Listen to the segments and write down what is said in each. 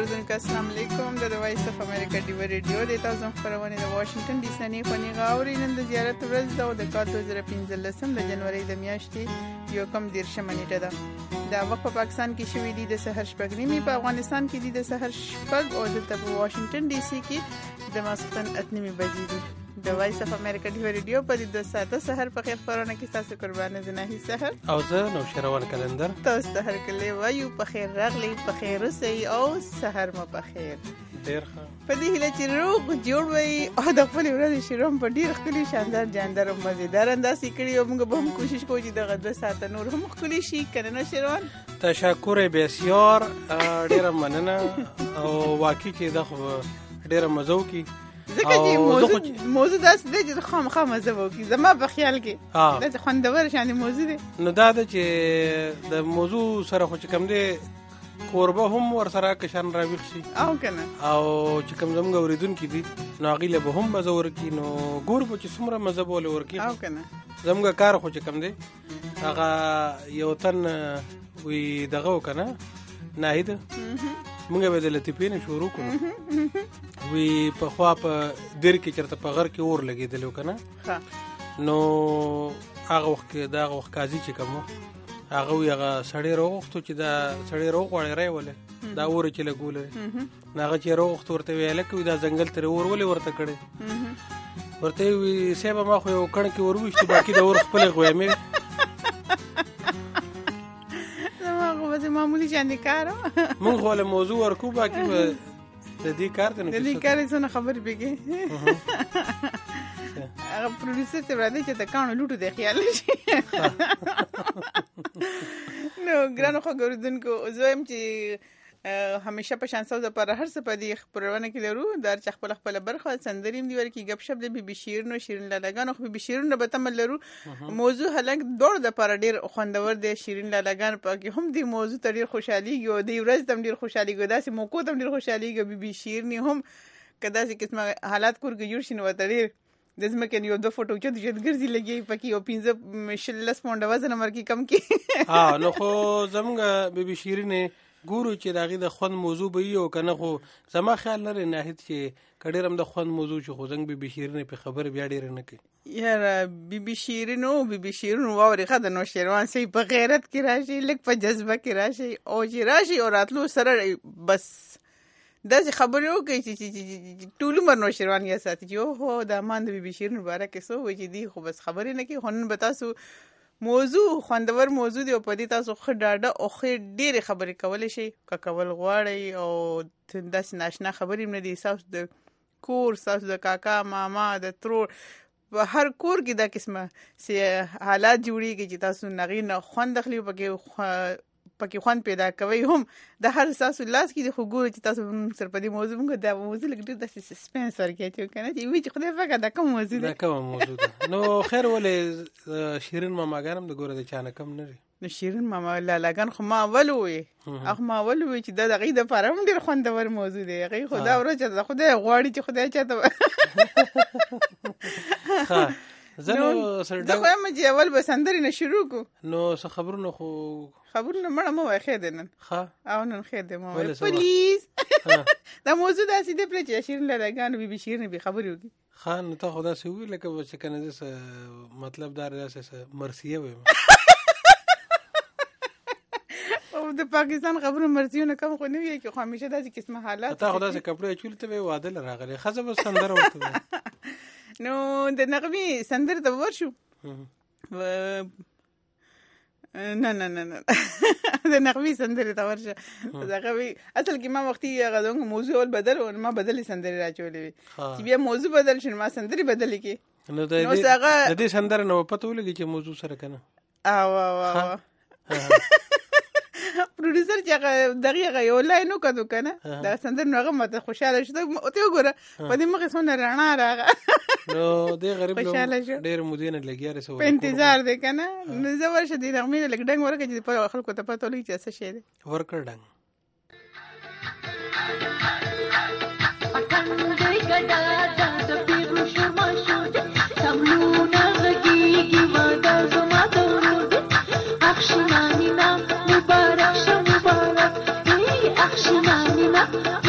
اوریدونکو السلام علیکم. د وایس اف امریکا ډیو ریډیو د تاسو خبرونه د واشنگټن ډي سي نه خونی غاوري نن د زیارت ورځ ده او د کال 2015 د جنوري د میاشتې یو کم 10 نیټه ده. دا وخت په پاکستان کې شوې دي د سحر شپږ نیمې، په افغانستان کې دي د سحر شپږ او د واشنگټن ډي سي کې د ماسختن 8 بجې دي. د وایس اف امریکا ډیو ریډیو په دې 2 ساعته سحر په خیر خبرونه کې تاسو قربانه زناهي سحر او زه نو شروان کلندر تاسو ته هر کله وایو په خیر راغلی، په خیر اوسئ او سحر مو په خیر. ډیر ښه. په دې هیله چې روغ جوړ وي او د خپل ورځې شروع په ډیر ښکلي شاندار جاندار او مزیدار انداز کړی او موږ به هم کوشش کوو چې دغه 2 ساعته نور هم ښکلي شي. کنه نه شروان تشکر بسیار، ډیر مننه او واقعي چې د ډیر مزو کې ځکه چې موضوع داسې دی چې خامخا مزه وکړي. زما په خیال کې داسې خوندور شانې موضوع دی. نو دا ده چې د موضوع سره خو چې کوم دی کوربه هم ورسره کشان راویښ شي او کنه او چې کوم زموږ اوریدونکي دي نو هغوی له به هم مزه ورکړي. نو ګورو به چې څومره مزه به ولې ورکړي او کنه زموږ کار خو چې کوم دی هغه یو تن وي دغه وکنه ناهید مونږ به د لطیفې نه شروع کړو. وی په خوا په دیر کې چرته په غر کې اور لګېدلی و که نه، نو هغه وخت کې د هغه وخت قاضي چې کوم هغه وی هغه سړی راوغوښتو چې دا سړی راوغواړی رای ولې دا اور چې لګولې نو هغه چې راوغوښتو ورته وی هلکه وي دا ځنګل ترې اور ولې ورته کړی؟ ورته وی صاحبه ما خو یو کڼ کې ور وویشتو باقي د اور خپلې غویمې معمولی شاندې کار مونږ خو له موضوع ورکو باقي به د دې کار ته د دې کار څه نه خبرې پکې هغه پروډوسر ته راځي چې د کانو لوټو د خیال شي. نو ګرانو خو ګوردونکو زویم چې همیشه په شانسو د پر هر څه په دې خبرونه کې لرو در چې خپل خپل برخه سندریم دی ورکی غب شپ د بي بي شیرینو شیرین لالاګان خو بي بي شیرینو به تم لرو موضوع هلنګ دوړ د پر ډیر خوندور دی. شیرین لالاګان په هم دی موضوع ته ډیر خوشحالي او دی ورځ تم ډیر خوشحالي ګو داسې موکو تم ډیر خوشحالي ګو بي بي شیرینی هم کدا چې قسمه حالات کور کې جوړ شنو وته ډیر د زمکه یو 2 فوټو چې د ګرځي لګي پکې او 15 پونډه وزن مرکی کم کې نو خو زمګه بي بي شیرینه ګورو چې داغه د خوند موضوع به یو کنه. خو زما خیال لري ناهید چې کډیرم د خوند موضوع چې خو زنګ بي شیرینه په خبر بیا ډیر نه کوي. یار بي شیرینو واوري خدای نو شیروان سي په غیرت کې راشي لک په جذبه کې راشي او چې راشي او راتلو سره بس داسې خبرې وکړي چې ټول عمر نو شیروان یا ساتي چې هو د امان د بي شیرینو باره کې سو وي چې دی خو بس خبرې نه کوي. هون به تاسو موضوع خوندور موضوع دی او په دې تاسو خو ډاډه او خې ډېرې خبرې کولی شي که کول غواړئ او داسې ناشنا خبرې نه دي. تاسو د کور تاسو د کاکا ماما د ترور په هر کور کې دا قسمه حالات جوړیږي چې تاسو نغې نه خوند اخلي پکې خوند پیدا کوي. هم د هر تاسو لاس کې د خو ګورو چې تاسو سر په دې موضوع موږ دا موضوع لږ ډېر داسې سسپنس ورکوي چې کنه چې وی چې خدای پاکه دا کوم موضوع دی دا کوم موضوع ده. نو خیر ولې شیرین ماماګانم د ګوره د چانه کم نه نو شیرین ماما لالاګان خو ما اول وي چې دا دغه د پاره هم ډېر خوندور موضوع دی. هغه خدا ورته د خدای غواړي چې خدای چاته ها زنو سره دا خو هم چې اول به سندرې نه شروع کو نو څه خبرونه خو خبرونه مړه مو وای خې دنن ښه او نن خې دې مو پلیز دا موضوع داسې دی چې شیرین لالاګان بي بي شیرین به خبرې وکړي. ښه نو ته خدا سوي لکه چې کنه دې مطلب دار داسې مرثیه وي او د پاکستان خبرو مرثیونه کم خو نه وي چې خو همیشه داسې قسمه حالات ته خدا سه کپڑے چول ته واده لراغله خزه بس سندره ورته نو د نغمې سندره ته ورشو نه د نغمې سندره ته ورشه. دغه اصل کې ما وختي غوښتم موضوع بدل او ما بدلې سندره راچولې چې بیا موضوع بدل شنه ما سندره بدلې کې نو د دې سندره نو پته ولګي چې موضوع سره کنه پروډوسر چې دغه یو لاینو کدو کنه دا سندر نو هغه مته خوشاله شو ته وګوره په دې مخه څونه رڼا راغله نو دې غریب ډېر مودې نه لګیا رسو په انتظار دی کنه نو زه ورشه دې رغمې لګ ډنګ ورکه چې په خلکو ته پته ولګي چې څه شی دی ورکړ ډنګ Mubarak, mubarak, ey akşamına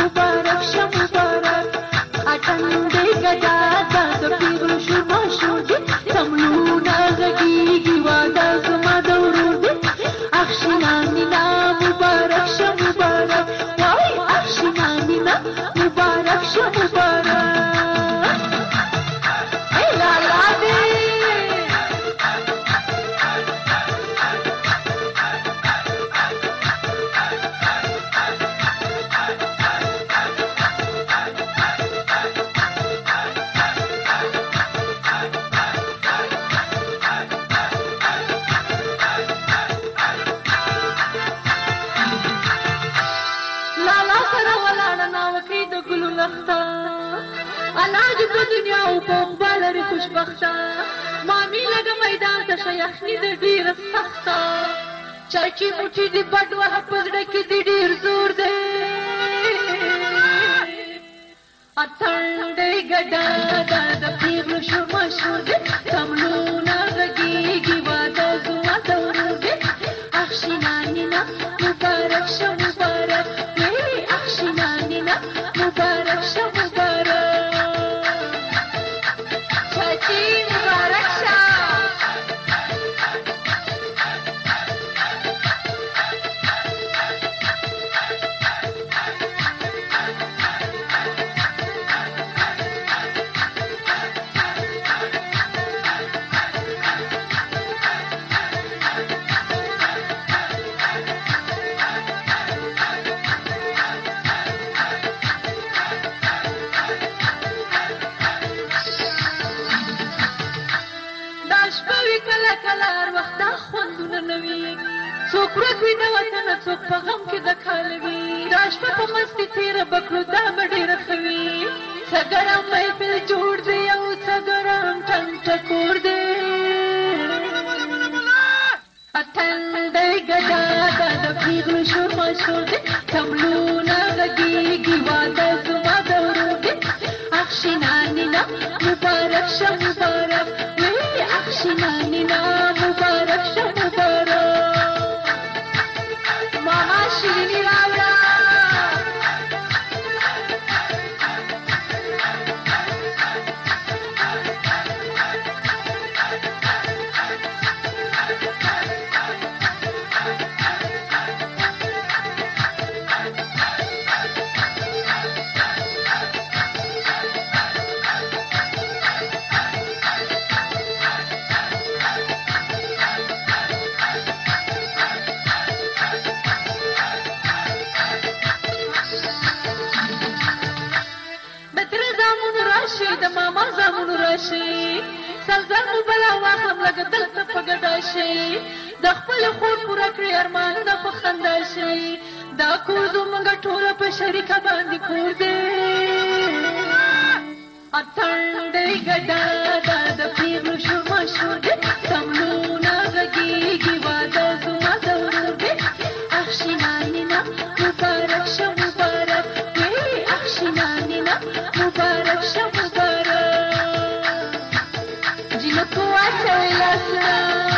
وخته الله دې په دنیا او په عقبه لري خوشبخته مامي لږه میدان ته شه یخني د ډېره سخته چاچی موټي دې بډ وهه په زړه کې دې ډېر زور دی اتڼ دی ګډا دا د پیغلو شور مشهور دی کملونه غږېږي واده زما د ورور دی اخشي نانینا مبارک شه مبارک وی اخشي نانینا مبارک شه مبارک چاچی مبارک شه څوک ورک وي د وطنه څوک په غم کې د کاله وي دا شپه په مستي تېره بکړو دا به ډېره ښه وي څه ګرم محفل جوړ دی او څه ګرم ټنټکور دی اتڼ دی ګډا دا د پیغلو شور مشهور دی کملونه غږېږي واده زما د ورور دی اخشي نانینا مبارک شه مبارک وی اخشي نانینا مبارک شه مبارک ماما شیرینی راوړه د ماما زامنو راشي سلزر مو بلا واخلم لږه دلته په ګډا شي د خپل خور پوره کړې ارمانونه په خندا شي دا کور زموږ ټوله په شریکه باندې کور دی اتڼ دی ګډا دا د پیغلو شور مشهور دی کملونه غږېږي واده زما د ورور دی اخشي نانینا مبارک شه مبارک وی اخشي نانینا مبارک شه جنکو واچوي لاسونه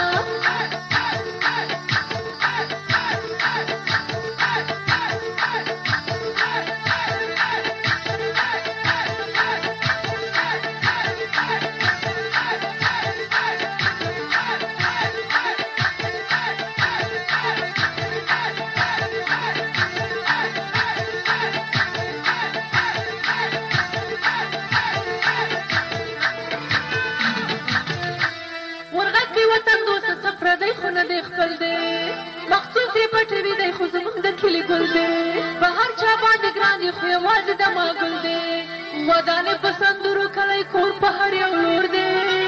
دی خپل دی مخصوص یې پټوي دی خو زموږ د کلي ګل دی په هر چا باندې ګران دی خو یوازې د ما ګل دی ودانې په سندرو کلی کور په هر یو لور دی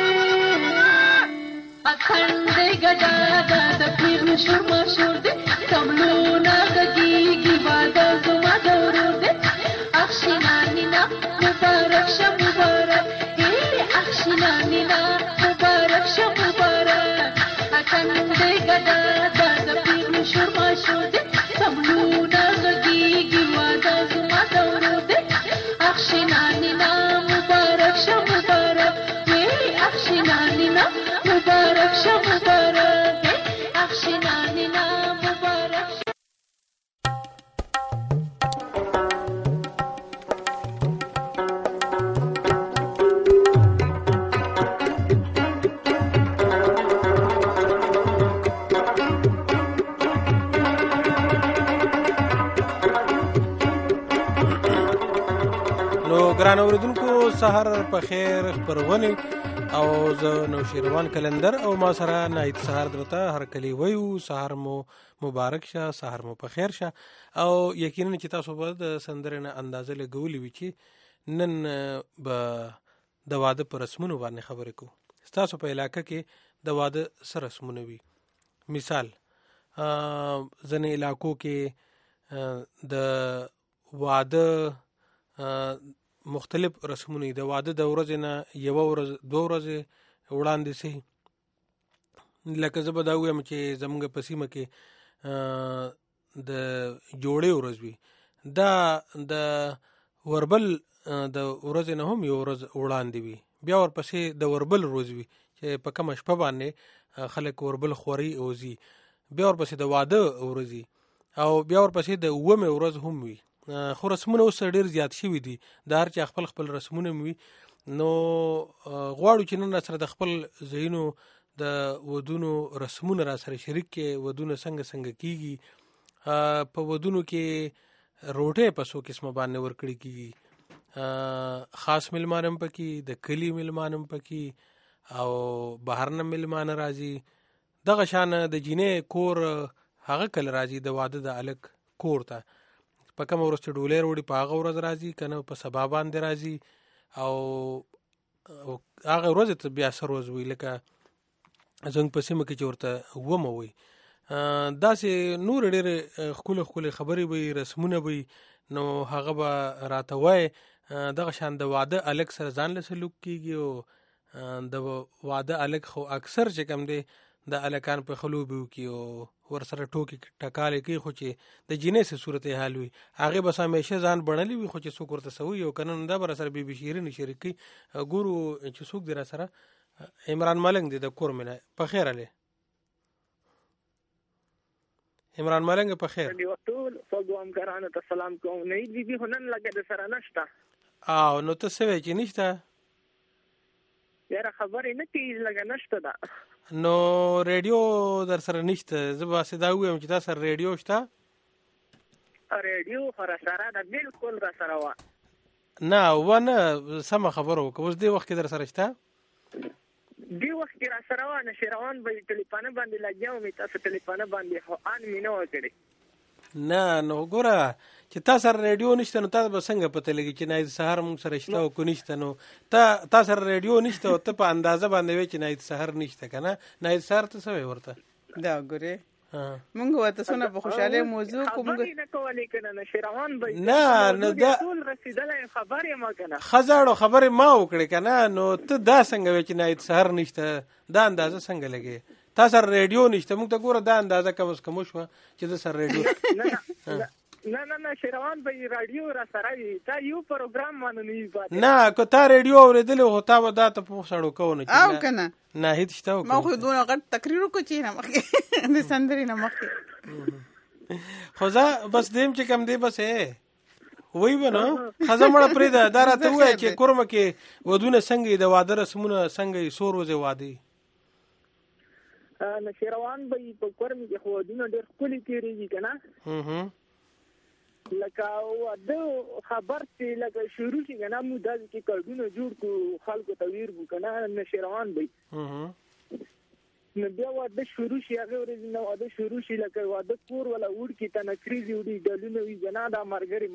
اتڼ دی ګډا دا د پیغلو شور مشهور دی کملونه غږېږي واده زما د ورور دی اخشي نانینا مبارک شه مبارک اخشي نانینا مبارک شه مبارک اتڼ دی ګډا دا د پیغلو شور مشهور دی کملونه غږېږي واده زما د ورور دی اخشي نانینا مبارک شه مبارک اخشي نانینا مبارک شه مبارک اخشي نانینا مبارک شه ګران اوریدونکو سحر په خیر خبرونه او زه نو شیروان کلندر او ما سره نایت سحر درته هر کلی وایو سحر مو مبارک شه سحر مو په خیر شه او یقینا چې تاسو به د سندرنه اندازه لګولې وي چې نن به د واده پر رسمونو باندې خبرې کوو تاسو په علاقې کې د واده سره رسمونه وي مثال ځنې علاقو کې د واده مختلف رسمونه د واده د ورځې نه یو ورځ 2 ورځې وړاندې سي لکه زه به دا وایم چې زمونږ په سیمه کې د جوړې ورځ وي دا د وربل د ورځې نه هم یو ورځ وړاندې وي بیا ورپسې د وربل ورځ وي چې په کومه شپه باندې خلک وربل خوري اوزي بیا ورپسې د واده ورځ او بیا ورپسې د اومه ورځ هم وي خو رسمونه اوس ډېر زیات شوي دي د هر چا خپل خپل رسمونه وي نو غواړو چې نن سره د خپل ځایونو د ودونو رسمونه را سره شریک کې ودونه څنګه کیږي په ودونو کې روټه په څو قسمه باندې ورکړي کیږي خاص ملمانم پکې د کلی ملمانم پکې او بهر نه ملمان راځي دغه شان د جینې کور هغه کله راځي د واده د الک کور ته په کوم ورځ چې ډولې وروړي په هغه ورځ راځي کنه په سبا باندې راځي او هغه ورځ ته بیا سر ورځ وی لکه څنګه په سیمه کې چې ورته ومه وي داسې نور ډېر خپل خبرې وي رسمونه وي نو هغه به راته وای دغه شان د واده الک سره ځان له سلوک کیږي او د واده الک خو اکثر چې کم دی د الکان په خلوبو کې او ور سره ټوکی ټکالې کې خو چې د جینې سره صورت حال وي هغه بس همیشه ځان بڼلې وي خو چې څوک ورته سوي او کنن دا بر سره بي شیرین شریکي ګورو چې څوک در سره عمران ملنګ دی د کورمنه په خیر علي عمران ملنګ په خیر دی ټول فقوام ګرانه ته سلام کوم نه دی به هنن لګه د سره نشته او نو ته څه وی چې نشته یاره خبرې نه کیږي لګه نشته دا نو ریډیو در سره نشته زه به سدا وایم چې تاسو ریډیو شته ریډیو خو را سره ده بالکل را سره و نه ونه سم خبرو کوم دې وخت در سره شته دی وخت را سره و نه شروان به ټلیفون باندې لګیاو می تاسو ټلیفون باندې خو ان مينو کړی نه نو ګوره چې تاسو ریډیو نشته نو تاسو به څنګه پته لګی چې نایت سحر مونږ سره شته او کو نشته نو تاسو ریډیو نشته او ته په اندازه باندې وی چې نایت سحر نشته کنه نایت سحر ته څه ورته دا ګوره مونږ وته سونه په خوشاله موضوع کوم نه کولې کنه شروان به نه دا ټول رسیدلې خبرې ما کنه خزاړو خبرې ما وکړې کنه نو ته دا څنګه وی چې نایت سحر نشته دا اندازه څنګه لګي تاسو ریډیو نشته موږ ته ګوره دا اندازه کوم شو چې د سر ریډیو نه شروان به رادیو را سره تا یو پروګرام باندې نه پاتې نه کو تا ریډیو اوریدل هو تا به دا ته پوښتنه کوونه او کنه نه هیڅ شته ما خو دونه غټ تقریر کو چې نه مخکې د سندري نه مخکې خو ځا بس دیم چې کم دی بس وای ونه خزه مړه پرې ده دا راته وای چې کورمه کې ودونه څنګه د واده رسمونه څنګه سور وځي وادي نشروان به په کورم کې خو دونه ډېر خولي کېږي کنه لکه واده خبر چې لکه شروع شي کنه مو د کې کډونه جوړ کو خلکو ته ویر بو کنه نشروان به نو بیا واده شروع شي هغه ورځ نو واده شروع شي لکه واده کور ولا وړ کې تنکریزي وړي دلونه وی جنا دا مرګري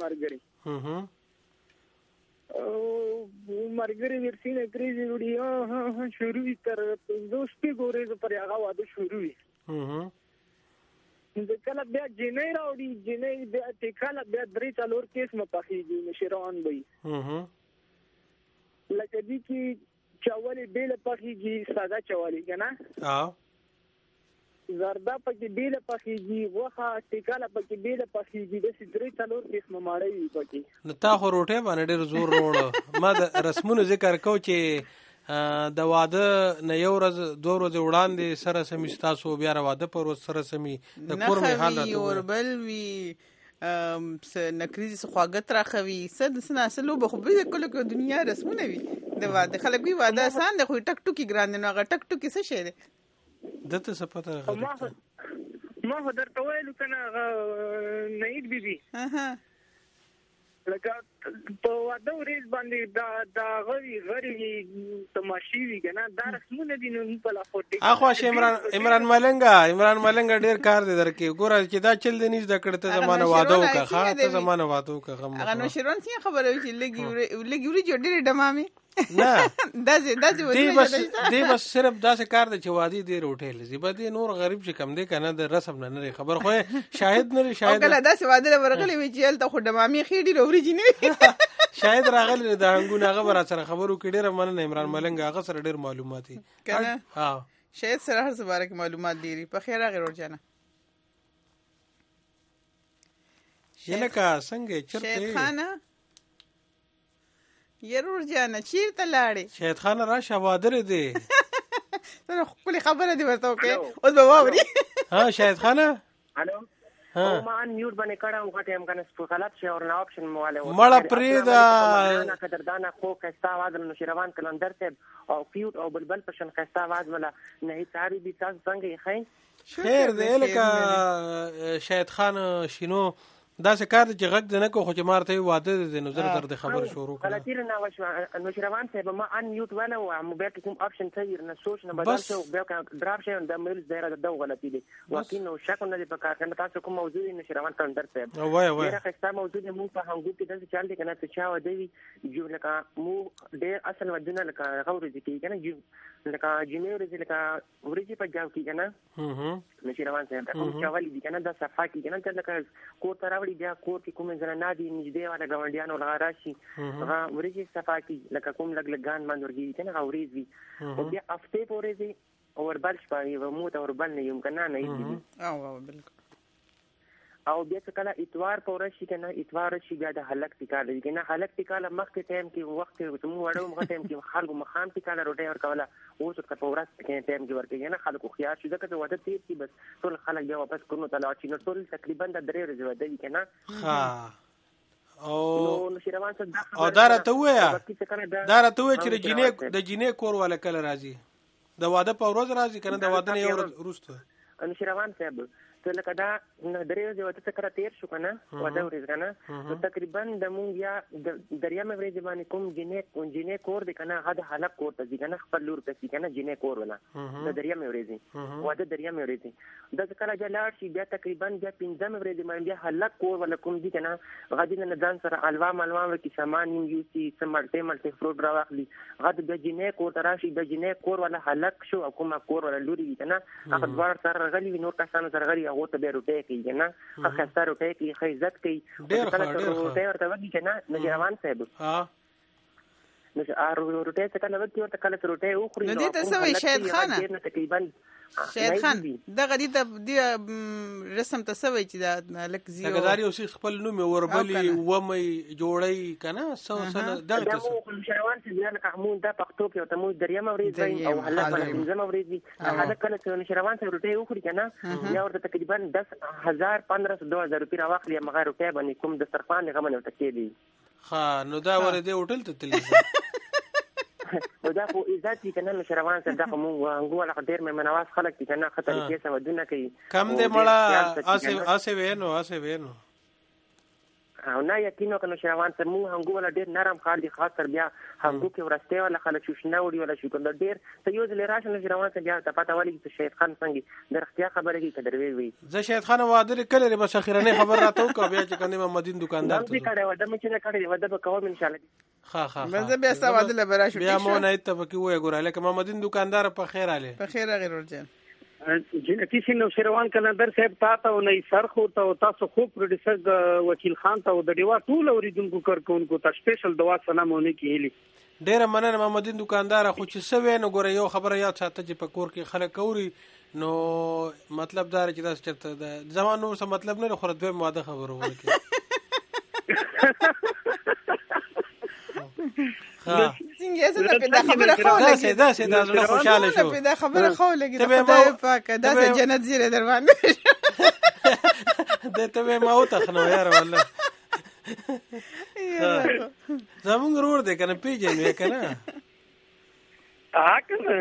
مرګري ورسینه کریزي وړي شروع تر دوستي ګورې پر هغه واده شروع وي د کله بیا جنې راوړي جنې بیا کله بیا درې څلور کیس مپخېږي نشروان به لکه دې کې چاولې بیل پخېږي ساده چاولې کنه زردا پکې بیل پخېږي غوښه ټیکاله پکې بیل پخېږي د درې څلور کیس ماړې وي پکې نو تا خو روټه باندې ډېر زور وروړو ما د رسمونو ذکر کو چې د واده نه یو ورځ 2 ورځې وړاندې سره سمې تاسو بیا واده پر ورځ سره سمې د کور می حالت اوربل وی نکریز خواګت راخوي صد سنا سلو به خو به کله کو دنیا رسمونه وي د واده خلک وی واده آسان دی خو ټک ټکی ګران نه هغه ټک ټکی څه شي دی دته څه پته ما درته ویلو کنه نید بیبي لکه په واده ورځ باندې دا غری تماشي وی کنه دا رسمونه دي نو په لا فوټي اخو عمران ملنګ ډیر کار دي درکې ګوره چې دا چل دي نيز د کړته زمانه واده وکړه ته زمانه واده وکړه هغه نو شیرون څه خبره وی چې لګي جوړ ډمامي نه داسې دی بس صرف داسې کار دی چې وادي دی روټه لزی به دی نور غریب چې کم دی کنه د رسم نه خبر خو شاهد نه او کله داسې واده ورغلی وی چې ال ته خو ډمامي خېډي لوري جنې شاید راغلی د هنګون هغه برا سره خبرو کې ډېر مننه عمران ملنګ هغه سره ډېر معلومات دي کنه ها شاید سره هر څه باره کې معلومات ډېری په خیر هغه ور جانه یلکه څنګه چرته شهید خانه يرور جانه چیرته لاړې شهید خان راشه وادر دی نو خپل خبره دی ورته وکي اوس به واوري ها شهید خانه الو ما ان میوټ باندې کړه او غټه هم کنه غلط شي او نه آپشن مواله مړه پریدا انا قدردانه خو کستا आवाज نو شیروان کلندر ته او پیوټ او بلبل پشن کستا आवाज ولا نه تاری دي تاسو څنګه یې خای خیر دی لکه شهید خان شینو دا څه کار چې غږ نه کو خو چې مارته واده دي نو زره در خبر شروع کړه غلطی نه وشو نو شیروان ته ما ان میوټ ولا او موبایل کوم آپشن تغیر نه سوچ نه بدل شو بیا ډراپ شي د میل ځای د غلطی دي واکین نو شک نه دي په کار کنه تاسو کوم موضوع نه شیروان کلندر ته وای ډیره ښه موضوع دی مو په هغه کې د چل دي کنه چې چا ودی جو لکه مو ډیر اصل ودونه لکه غوړي دي کنه جو لکه جنیور دي لکه ورجی په جاو کې کنه نو شیروان ته کوم چاولي دي کنه د صفه کې کنه لکه کو تراوړي بیا کو کې کوم ځنه نادي نږدې والا غونډیانو لغاراشي هغه ورجی صفه کې لکه کوم لګان باندې ورګي کنه اوريزي او بیا افته پورې اور بل شپه یو موت اور بل نه یم کنه نه دی او بالکل او بیا کله اتوار پورې شي کنه اتوار شي بیا د حلق ټیکاله دي کنه حلق ټیکاله مخکې ټایم کې وخت مو وړو مخ ټایم کې خلکو مخام ټیکاله روټي ور کوله اوس په پورس کې ټایم کې ورکې نه خلکو خيار شي ځکه وته تیر کې بس ټول خلک بیا واپس کونو ته لاړ شي نو ټول تقریبا د درې ورځې ودی کنه ها او نو شیروان څه او دارته ویا چې د جینې کور ولا کله راځي د واده په ورځ راځي کنه د واده نه ورځ وروسته ان شیروان صاحب ته لکه دا درې ورځې وته څخه تیر شو کنه واده ورځ کنه نو تقریبا د مونږ یا دریا مې ورځ باندې کوم جینې کور دی کنه هغه حلق کور ته ځي کنه خپل لور ته ځي کنه جینې کور ولا د دریا مې ورځ واده دریا مې ورځ د څکه جلاړ شي بیا تقریبا بیا 15 مې ورځ باندې بیا حلق کور ولا کوم دي کنه غادي نه ځان سره الوا ملوا ورکی سامان یو سي سمالټه فروټ راوخلي غادي د جینې کور ته راشي د جینې کور ولا حلق شو او کومه کور ولا لوري کنه هغه دوار سره غلي نور کسانو سره غلي هغه ته به روټه کوي نه هغه سره روټه کوي خې عزت کوي کله روټه ورته وږي کنه نجوان صاحب ها نو روټه څه کله ورته ورته کله روټه وخوري نو دې ته سوي شهید خان تقریبا شهید خان دغه دې ته رسم ته سوي چې دا لک زیو هغه اوس خپل نوم وربلي ومي جوړي کنه سو سره دغه شروان چې بیا لکه مون د پښتو کې ته مو دریا مورید او حلق باندې زما مورید هغه کله چې شروان ته روټه وخوري کنه یا ورته تقریبا 10,000 15,000 روپیا واخلي مغه روټه باندې کوم د سرپان غمن ورته کېدی ها نو دا ور دې هوټل ته تللی ودا خو عزت دي کنه شروان څخه دغه مو انګول ډیر مې منواز خلک دي کنه خطر کې څه ودونه کوي کم دې مړه اسه وینو او نه یقینو کنه شروان څخه مو انګول ډیر نرم خالي خاطر بیا هغه کې ورسته ولا خلک شنه وړي ولا شو کنه ډیر ته یو ځل راشنه شروان څخه بیا ته پته ولې چې شهید خان څنګه د اختیار خبره کې قدر وی زه شهید خان واده کړل بس اخیرنه خبر راته کو بیا چې کنه محمدین دکاندار ته کړه ودا مې چې کړه ودا به کوم ان شاء الله ها مزه بیا سواد له براشو بیا مو نه ته پکې وای ګوره لکه محمدین دکاندار په خیر आले په خیر غیر ورجن جنتی سينو شیروان کلندر صاحب تاسو نه سرخو ته تاسو خو پروډوسر وکیل خان ته د ډیوا ټول اوریدونکو کارکونکو ته سپیشل دوا سلامونه کیلي ډیر مننه محمدین دکاندار خو چې سوي نو ګوره یو خبره یاد ساته چې په کور کې خلک اوري نو مطلب دا چې دا چرته د زمانو څه مطلب نه خو دوی ماده خبرو ورکړي څنګه زه په دا خبره خو لګي دا زړه خوشاله شو په دا خبره خو لګي خدای پاک دا جنت زیره در باندې دته ما او تخنو یار والله زمونږ روړ دې کنه پیژنې کنه کنه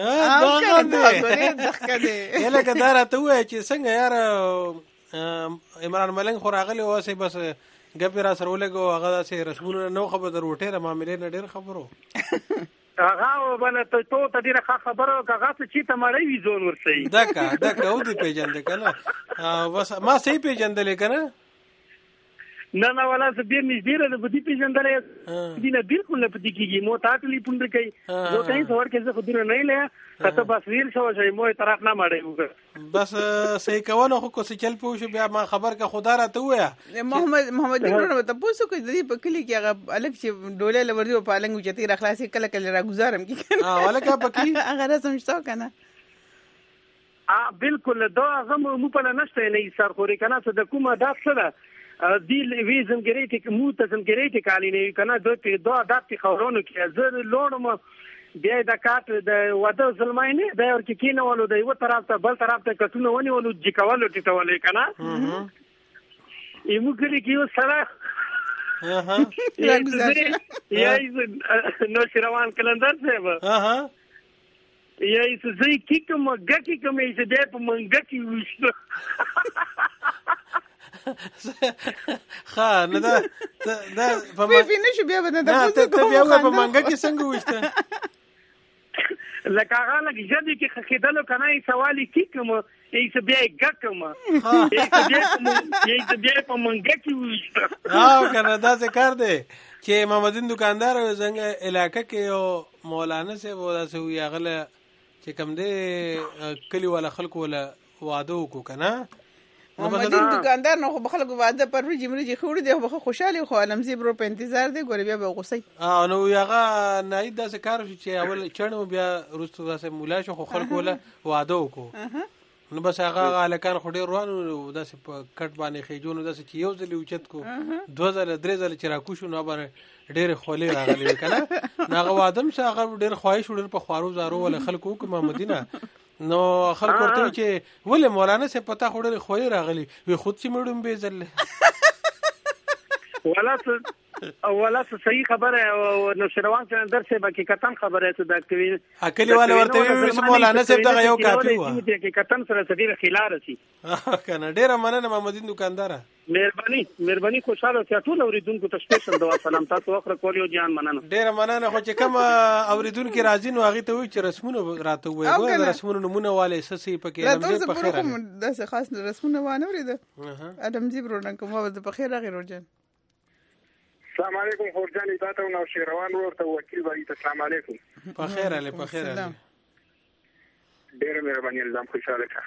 یله کدار ته وای چې څنګه یار عمران ملنګ خو راغلی واسه بس ګپی را سره ولګو هغه سه رسمونه نو خبر دروټه را معاملې نه ډېر خبرو هغه بل ته ته ډیره خبرو هغه چې ته مړی وی زون ورسې دکا او دې پیژندې کنه بس ما صحیح پیژندلې کنه نه ولا څه ډیر نږدې ده په دې پیژندلې دینه بالکل نه پدې کېږي مو تا ټلیفون کوي زه ته څور کې زه خو دې نه لې ته بس ویل شو چې مو طرف نه ماړې بس صحیح کوونه خو کو څه چل پوه بیا ما خبر کا خدا راته ویا محمد ابراهیم ته پوسو کې د دې په کلی کې هغه الګ چې ډولې لوردي په پالنګ چتی را خلاصي کله کله را گزارم کی ولکه پکې هغه رسم شته کنه بالکل دا غو مو په نشته نه سر خوري کنه څه د کومه دا څه ده دی ویزم ګریټ مو ته زم ګریټ کالی نه کنه دوی په دا د خبرونو کې زر لوړم بیا د کاټ د واده ظلماینه د ور کې کینولو د یو طرف ته بل طرف ته کتونه ونیولو جکولو ټټولې کنه یمو ګری کې سره یا نو شروان کلندر صاحب یا زه کی کوم ګکی کوم چې د په منګکی وشته خا نه دا په فینش بیا به دا ته بیا په منګکی څنګه وشته لکه هغه لکه جدي کې خېدلو کنه سوالي کی کوم ایس بیا ګکم ایس بیا په منګکی وشته کنه دا څه کار دی چې محمدین دکاندار زنګ علاقې کې یو مولانا سے ودا سو یغله چې کوم دې کلی ولا خلکو ولا واده وکړو کنه محمدین دکاندار نو خو خلکو واده پر ورجې خوري دی خو خوشاله خو علمزی برو په انتظار دی ګور بیا به غوسی نو یغه نه داسې کار چې اول چړنو بیا رستو داسې مولا شو خو خلکو ولا واده وکړو نو بس هغه الکان خو ډیر روانو داسې په کټ باندې خېجونو داسې چې یو ځل اوچت کو 2003 ځل چې را کوشو نو باندې ډېر خولې راغلي کنه ناغه وادم چې هغه ډېر خواهش ډېر په خوارو زارو ول خلکو کوم مدینه نو خلکو ورته چې ولې مولانا سے پتا خو ډېر خولې راغلي وي خود چې مړم به ځل ولا صحیح خبره نو شروان څنګه درسه باقي کتن خبره ته دا کوي اکلی والے ورته وي مولانا سے دا یو کافي و چې کتن سره سړي خلار شي کنه ډېر مننه محمدین دکاندار مهرباني خوشاله چې ټول اوریدونکو ته سپیشل دوا سلام تاسو وخت کولیو جان مننه ډېر مننه خو چې کوم اوریدونکو راځي نو هغه ته وي چې رسمونه راته وي ګور رسمونه نمونه والے سسي پکې لمزه په خیر دا خاص رسمونه وانه وريده ادم زیبرو نن کوم وخت په خیر غیر ورجن السلام علیکم خورجان تاسو نو شیروان ورته وکیل وایي السلام علیکم په خیر علي په خیر علي ډېر مهرباني الزام خوشاله کا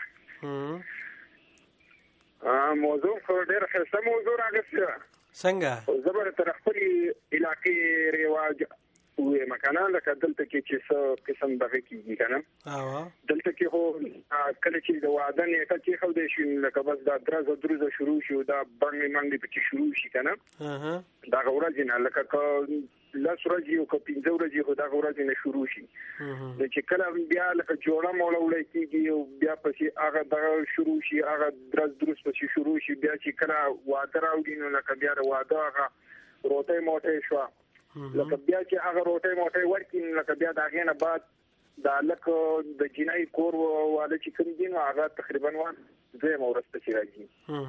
موضوع ډېر ښه موضوع راغلی څنګه زبر تر خپل علاقې رواج وې مکانه لکه دلته کې چې څو قسم دغه کېږي کنه دلته کې هو کله چې د واده نه کې خو دې شي لکه بس دا درزه شروع شو دا باندې پکې شروع شي کنه دا ورځ نه لکه لاس ورځي او کپینځه ورځي خو دا ورځ نه شروع شي چې کله بیا لکه جوړه مولا وړي کېږي او بیا پسې هغه دا شروع شي هغه درز پسې شروع شي بیا چې کله واده راوړي نو لکه بیا واده هغه روټه موټه شو لکه بیا چې هغه روټه موټه ورکې لکه بیا دا غینه بعد دا لکه د جنای کور واده چې کوم دین هغه تقریبا دوه مورث ته راځي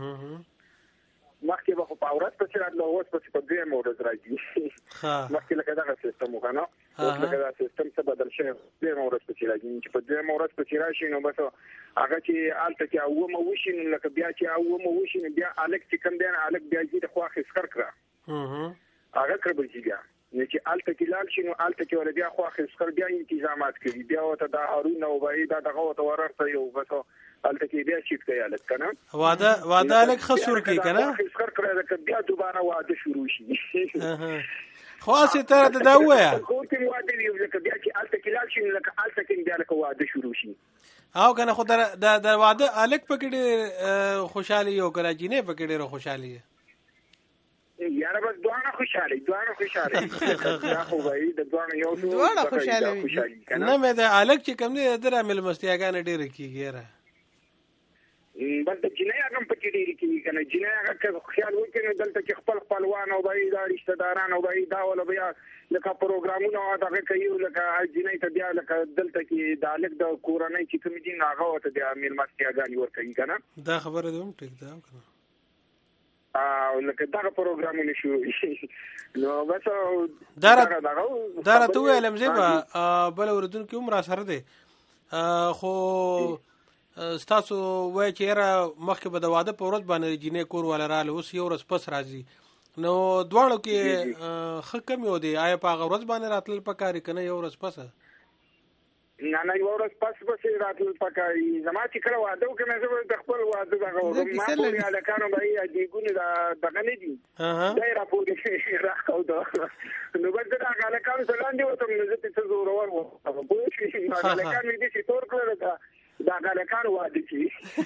مخکې به په اورات په چیرې له اوس په دوه مورث راځي مخکې لکه دا سیستم وکنه اوس لکه دا سیستم څه بدل شوی دوه مورث په چیرې راځي چې په دوه مورث په چیرې راشي نو بس هغه چې آلته کې اومه وشي لکه بیا چې اومه وشي بیا الک چې کوم دی الک بیا چې د خواخ اسکر کړه هغه کړبل چې بیا نو چې آلته کې لال شي نو آلته کې ول بیا خواخ اسکر بیا تنظیمات کوي بیا وته د هارون او بای دا دغه وته ورته یو بس آلته کې بیا شیټ کوي الک کنه واده الک خسور کوي کنه اسکر کړه لکه بیا دوباره واده شروع شي خاصه تر دا وایا کوم واده یو لکه بیا چې آلته کې لال شي لکه آلته کې بیا لکه واده شروع شي او کنه خو د واده الک پکړه خوشحالي او کړه جنې پکړه خوشحالي یاره بس دوانه خوشاله دا خو وای د دوانه یو دوانه خوشاله نه مې د الک چې کوم دي در عمل مستیاګان ډېر کیږي را بس د جنای هغه په کې ډېر کیږي کنه جنای هغه خیال وکړي دلته چې خپلوان او بای دا رشتہ داران او بای دا ول بیا لکه پروګرامونه هغه کوي لکه جنای ته بیا لکه دلته کې د الک د کورنۍ چې کوم دي هغه ته د عمل مستیاګان ور کوي کنه دا خبره دوم ټیک دا کنه لکه دا پروګرامونه شو نو بس دا راته ویلم زه بل اوردون کې عمر سره دی خو ستاسو وای چې را مخکې به د واده په ورځ باندې جنې کور والا رااله اوس یو ورځ پس راځي نو دواړو کې ښه کم یو دی آیا په هغه ورځ باندې راتلل پکاري که نه یو ورځ پس نه یو ورځ پس راتلل پکاري زما چې کله واده وکړم زه به د خپل واده دغه وکړم ما پورې هلکانو به یې دیګونې دغه نه دي دی راپورې راښودو نو بس زه د هغه هلکانو څه لاندې وتم نو زه پې څه زورور وم پوه شوې هلکان مې داسې تور کړل دا هلکانو واده کړي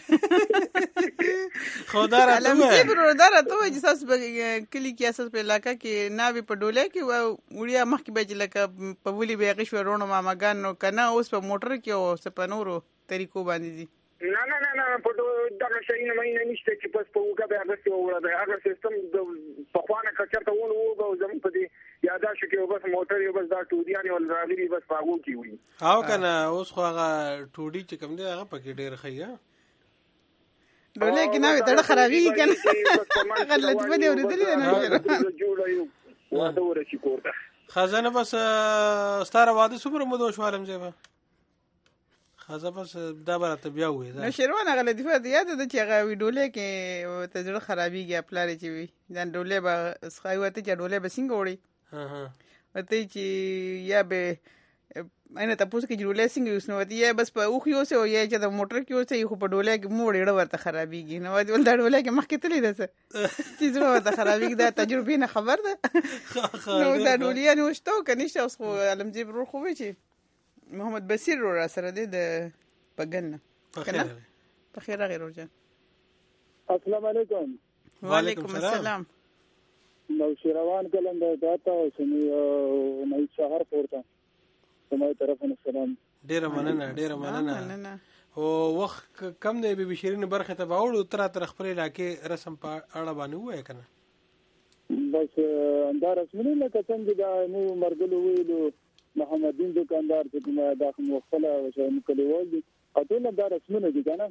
خو دا راته ووایه دا راته ووایه چې ستاسو په کلي کې اساس په علاقه کې ناوې په ډولۍ کې وړیا مخکې به چې لکه په ولي به هغې شوه روڼو ماماګان نو که نه اوس په موټر کې او څه په نورو طریقو باندې دي نه په دغه شی نه مینه نشته چې پس په اوږه به هغسې ووړه دی هغه سیستم د پخوانه که چېرته ونه ووږه او زموږ په دې یاداشو کې بس موټر یو بس دا ټوډیانې ول راغلي بس په هغو کې وي او که نه اوس خو هغه ټوډي چې کوم دی هغه پکې ډېر ښه وي ډولۍ کې ناوې تړه خرابېږي که نه هغه لطفه دې اورېدلې ده نه جوړه یو واده ورسي کور ته خزانه بس ستاره واده څومره موده وشو عالمزیبه خزه بس دا به راته بیا ووایي نو شېروان هغه لطیفه ته یاده ده چې هغه وي ډولۍ کې ته زړه خرابېږي پلار یې چې وي دا ډولۍ به څښایي ورته چې ډولۍ به څنګه وړي ورته چې یا به اینه تاسو کې ډولۍ څنګه یوس نو یا بس په اوخ یوسه او یا چې د موټر کې یوسه خو په ډولۍ کې مو ډېره ورته خرابېږي نو ول دا ډولۍ کې مخکې تللی ده څه چې زړه ورته خرابېږي دا تجربې نه خبر ده نو دا ډولۍ نه وشته او که نشته اوس خو عالمجیب ورور خو وی چې محمد بصیر رو را سره دی د پګن نه په خیر راغی ورور جان السلام علیکم وعلیکم السلام نو شیروان کلم داتا او سمي نو شهر پورته سمای طرفونه سلام ډیره مننه او وخت کم دی بي شیرین برخه ته باوړو تر خپل علاقې رسم په اړه باندې وای کنه بس اندار اسمنه لکه څنګه دا نو مرګلو ویلو محمدین دکاندار چې کومه دا مختلفه وشو کلیوال دي اته نه دا رسمونه دي کنه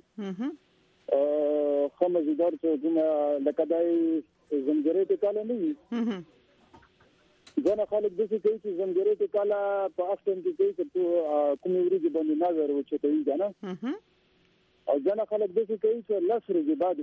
خمزدار چې کومه لکه دای زنجیرې ته کاله نه وي ځنه خلک د څه کوي چې زنجیرې ته کاله په افتن کې کوي چې کومې ورځې باندې نظر وچتوي کنه او ځنه خلک د څه کوي چې لسره کې بعد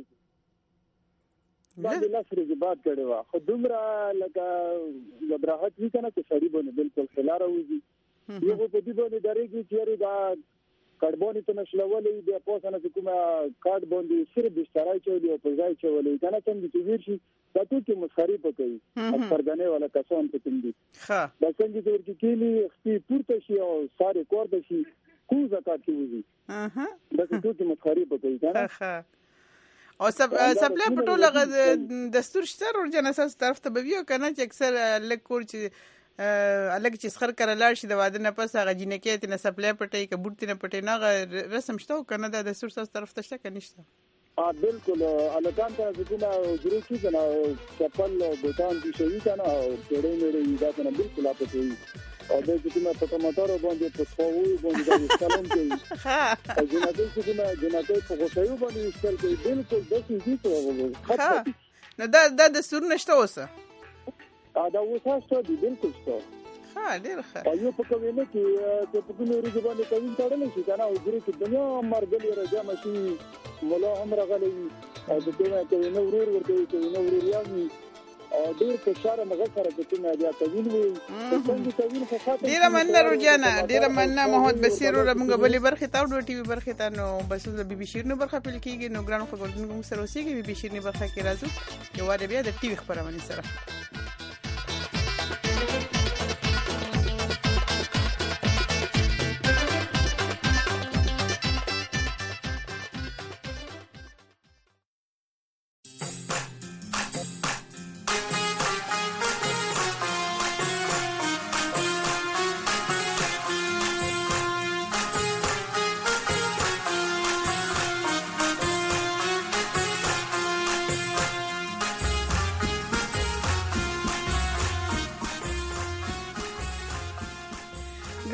باندې لسره کې بعد کړي وا خو دومره لکه غبرهټ وی کنه چې سړی باندې بالکل خلاره وځي یو په دې باندې درېږي چې دا کاربونی ته نشلولې د پوسانه کومه کارت باندې صرف بسترای چولې او پرځای چولې کنه څنګه چې ورشي دا ټول کې مسخري پکې اکثرګنې ولا کسان ته تم دي ها دا څنګه چې ورته کېلي خپل پورته شي او ساري کور ته شي کو زکات کیږي دا ټول کې مسخري پکې کنه ها او سپلای په ټوله دستور شته ورجن اساس طرف ته بيو کنه چې اکثر لکور چې الګ چې سخر کړه لاړ شي د واده نه پس هغه جنکې ته نه سپلای پټي ک بوټ نه پټي نه رسم شته کنه د دستور ساس طرف ته شته کنه نشته بالکل الکان ته ځکه جوړی کی کنه چپل بوتان دي شي کنه ډېرې نړۍ دا کنه بالکل اپته وي او د دې کومه په موټر باندې په خواوي باندې د سلام کوي ها جنته چې کومه جنته په غوښیو باندې استل کوي بالکل د څه څه نو دا دستور نشته اوسه دا وساسته دي بالکل څه ها ډېر ښه یو په کومه کې چې په کومه ورځ باندې کوي تړل شي کنه او ګری چې دنیا مرګلي راځي ماشي مولا هم راغلي او د دې کې نو ورور ورته کې نو ورور یامي او ډېر په شاره مغه سره چې نه بیا کوي څنګه کوي خو خاطر ډېر مننه روجانا ډېر مننه محمد بصیر رمغه بلی برخه تا ډو ټي وي برخه تا نو بس د بي بي شیرنو برخه پل کیږي نو ګرانو په ګورډن سره اوسېږي بي بي شیرنی برخه کې راځو یو واره بیا د ټي وي خبرونه سره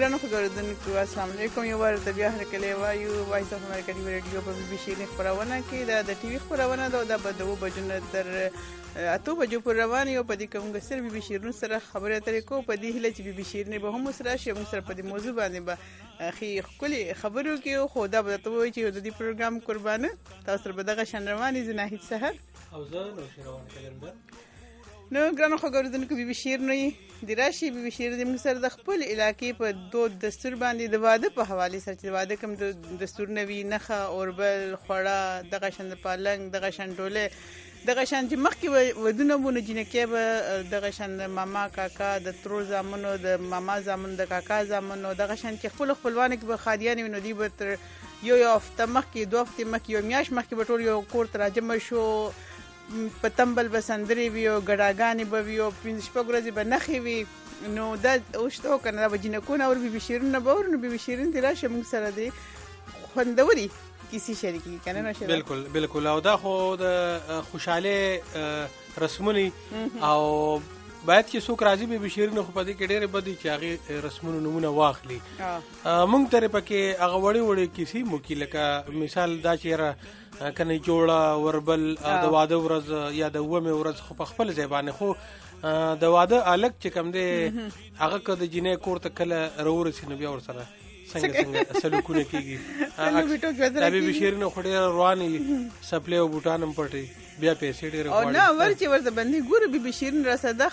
ګرانو خبردونکو السلام علیکم. یو ور ته بیا هرکلی وایو وایس اف امریکا ټي وی رادیو په بي بي سي خبرونه کې د ټي وی خبرونه د بدو بجنه تر اته بجو پر روان یو په دې کوم سره بي بي شیرونو سره خبرې اترې کو په دې هله چې بي بي شیرنه به هم سره شي موږ سره په دې موضوع باندې به اخی خولي خبرو کې خو دا به ته وایي چې د دې پروګرام قربانه تاسو سره به دغه شنرواني زناهید سحر او زه نو شروان کلندر نو ګرانو خبردونکو بي بي شیرنه د راشي بي بي شیر د موږ سره د خپل علاقې په دود دستور باندې د واده په حواله سره چې واده کوم د دستور نوي نخه اوربل خړه دغه شند پالنګ دغه شندوله دغه شان چې مخکې ودونه مونږ جنکه به دغه شان ماما کاکا د ترور زامنو د ماما زامن د کاکا زامنو دغه شان چې خپلوان کې به خادیان وینو دی به یو هفته مخکې دوه هفته مخکې یو میاش مخکې به ټول یو کور ته راجمع شو په تمبل بسندري ویو ګډاګانی به ویو پنځه شپږ ورځې به نخې وي نو دا اوشته کنه دا جنکونه اور بي بي شیرین نه باور نو بي بي شیرین دی راشه موږ سره دی خوندوري کسی شریکی کنه نو شریک بالکل او دا خو د خوشاله رسمونی او باید چې څوک راځي به بشیرینو خو پدې کې ډېر بدی چې هغه رسمونو نمونه واخلي مونږ ترې پکې هغه وړي کسی مو کې لکه مثال دا چې کنه جوړه وربل د واده ورځ یا د ومه ورځ خو په خپل ځای باندې خو د واده الګ چې کم دی هغه کده جنې کور ته کله رورسي نو بیا ور سره څنګه سلوکونه کیږي دا به بشیرینو خو ډېر رواني سپلې او بوټانم پټي بیا پیسې ډېر او نه ورچې ورته باندې ګور بي بي شیرین را صدخ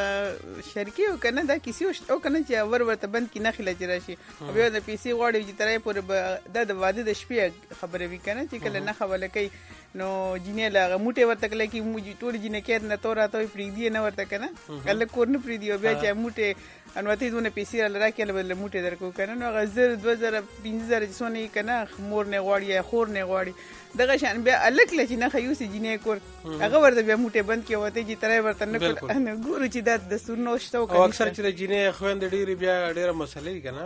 شرکي او کنه دا کیسه او کنه چې ورته بند کی نه خلک راشي او بیا د پیسې غوړي چې ترې پورې د واده د شپې خبره وی کنه چې کله نه خبره کوي نو جینې لا موټه ورته کله کې موږ ټول جینې کې نه تور راته پری دی نه ورته کنه کله کور نه پری دی بیا چې موټه انوته دونه پیسې را کله بل موټه درکو کنه نو غزر 2015 سونه کنه مور نه غوړي خور نه غوړي دغه شان بیا الک لچ نه خيوسي جینې کور هغه ورته بیا موټه بند کې وته چې ترې ورته نه ګورو چې دا د سورنو شته او اکثر چې جینې خويند ډېری بیا ډېر مسلې کنه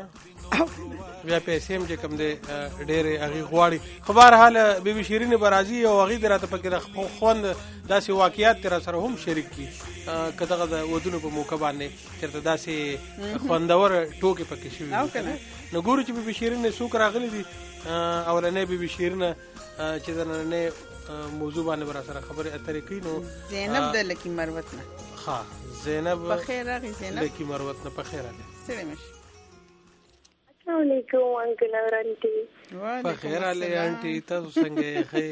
بیا پیسې هم چې کم دي ډېر هغه غواړي خو بهر حال بي بي شیرین برازي او هغه دراته پکې خوند داسې واقعیات تر سره هم شریک کی کداغه د ودونو په موقع باندې چرته داسې خوندور ټوکې پکې شوی نو ګورو چې بي بي شیرین څوک راغلي دي اولنې بي بي شیرین چې دنه موضوع باندې برا سره خبره اترې کوي نو زینب د لکی مروت نه ها زینب بخیر راغی زینب لکی مروت نه بخیر راغی سلام السلام علیکم انکل اورانتی بخیر علی انټي تاسو څنګه یې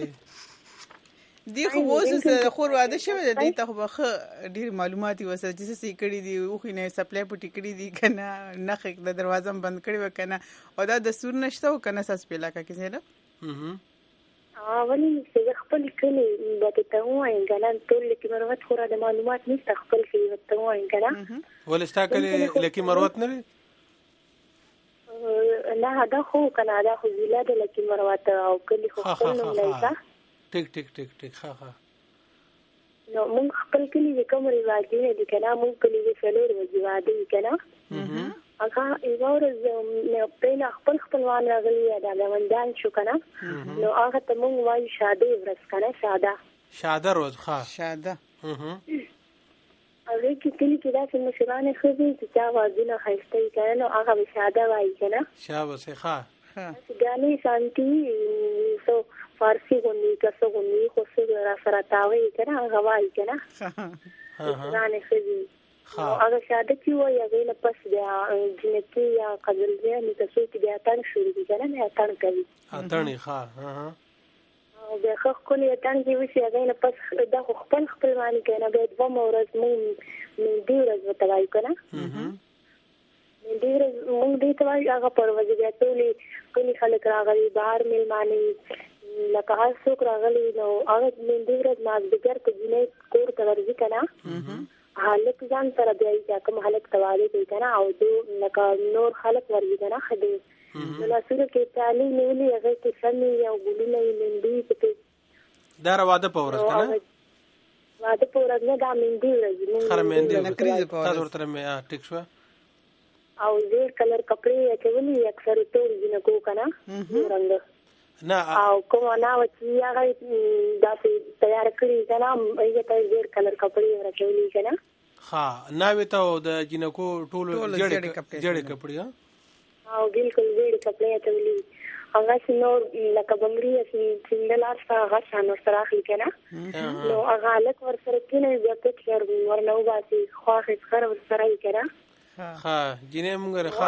دی خو اوس خور واده شوی دی ته خو بخ ډیر معلومات وسه چې څه کړي دي او خو نه سپلای پټی کړي دي کنه نخ د دروازه بند کړي وکنه او دا د سور نشته او کنه ساس پیلا کا کې زه ولی چې خپل کلی د ته وای غلان ټول کې مروت خو را د معلومات نشته خپل کې ته وای غلا ولستا کلی لکی مروت نه نه دا خو کنه دا خو ولادت لکی مروت او کلی خو خپل نه لایسا ټیک ها نو مونږ خپل کلی کوم رواجونه دي کنه مونږ کلی فلور وځواده کنه هغه ایوارز نه په خپلوان راغلي دا لوندان شو کنه نو هغه ته مونږ وایو شاده ورځ کنه شاده روز ښه شاده اوی کې کلی کې دا چې مشرانه خزي چې چا واځنه خسته کنه نو هغه شاده وایي کنه شابه ښه ګانی شانتي سو فارسی غونډي کسو غونډي خو څه را سره تاوي کنه هغه وایي کنه مشرانه خزي هغه شاده چې وایي هغه نه پس بیا جنتی یا قبلیا نه تاسو کې بیا تان شروع دي کنه نه تان کوي اتانی ښه او بیا خو کولې تان چې وشي هغه نه پس دا خپل معنی کنه بیا دوه مورز مون دی ورځ وتاوي کنه ډیر مونږ دې ته وایي هغه پروازي بیا ټولې خلک راغلي بهر مېلمانې لکه هر څوک راغلي نو هغه دې ورځ مازدیګر ته جنې کور ته ورځي کنه حالت ځان سره بیا چې کوم حالت تواله کوي کنه او لکه نور خلک ورځي کنه خدي نو لاسونه کې تعالی نیولې هغه کې سمې او ګلونه مندي پته دا واده په ورځ کنه واده په ورځ نه دا مندي ورځ خر مندي تاسو ورته مې ټیک شو او زیر کلر کپڑے اچولي اکثر ټول جنکو کنه رنگ نه او کوم نه وچی هغه داسې تیار کړی کنه ایګه ته زیر کلر کپڑے ورچولي کنه ها ناوي ته د جنکو ټول جړې کپڑے او بالکل ویډ کپړې ته ولي هغه نور لکه بنگړي سندلار هغه شانو سره اخلي کنه نو هغه لک ور سره کینې بیا پکچر ورنو باسي خواخې خر ور سره یې کنه ها جنې مونږ ها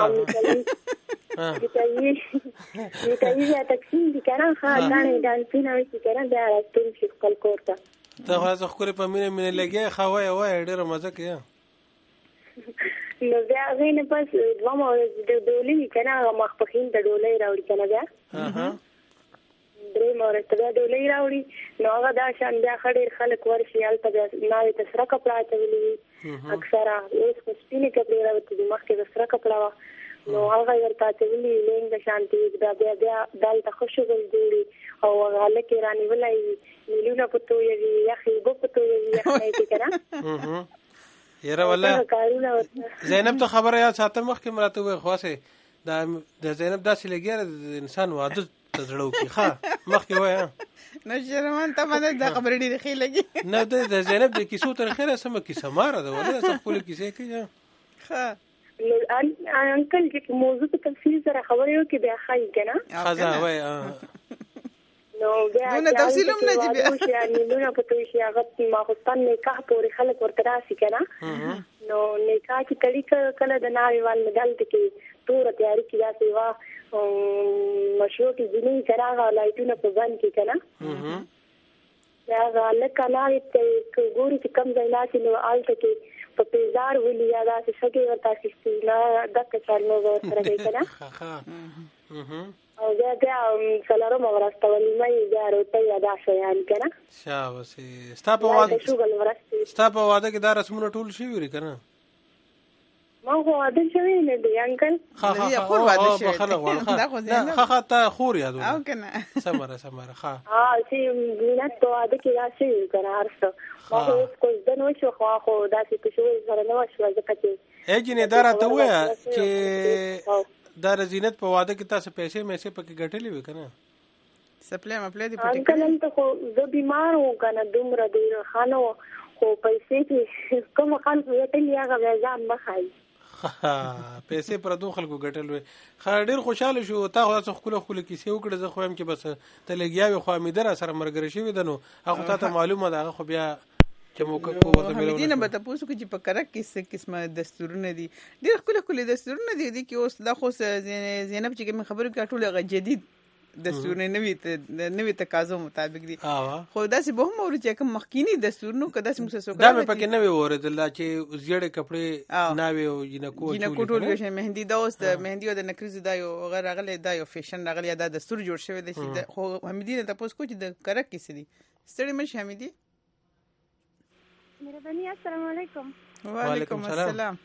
یې تکسین دي کنه ها غاڼې دانسینه وي کنه دا راستون شي خپل کوړه ته خلاص خو په مینه لګي خوای وای ډېر مزه کوي نو بیا غینه پس دومره د ډولې کنه مخپخین د ډولې راوړي کنه بیا درې مور ته د ډولې راوړي نو هغه دا شان بیا خړې خلک ورشي البته بیا ناوې ته سره کپڑا چولې اکثره اوس په سپینې کپڑے راوته د مخکې د سره کپڑا نو هغه ورته چولې لنګ شانتي دا بیا دال ته خوشبو جوړي او هغه کې رانی ولای نیلونه پتو یې یخي بو پتو یې یخي کنه یره والله زینب ته خبره یا ساته مخکې مراته وي خاصه د زینب داسې لګیاره د انسان واده تزړو کی ښه مخکې وای نو شرمان ته مده د خبرې ډېرې ښې لګي نه د زینب د کیسو تر خیره سم کیسه ماره ده ولا څه خپل کیسه کوي ښه نو انکل چې موضوع په تفصیل سره خبرې وکړي بیا خای کنه خزا وای نو بیا نو تفصیل هم نه دی بیا یعنی نو په توګه چې هغه ما خپل نکاح پورې خلک ورته راسي کنه نو نکاح چې کړي کله د ناویوال مدل کې تور تیاری کیدا سیوا مشروع کې ځینې چراغ لایټونه په ځان کې کنه دا غاله کناوي ته ګوري چې کم ځای لاسي نو آلته کې په پیزار ولي یا دا چې څنګه ورته سیستم دغه چارنو سره دی کنه او بیا سلام ورسته ولې مې بیا روته یاد شویان کنه شاباسي ستا په واده کې دا رسمونه ټول شي وری کنه ما هو واده شوی نه دی انکل خور واده شوی دا خو تا خور یادو او کنه سمره ها چې مینات په واده کې راشي کنه هرڅه ما هو کوم د نو شو خو دا چې شوی سره نو شو ځکه چې اجنه دارته وای چې دا زینت په واده کې تاسو پیسې مېسه پکې ګټلې وې کنه سپلې مپلې دی پټ انکل ته خو زه بیمار وم کنه دومره دی خانو خو پیسې چې کوم خان ګټلې هغه ځان مخای پیسې پر دوه خلکو ګټل وې ډېر خوشاله شو تا خو خپل کیسې وکړه زه خو هم کې بس ته لګیاوي خو امیدره سره مرګره شوی دنو هغه ته معلومه ده خو بیا چې موږ کو ورته مليونه به تاسو کې چې په کرک کې څه قسمه دستورونه دي ډېر خپل دستورونه دي چې اوس دا خو زینب چې کوم خبرو کې ټول غ جدید دستورونه نوې تقاضو مطابق دي خو دا سه به هم ور چې کوم مخکینی دستورونه کدا سم څه سوګا دا په کې نوې اوریدل چې زیړې کپڑے ناوې او جنکو ټول وشه مهندي دوست مهندي او د نکریز دا یو غیر غلې دا یو فیشن غلې دا دستور جوړ شوی دی چې خو حمیدی ته تاسو کو چې د کرک کې سړي ستړي مشه حمیدی مهرباني السلام علیکم وعلیکم السلام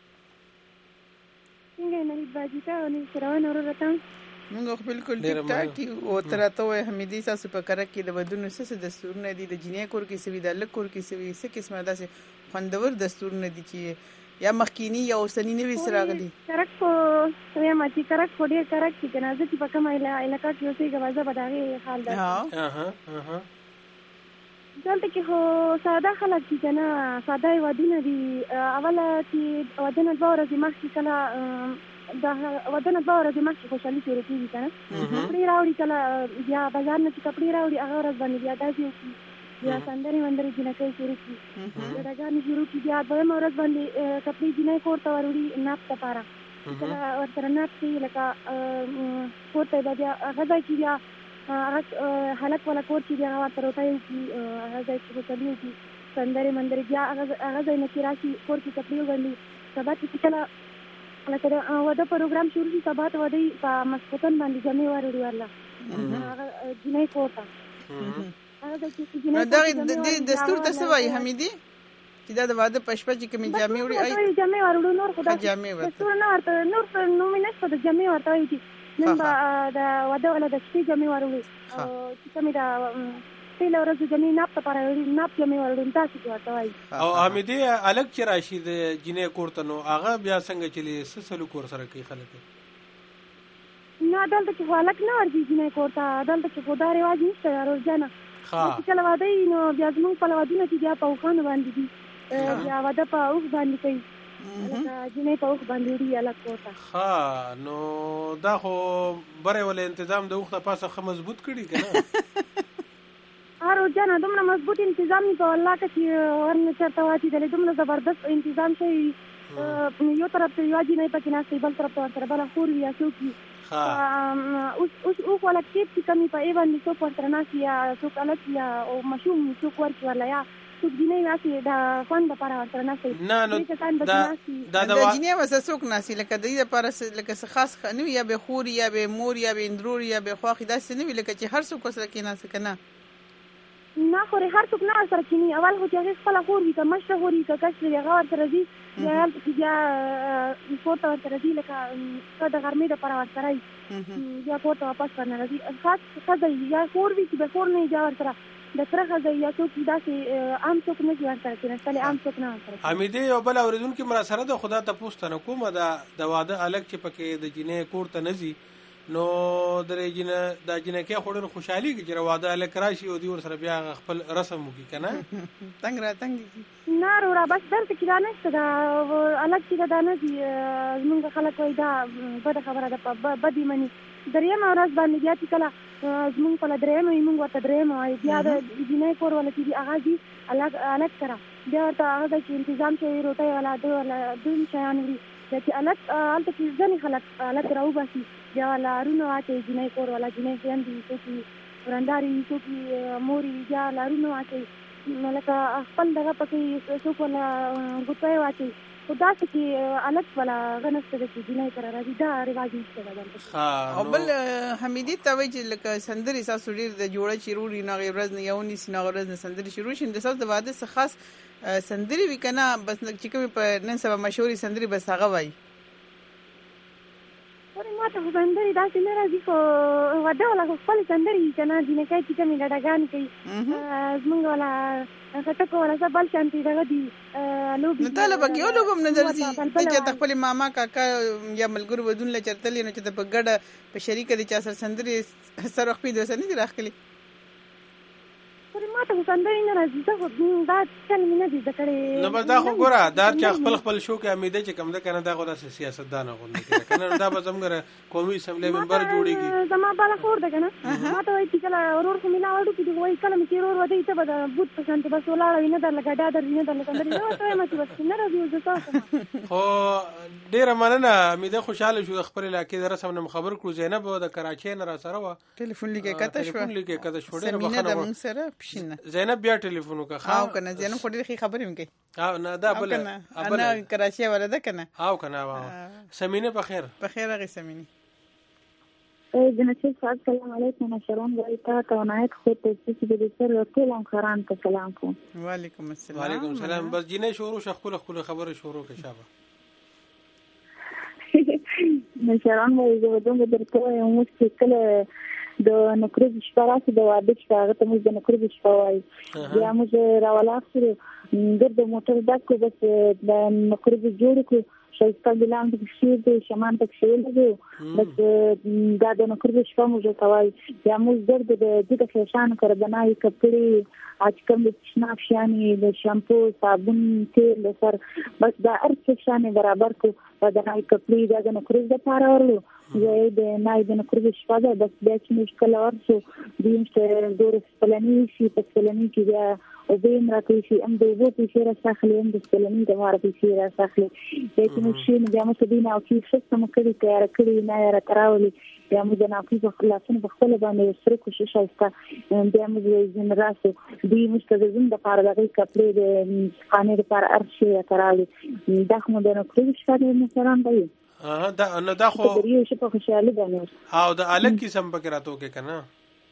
څنګه نه باجی ته ونی سره ورته موږ بالکل ټیک ټاک او ترته وې حمیدی تاسو په کرک کې د ودونو څه دستورونه دي د جنې کور کې سوي د لک کور کې سوي څه قسمه داسې خوندور دستورونه دي چې یا مخکینی یا اوسنی نوې سره غلي کرک کو سوي ماتي کرک کو ډیر کرک چې جنازه چې په کومه علاقه کې اوسې غوازه بداغي حال ده دلته کې هو ساده خلک چې کنه ساده ودونه دي اوله چې ودونه دوه ورځې مخکې کله دا ودونه دوه ورځې مخکې خوشحالي شروع کېږي کنه کپړې راوړي کله بیا بازار نه چې کپړې راوړي هغه ورځ باندې بیا داسې وکړي بیا سندرې وندرې جنکۍ شروع کړي ډاګانې شروع کړي بیا دویمه ورځ باندې کپړې جنۍ کور ته وروړي ناپ دپاره کله ورسره ناپ کوي لکه کور ته بیا هغه ځای کې بیا حالت والا کور چې بیا ورته روټۍ وکړي هغه ځای کې خوشحالي وکړي سندرې مندرې بیا هغه ځای نه چې راشي کور کې کپړې وګنډي سبا چې کله لکه د واده پروګرام شروع شي سبا ته ودی په مسکوتن باندې جمعې وروړي ورله هغه جنۍ کور ته دا دستور ته څه وایي حمیدي چې دا د واده په شپه چې کومې جامې وړي جامې وروړو نور خو دستور نه ورته نور نو مې نشته د جامې ورته وایي چې نن به د واده ولا د شپې جامې وروړي چې کومې د پیله ورځ جمعې ناپ ته پاره ناپ جمعې وروړي تاسو ورته وایي او حمیدي الګ چې راشي د جنې کور ته نو هغه بیا څنګه چلی سلو کور سره کوي خلک نه دلته کې خلک نه ورځي جنې کور ته دلته کې خو دا رواج نشته روزانه چې کله واده نو بیا زموږ په ودونه کې بیا په وخانه باندې دي بیا واده په اوخ باندې کوي لکه جنې په اوښ باندې وړي الګ کوته. ها نو دا خو بره ولې تنظیم د اوښ د پاسه ښه مضبوط کړي که نه؟ هر جانه دومره مضبوط انتظام په والله که چې ورنه چېرته واچېدلې دومره زبردست انتظام شوی یو طرف ته یوه جنۍ پکې ناستې بل طرف ته ورسره بله خور وي یا څوک وي. اوس اوښ والا کیپ چې کم وي په ای باندې څوک ورسره ناست یا څوک الګ یا ماشوم څوک ورکړي ورله یا څوک جنۍ ناستې د خوند دپاره ورسره ناستې. نه نو د جنۍ وسه څوک ناستې لکه د دې دپاره لکه څه خاص نه وي یا به خور یا به مور یا به اندرور یا به خواښې داسې نه وي لکه چې هر څوک ورسره کېناسته که نه؟ نه خورې هر څوک نه ورسره کېني. اول خو چې هغې خپله خور وي که مشره خور وي که کشر وي هغه ورسره ځي یا هلته چې بیا کور ته ورسره ځي لکه ښه د غرمې دپاره ورسره وي بیا کور ته واپس ورنه راځي. خاص ښځه وي یا خور وي چې به خور نه وي بیا ورسره د تره ښځه وي یا څوک وي داسې عام څوک نه شي ورسره کېناستلی عام څوک نه ورسره. حمیدې یو بله اورېدونکي مې راسره ده خو دا تپوس ته نه کومه د واده هلک چې پکې د جنۍ کور ته نه ځي نو د جنکۍ خو ډېر خوشحالېږي چې واده هلک راشي او دوی ورسره بیا خپل رسم وکړي که نه؟ تنګ راتنګ نه وروره بس دلته کې دا نشته دا هلک چې دا نه ځي زمونږ خلک وایي دا بده خبره ده بد یې مني. درېیمه ورځ باندې بیا چې کله زمونږ خپله درېیمه وي مونږ ورته درېیمه وایو بیا د جنۍ کور والا چې دي هغه ځي هلک سره بیا ورته هغه ځای چې انتظام شوی روټۍ والا دوی شیان وړي بیا چې هلک هلته کې ځینې خلک هلک راوباسي بیا والا اړونه واچوي جنۍ کور والا جنۍ خویندې وي څوک وي ورندارې وي څوک وي مور وي بیا والا اړونه واچوي نو لکه خپل دغه پکې څوک والا ګوتۍ واچوي خو داسې کې هلک والا هغه نشته ده چې جنۍ سره راځي دا رواج نشته ده دلته. او بل حمیدې ته وایي چې لکه سندرې ستاسو ډېر د جوړه چې وروړي نو هغې ورځ نه یو نیسي نو هغه ورځ نه سندرې شروع شي نو د ستاسو د واده څه خاص سندرې وي که نه بس چې کومې په نن سبا مشهورې سندرې بس هغه وایي؟ ما ته خو سندرې داسې نه راځي خو واده والا خو خپلې سندرې وي که نه جنکۍ چې کومې ګډاګانې کوي زمونږ والا خټکو والا څه بل شانتې دغه دي لوبې نو تا له پکې یو لوبه هم نه درځي ته چېرته خپلې ماما کاکا یا ملګرو ودون له چېرته تللی نو چې ته په ګډه په شریکه د چا سره سندرې سر وخت پې دوسه نه دي راښکلي؟ ما ته خو سندرې نه راځي زه خو دا چل مې نه دي زده کړې. نو بس دا خو ګوره دا چې خپل شو کې حمیدې چې کوم ده که نه دا خو داسې سیاستدانه غوندې کوي که نه دا به زموږ قومي اسمبلۍ ممبر جوړېږي. زما بله خور ده که نه ما ته وایي چې کله ورور خو مې لا وړوکي دي وایي کله مې چې ورور ودی ته به د بوت په شانتې بس ولاړه وي نه درله ګډا درځي نه درله سندرې زه ورته وایم چې بس نه راځي اوس زه تاسو خو ډېره مننه حمیدې خوشحاله شو د خپل علاقې د رسم نه خبر کړو. زینب د کراچۍ نه راسره وه ټلیفون لیکې کته شوه ډېره سمینه ده موږ سره پښینه زینب بیا ټلیفون وکړه او کنه زینب خو ډېرې ښې خبرې هم کوي او نه دا بله انا کراچۍ والا ده کنه او کنه سمینه بخیر بخیر هغې سمینه جنتی صاحب سلام علیکم نشران وای تا عنایت خود چې د دې سره ټول خران ته سلام کوم. وعلیکم السلام. وعلیکم السلام. بس جنې شروع خپل خبره شروع کې شابه نشران وای زه دومره درته یو مشکل د نکرز شپه راسي د واده شپه هغه ته موږ د نکرز شپه وایي بیا موږ راولاړ شو د موټر ډک کړو بس د نکرز جوړ کړو ښایسته ګلان پکې شوي دي شمان پکې شوي دي بس دا د نکرز شپه موږ ته وایي بیا موږ ګرد د دې د فیشان کړبنایي کپړې اچکم د تشناب شیانې د شامپو صابون تیل سر بس دا هر څه شیانې برابر کړو د نای کپړې دا د نکرز دپاره ورلو زه د نای د نکرز شپه ده بس بیا چې موږ کله ورسو دوی چې دور سپلني شي په سپلني کې بیا اوبه هم راکوي شي هم د اوبو پیسې راڅاخلي هم د سپلني دپاره پیسې راڅاخلي بیا چې موږ شي نو بیا موږ دوی ناوکي ښه مو کړي تیاره کړي نه یې راته راولي بیا موږ د ناوکي په لاسونو په خپله باندې سره کوشش ښایسته بیا موږ ځینې راسو دوی موږ ته د ژوند دپاره د هغوی کپړې د خانې دپاره هر شی راته راولي دا خو مو د نکرز شپه د مثالان به وي دا خو یو شي په خوشحالي باندې او د الګ کیسه هم پکې راته وکړې که نه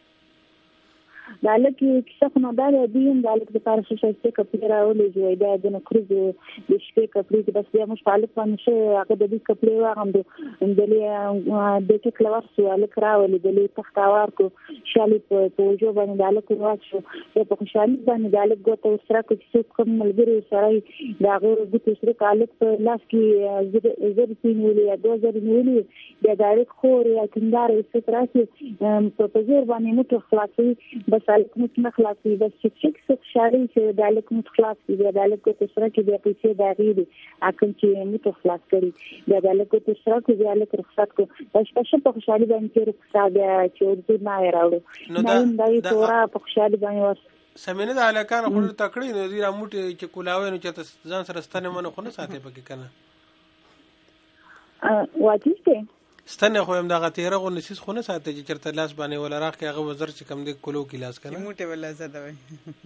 د الګ کیسه خو نو دا دی هم د الګ دپاره ښه ښایسته کپړې راولي چې دا د نکرز د شپې کپړې چې بس بیا موږ په الګ باندې ښه هغه د دوی کپړې واغوندو د ټیکله ورسو الګ راولي د لوی تخت هوار کړو شالې په وجو باندې د الګ واچو بیا په خوشحالي باندې د الګ ګوته ورسره کړو چې څوک کوم ملګري ورسره د هغې ګوتې ورسره کړو الګ په لاس کې زر روپۍ نیولي یا 2000 نیولي بیا د الګ خور یا ټینګار یې څه راسي په زور باندې موټر خلاصوي بس الک مت خلاصي بس چې خوشحالي چې د الک مت خلاصي د الک ته سره کې د پیسې د غیري اکم چې مت خلاص کړي د الک ته سره کې د الک رخصت کو پښه په خوشحالي باندې رخصت چې ورته نه راوړو نو دا یې تورا په خوشحالي باندې سمینه د علاقانو خو تکړی نو دی را موټي چې کولاوي نو چې ځان سره ستنه منو خو نه ساتي پکې کنه واجبته ستنه خو هم دغه تیره غو نسیس خو نه ساتي چې چرته لاس باندې ولا راخ کې هغه وزر چې کم دی کولو کې لاس کنه موټه ولا زده وي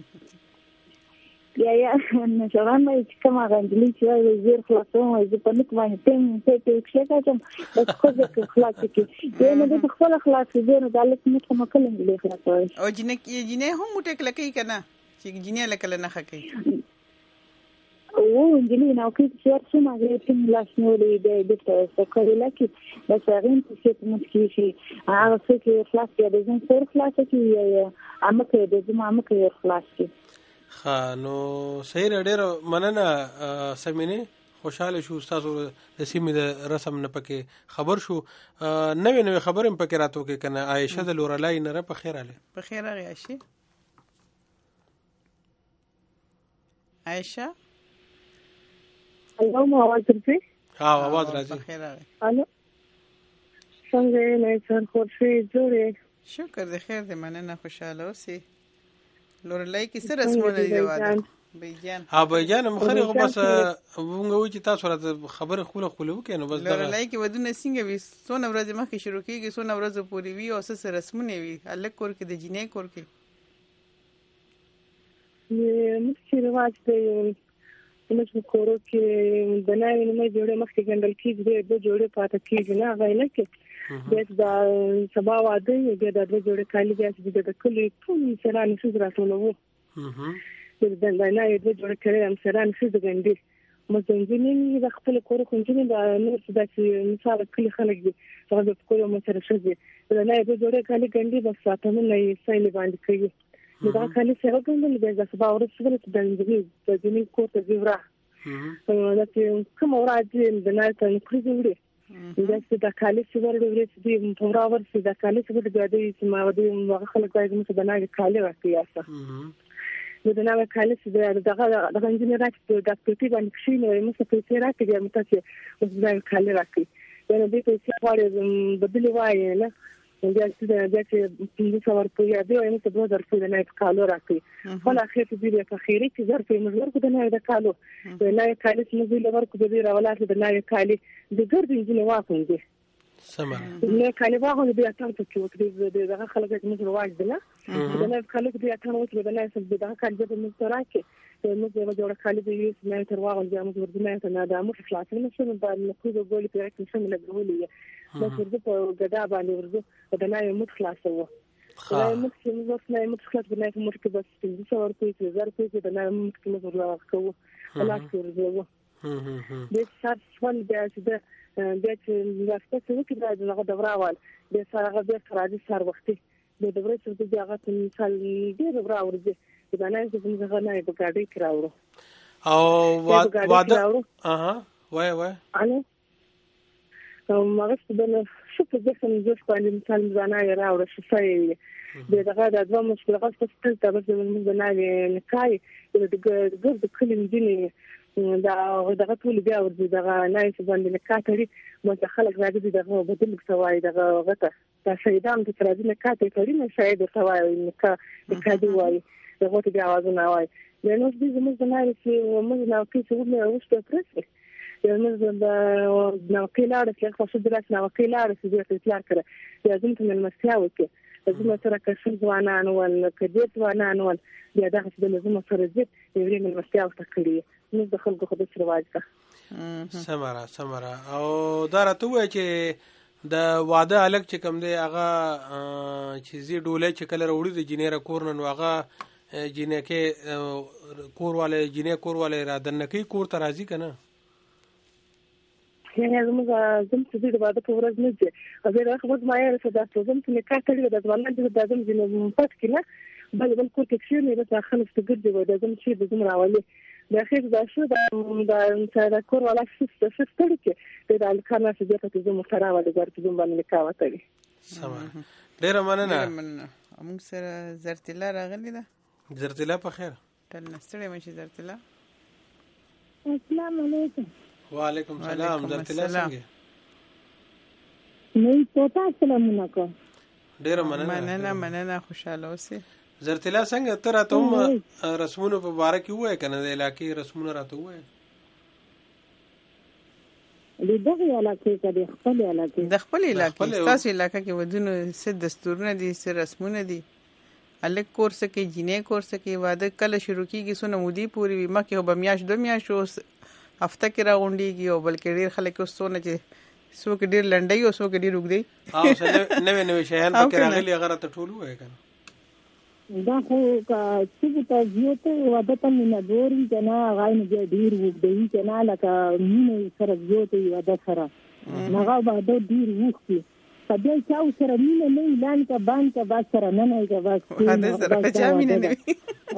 یا نشران مې چې کومه غندلې چې زیر خلاصوم او زه په نک باندې ته څه کوم بس خو ځکه خلاص کې یې نه د خپل خلاص دې نه دالک مې کوم کله انګلیسي خلاصوي او جنې هم موټه کله کوي کنه چې جنې لکه نه خکې او انجلي نو کې چې څه ما غوښتل چې لاس نو دې د څه کولای کی بس هغه چې مشکل شي هغه چې خلاص کې د ځین سره خلاص کې امکه د زما امکه خلاص کې نو صحیح ډېر مننه سمینه خوشاله شو تاسو د سیمې د رسم نه پکې خبر شو نوې خبرم پکې راتو کې کنه عائشه د لورلای نه په خیر اله په خیر راغی عائشه الو مو आवाज راځي ها आवाज راځي په خیر راغی الو څنګه نه سر خورشید جوړه شکر د خیر دې مننه خوشاله اوسې لورلای کې سره رسمونه دی واده بیجان ها بیجان مخري خو بس وګورئ چې تاسو راته خبره خولو کینو بس لورلای کې ودونه څنګه وي څونه ورځې مخکې شروع کیږي څونه ورځې پورې وي او سره رسمونه وي الک کور کې د جنې کور کې مخکې رواج دی موږ کورو کې د ناوې نه جوړه مخکې ګندل کېږي د جوړه پاتې کېږي نه غوښنه کې دا سبا واده یې د جوړه کالي چې د کلی ټول سره نشي راتلو د نه یې د جوړه کړې هم سره نشي ګندي مزنګینې د خپل کور کوم د نو چې مثال کلی خلک دي هغه د کور مو سره شي د نه یې د جوړه کالي ګندي بس ساتنه نه یې سایل باندې کوي دا کالي سره ګندل د سبا ورسره د دې کور ته ځورا دا چې کوم ورځ د نه ته کړی دا چې د کالي څور د ورځې د پوراور چې د کالي څور د غاډي چې ما ودی خلک باید موږ د نه کالي راکړي اسه د نه کالي چې د انجنیر راکړي د پټي باندې شي نو موږ په څیر راکړي موږ ته اوس د کالي راکړي دا د دې څه وړي بدلی وایي نه دا چې د څور په یاد دی نو ته د څه نه کالو راکړي خو لا خیر دې په خیره چې ظرف موږ ورکو د نه د کالو د نه کالي چې موږ ورکو د راولات د نه کالي د ګرد انجن واقع دي سمه نه کالي واغونه بیا تاسو کې وکړي دغه خلک چې موږ رواج دي نه د نه خلک بیا تاسو وکړي د نه څه دغه کالي د موږ راکې موږ جوړه کالي د یوس نه تر واغونه بیا موږ ورته نه د موږ خلاص نه شو د نکو د ګولې په کې څنګه لګولې نو ورته په ګډا باندې ورته د نه موږ خلاصو دا موږ چې موږ نه موږ خلاص نه موږ کې بس د څور په زر په د نه موږ کې موږ راکو خلاص ورځو د څار بیا چې واسطه څه وکړه دغه دوراوال د سره بیا راځي سر وختي د دوره چې دغه مثال دی دوره ورځي دا نه چې موږ نه په ګاډي کراوړو او واده وای الو ما غوښتل شو په دې سم چې په مثال ځانه راوړل شي دغه د دوه مشکلات څخه څه تاسو موږ نه کای د کلم دي دا دغه ټول بیا ورته دغه نه چې باندې نه کاټري مو خلک راځي دغه بدل څوای دغه غته دا شهیدان چې راځي نه کاټري کړي نه شاید څوای نه کاډي وای دغه ته بیا आवाज نه وای نو دې زموږ نه چې موږ نه کې څه نه اوسته پرسه موږ د نو کې لاړ چې خاصه درس نو کې لاړ چې دې اطلاع کړه لازم ته المسیا وکړه لازم سره کښل ځوانان ول کډیت ځوانان ول بیا دا چې لازم سره دې یوري المسیا وکړي نو د خلکو خو د رواج ده سمره او دا راته وای چې د واده الګ چې کوم دی هغه چې زی ډولې چې کله وروړي د جنیره کورن هغه جنې کې کور والے را دنکی کور ته راځي کنه یعنی زم چې د واده په ورځ نه دي زه راخ وځم ما یې صدا زم چې کار کړی د ځوانان د زم چې پټ کینه بل کور کې چې نه د خلک څخه ګرځي د زم چې د زم راولي د خیر دا شو د کور ولا څه ستړي کې د الکانه چې د زم مختراوه د ګرځي زم باندې کاوه کوي سم ډیر مننه موږ سره زرتله راغلی ده. زرتله په خیر ټل نستړی مشي زرتله. السلام علیکم. وعلیکم السلام. زرتله څنګه؟ نو پوتا سلامونه کوم. ډیره مننه خوشاله اوسې. زرتله څنګه ته راته هم رسمونو په باره کې ووایه که نه د علاقې رسمونه راته ووایه. د دغې علاقې که د خپلې علاقې د خپلې علاقې ستاسو علاقه کې ودونو څه دستورونه دي څه رسمونه دي؟ هلک کور څه کوي جینۍ کور څه کوي واده کله شروع کېږي څونه مودې پورې وي؟ مخکې خو به میاشت 2 میاشتې اوس هفته کې راغونډېږي او بلکې ډېر خلک اوس څونه چې څوک ډېر لنډوي او څوک ډېر اوږدوي. نوې شیان پکې راغلي هغه راته ټول ووایه که نه. دا خو که څوک ته زیاته واده ته مینهدور وي که نه هغه یې نو بیا ډېر اوږدوي که نه لکه مینه سره زیاته وي واده سره نو هغه واده ډېر اوږد وي. که بیا چا سره مینه نه وي لاندې که باندې که بس سره ننوي که بس واده سره که چا مینه نه وي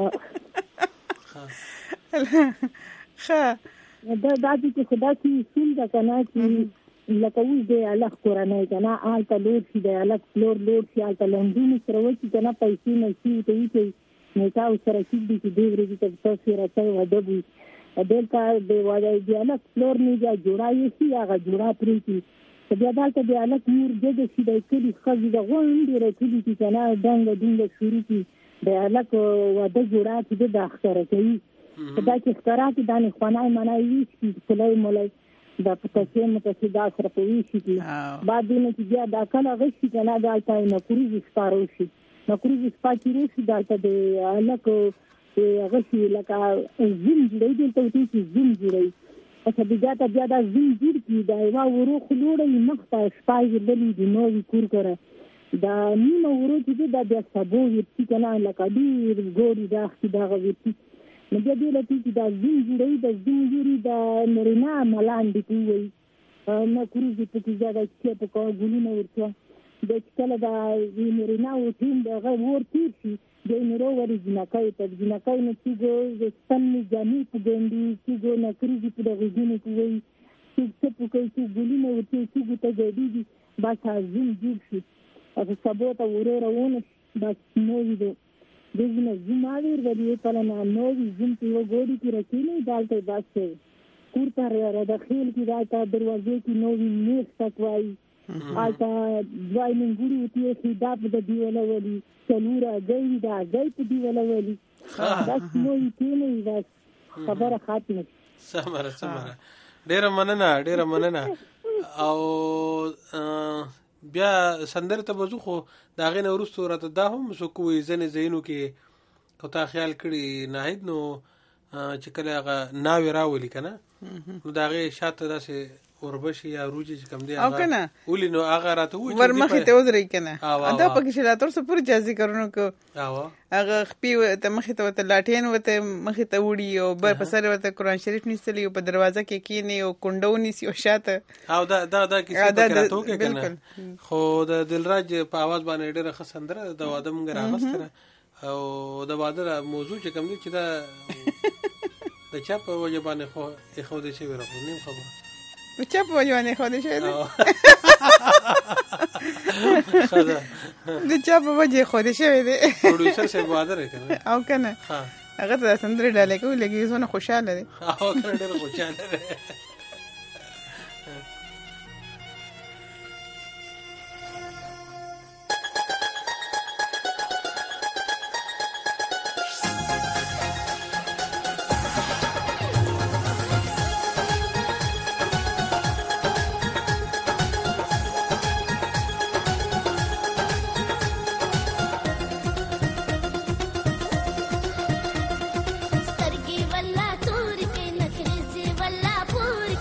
ښه دا دې چې خو داسې اصول ده که نه چې لکه اوس د هلک کورنۍ که نه هلته لوډ شي د هلک پلور لوډ شي هلته لنډونو سره وکړي که نه پیسې نشي ورته وکړي نو تا ورسره کېږدي چې دوی ورځې ته تاسو راځئ واده وي دلته د هلک پلور نه بیا جوړه یوسي هغه جوړه پرېږدي که بیا دلته د هلک مور جګه شي د کلي ښځې د غونډې راټولې کړي که نه ډنګه ډونګه شروع کړي د هلک واده جوړه چې ده دا ښکاره کوي که دا چې ښکاره کړي دا نښانی منی ویشي پلی ملی دا په تکې متسې دا سره په ویشي کړي بعد دې نه چې بیا دا کله غشي که نه دلته نکروزې شپه روشي نکروزې شپه چې روشي دلته د هلک هغه شي لکه زوم جوړوي دلته ورته چې زوم جوړوي اچھا بیا ته بیا دا زوم جوړ کړي دا یوه ورو خو لوړوي مخ ته شپه یې دلې د نوي کور کره دا نیمه ورو چې دی دا بیا سبو ورتي که نه لکه ډېر ګوري دا اخکي دغه ورتي نو بیا دې لکه چې دا زوم جوړوي د زوم جوړي د نرینه ملاندې ته ووایي نکروزې پکې زیاده کښې په کوه ګلونه ورته بیا چې کله دا نرینه وټیم د هغه ور تېر شي بیا یې نرو ورې جینکۍ ته جینکۍ نه چوګو د ستن جامې په ګنډي چوګو نکروزې په د غوږونو په وایي څوک څه په کوي څوک ګلونه ورته چوګو ته ګډېږي بس زوم جوړ شي او سبو ته ورو روانه شي بس نوي دی دزنه زوم آویرګلی کله نه نوي زوم په یوه ګوډي کې راکېنی دلته یې بس کور ته راډخېل کې دلته دروازې کې نوي میز تک وایي هلته دوه نیمګړي ورته ایښي دا په د دیوله ولي څلور هګۍ وي د هګۍ په دیوله ولي بس نوي کېنوي بس خبره ختمه شي. سمره ډېره مننه او بیا سندرې ته به ځو خو د هغې نه وروسته راته دا هم څوک وایي ځینې ځایونو کې که تا خیال کړي ناهید نو چې کله هغه ناوې راولي که نه نو د هغې شاته داسې اوربشي یا روجې چې کوم دی هغه ولي نو هغه راته وایي ورمخې ته ودرېږي که نه دا پکې چې لا تر اوسه پورې چا ذکرونه کو هغه خپې ته مخې ته ورته لاټین ورته مخې ته وړي او بر په سر ورته قرآن شریف نیستلی او په دروازه کې کېني او کونډه ونیسي او شاته او دا کیسې پکې راته وکړې که نه خو د دلراج په اواز باندې ډېره ښه سندره د واده مونږ راغسته او د واده موضوع چې کوم دی چې دا د چا په وجه باندې خو ایښودې شوې راخو نیم خبره د چا په وجه باندې ایښودې شوې ده د چا په وجه ایښودې شوې دی پروډیوسر صاحب واده دی که نه او که نه هغه ته دا سندرې ډالۍ کوي لږ یې څونه خوشحاله دی ډېر خوشحاله دی. سترګې والله تور کې نخرې والله پور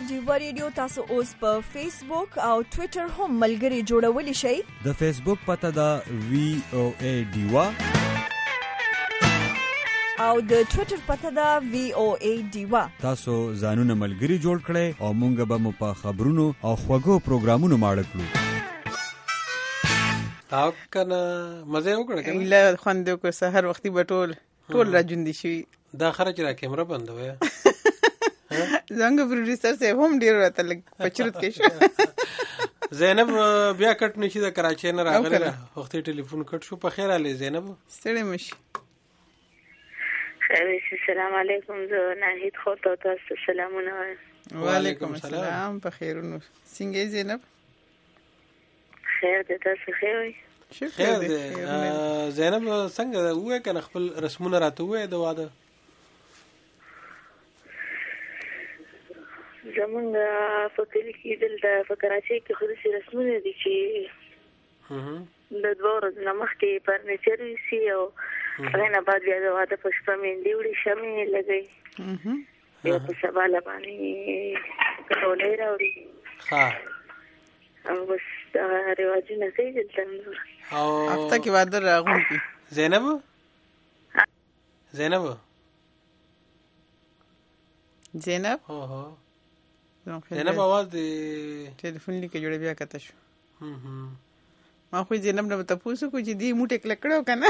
ډیوا ریډیو تاسو اوس په فیسبوک او ټوئیټر هم ملګري جوړولی شئ. د فیسبوک پته ده VOA ډیوا او د ټوئیټر پته ده VOA ډیوا. تاسو ځانونه ملګري جوړ کړئ او مونږ به مو په خبرونو او خوږو پروګرامونو ماړه کړو. او کنه مزه وکړه کنه له خوند کو سحر وختي بټول ټول را جوندي شي. دا خرچ را کیمرا بند وای زنګ پروډوسر سه هم ډیر راته لګ پچرت کې شو. زینب بیا کټ نشي د کراچۍ نه راغله وختي ټلیفون کټ شو. په خیر علي زینب ستړي مشي. خیر السلام علیکم. زه ناهید خو ته تاسو سلامونه. وعلیکم السلام. په خیرونو څنګه زینب؟ خیر دې تاسو خیر وي؟ خیر دې. زینب څنګه وې کنه خپل رسمونه راته وې د واده؟ زمونږ په کلي کې دلته په کراچۍ کې خو داسې رسمونه دي چې د 2 ورځو نه مخکې فرنیچر ویسي او هغې نه بعد بیا د واده په شپه مېندې وړي شمې لګوي بیا په سبا له باندې ډولۍ راوړي او بس دغه رواجونه کوي دلته. او هفته کې واده راغونکي. زینب زینب زینب आवाज دی ټلیفون لیکه جوړه بیا کته شو. ما خو زینب نه تاسو کو چې دی موټه کلکړو کنه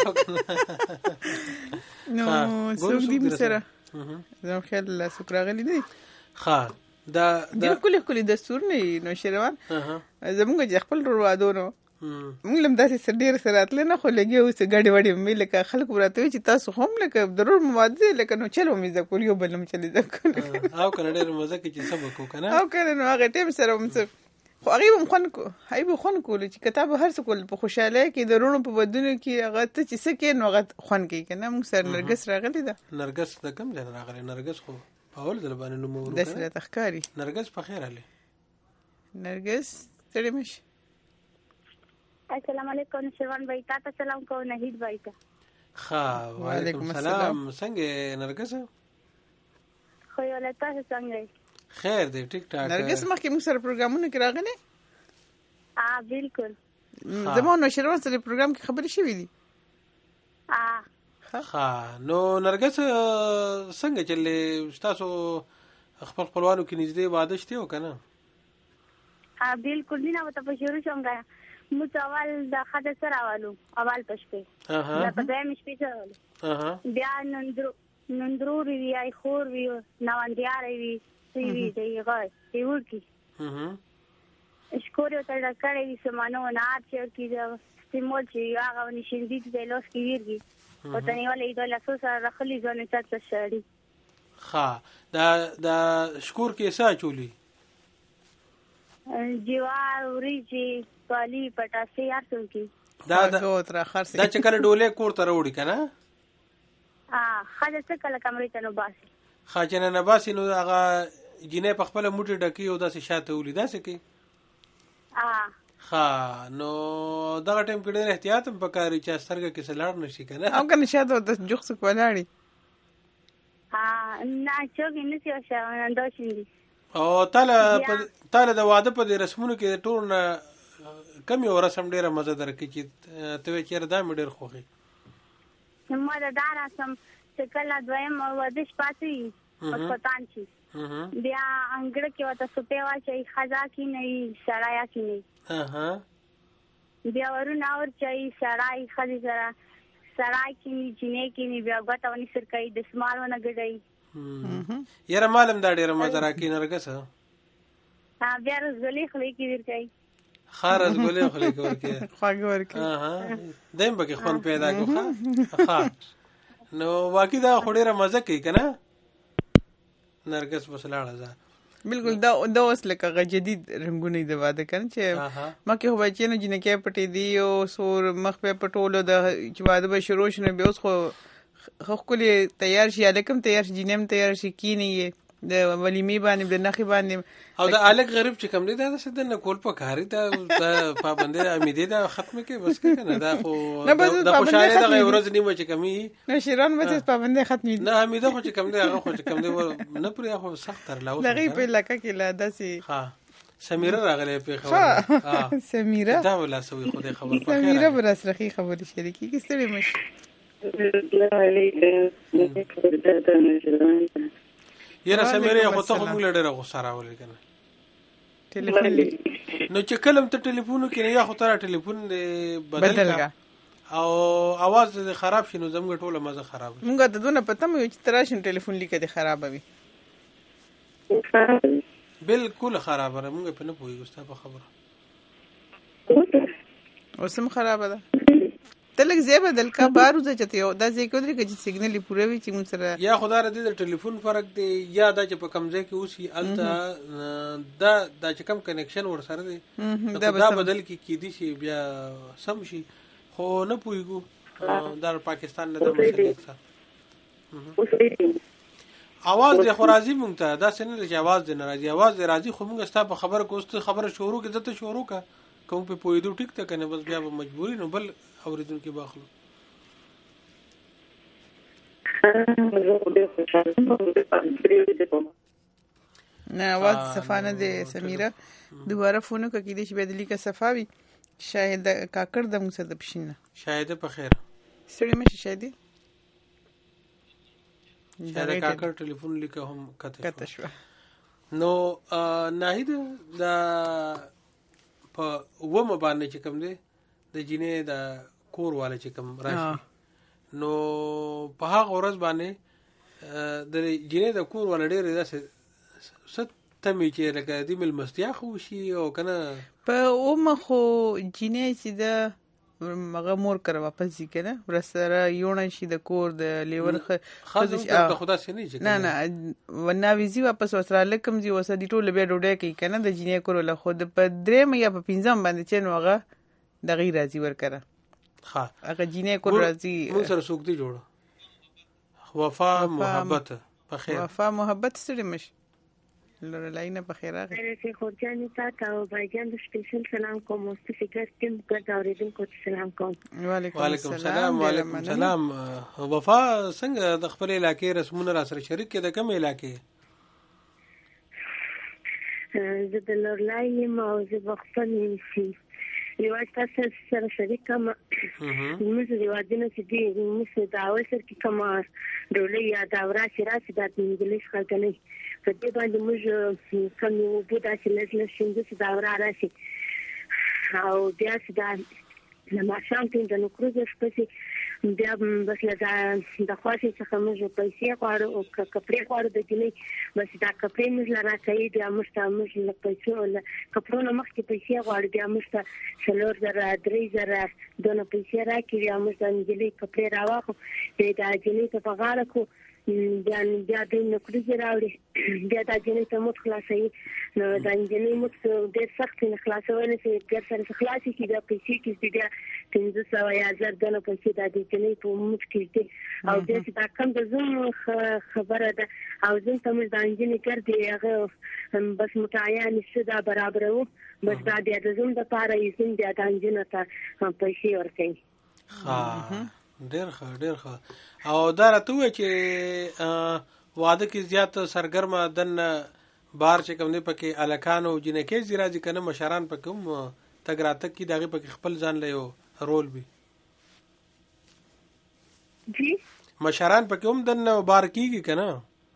نو څوک دې سره زم خیال لا سکراغلی دی. ها دا کله دستور نه نو شروان زمونږ خپل روادونو موږ لم داسې سر ډیر سره اتل نه خو لګي اوس غاډي وړي مې لکه خلک ورته چې تاسو هم لکه ضرور مواد لکه نو چلو مې ذکر یو بلم چلی ذکر او کنه ډیر مزه کې چې سبق وکنه او کنه نو هغه ټیم سره هم خو هغه هم خون کول چې کتاب هر څه کول په خوشاله کې درونو په بدونو کې هغه ته چې څه کې نو هغه خون کې کنه موږ سره نرګس راغلی ده. نرګس د کوم ځای راغلی؟ نرګس خو په اول ځل باندې نو مور د سره تخکاری. نرګس په خیر علي. نرګس ستړي مش. السلام علیکم شروان بھائی تاسو سلام کو نهید بھائی ته. وعلیکم السلام. څنګه نرګس؟ خو یو تاسو څنګه؟ خیر دی ټیک ټاک. نرګس مخکې موږ سره پروګرامونه کې راغلي؟ بالکل. زمونږ شروان سره پروګرام کې خبرې شوې دي. نو نرګس څنګه چلې تاسو خپل خپلوانو کې نږدې واده شته وکنه؟ بالکل نه وته په شروع څنګه موږ اول د خاطر سره والو اول پښپې دا په دې مشپې سره بیا نندرو وی ای خور وی نواندیار وی وی دی غای دی ورکی شکور ته دا کړې وی سمانو نه چې کی دا سیمول چې هغه نشندې د لوس کې ویرګي او ته نیولې د لاسو سره راخلي ځنه چاته شړې. دا شکور کې څه چولی؟ جوار وریجی پالی پټاسي ارڅو کی دا چې کله ډولې کور ته وروړي کنه خاله څه کله کمرې ته نو باسي خاجنه نه باسي نو هغه جنې په خپل موټي ډکی او داسې شاته ولې داسې کی نو دا ټیم کې ډېر احتیاط هم پکاري چې سترګه کې سلاړ نشي کنه او کنه شاته د جوخ څخه ولاړی نه چوغې نسی او شاوندو شندي او تعالی د واده په رسمونو کې ټول کم یو رسم ډیره مزه درکې چې ته چیرې دا مې ډیر خوښي. نو دا رسم چې کله دویم واده شپاتې پښپتان شي بیا انګړ کې وته سپې واچي خزا کې نه سړایا کې نه بیا ورونه اور چي سړای خزي سره سړای کې نه جنې کې نه بیا غټونی سر کوي د سمال ونه ګډي یاره معلوم دا ډیره مزه راکې نرګس بیا رسګلې خلې کې ورکای خارز ګولې خلې کې ورکې خواږه ورکې دیم به کې خون پیدا کوخه نو واقعي دا خډيره مزه کوي کنه نرګس بسلاړه ده. بالکل دا اوس لکه جدید رنگونه د واده کنه چې مکه هو بچی نه جنې کې پټې دی او سور مخ په پټولو د چې واده به شروع شنه به اوس خو کولی تیار شي الکم تیار شي جنم تیار شي کی نه د ولیمې باندې د نخې باندې او د الګ غریب چې کم دی دا څه د کول په کاری دا پابندي امیدې دا ختمه کې بس کنه دا خو د خوشاله د ورځ نیمه چې کمی نه شیران به پابندي ختمي نه امیده خو چې کم دی هغه خو چې کم دی نه پرې خو سخت تر لاو لغې په لکه کې لا داسي ها سمیره راغله په خبره سمیره دا ولا سوي خو دې خبر په خیر سمیره برسرخي خبرې شریکي کې ستړي مش یاره سمیره خو ته موږ لړره غوسه راولې کنه ټلیفون نو چې کلم ته ټلیفون کې نه یا خو تر ټلیفون بدل کا او आवाज خراب شنو زموږ ټوله مزه خراب موږ ته دونه پته مې چې تراشن ټلیفون لیکه دي خراب وي بالکل خراب را موږ په نه پوهیږو ستاسو خبره اوسم خراب ده تلک زیبه دل کا بارو ځه چته یو دا ځکه درې کې سیګنال پوره وي چې موږ سره یا خدای ر دې د ټلیفون فرق دی یا دا چې په کمزې کې اوسې الته دا چې کم کنیکشن ور سره دی دا بدل کې دي شي بیا سم شي خو نه پوهیږو در پاکستان نه د مسلې څخه आवाज د خرازي مونږ ته دا څنګه چې आवाज د ناراضي आवाज د راضي خو مونږ ستاسو خبره کوسته خبره شروع کې دته شروع کا کوم په پویدو ټیک ته کنه بس بیا به مجبوری نو بل اوریدونکو باخلو نه आवाज صفانه د سمیره دوباره فون کو کې دې چې بدلی کا صفاوي شاهد کاکړ د موږ سره د پښینه شاهد په خیر سړی مې شاهد شاید کاکړ ټلیفون لیکه هم کته شو نو ناهید دا په ومه باندې چې کوم دی د جینې د کور والا چې کوم راشي نو په هغه ورځ باندې د جینې د کور والا ډېر داسې ست تمې چې لکه د ملمستیا خو شي او کنه په ومه خو جینې چې د مغه مور کړه واپس ځکه ورسره یونه شي د کور د لیور خاصه خدا سي نه نه وناويزي واپس وسره لکم زی وسه دی ټول بیا ډوډۍ کوي کنه د جنې کور له خود په درې مې په پنځم باندې چې نوغه د غیر راځي ور کړه ها هغه جنې کور راځي مو سره سوق دی جوړ وفا محبت په خیر وفا محبت سره مش لورلاینه په خیر راغی چې خورجانې تاسو او بایجان د سپیشل سلام کوم او فکر ټیم ګټ اوریدونکو سلام کوم وعلیکم السلام وعلیکم السلام وفا څنګه د خپل علاقې رسمونه را سره شریک کې د کوم علاقې زه د لورلاینه او زه خپل نشي یو تاسو سره شریک کوم موږ د واجبونه چې دي موږ د اول سر کې کوم ډولې یا دا وراسي راسي د انګلیش خلکنه په دې باندې موږ کوم بودا چې لږ شنده چې دا وراسي او بیا چې دا لما شام ته د نوکروز شپسي بیا بس لدا د خواشي څخه موږ پیسې غواړو او کپړې غواړو د دې بس دا کپړې موږ لاره کوي بیا موږ له پیسې ول کپړونو مخکې پیسې غواړو بیا موږ ته 3,000 دونه پیسې راکړي بیا موږ د انجلۍ کپړې راوخو دا انجلۍ ته په غاړه کو بیا د نوکروز راوړي بیا د انجلۍ ته مت خلاصي نو د انجلۍ مت ډېر سخت نه خلاصول شي ګر سره خلاصي کې د پیسې کې بیا 500,000 دونه پیسې د انجلۍ په مت کې دي او بیا چې دا کوم د زوم خبره ده او زوم ته موږ د انجلۍ کړ دی هغه بس متعین شي دا برابرو بس دا د زوم د پاره یې زوم د انجلۍ ته پیسې ورکړي ها ډېر ښه او دا راته چې واده کې زیات سرګرمه دن بار چې کوم نه پکې الکانو جنکه زیراځي کنه مشران پکوم تګراتک کی دغه پکې خپل ځان له رول وي جی مشران پکوم دن بار کیږي کنه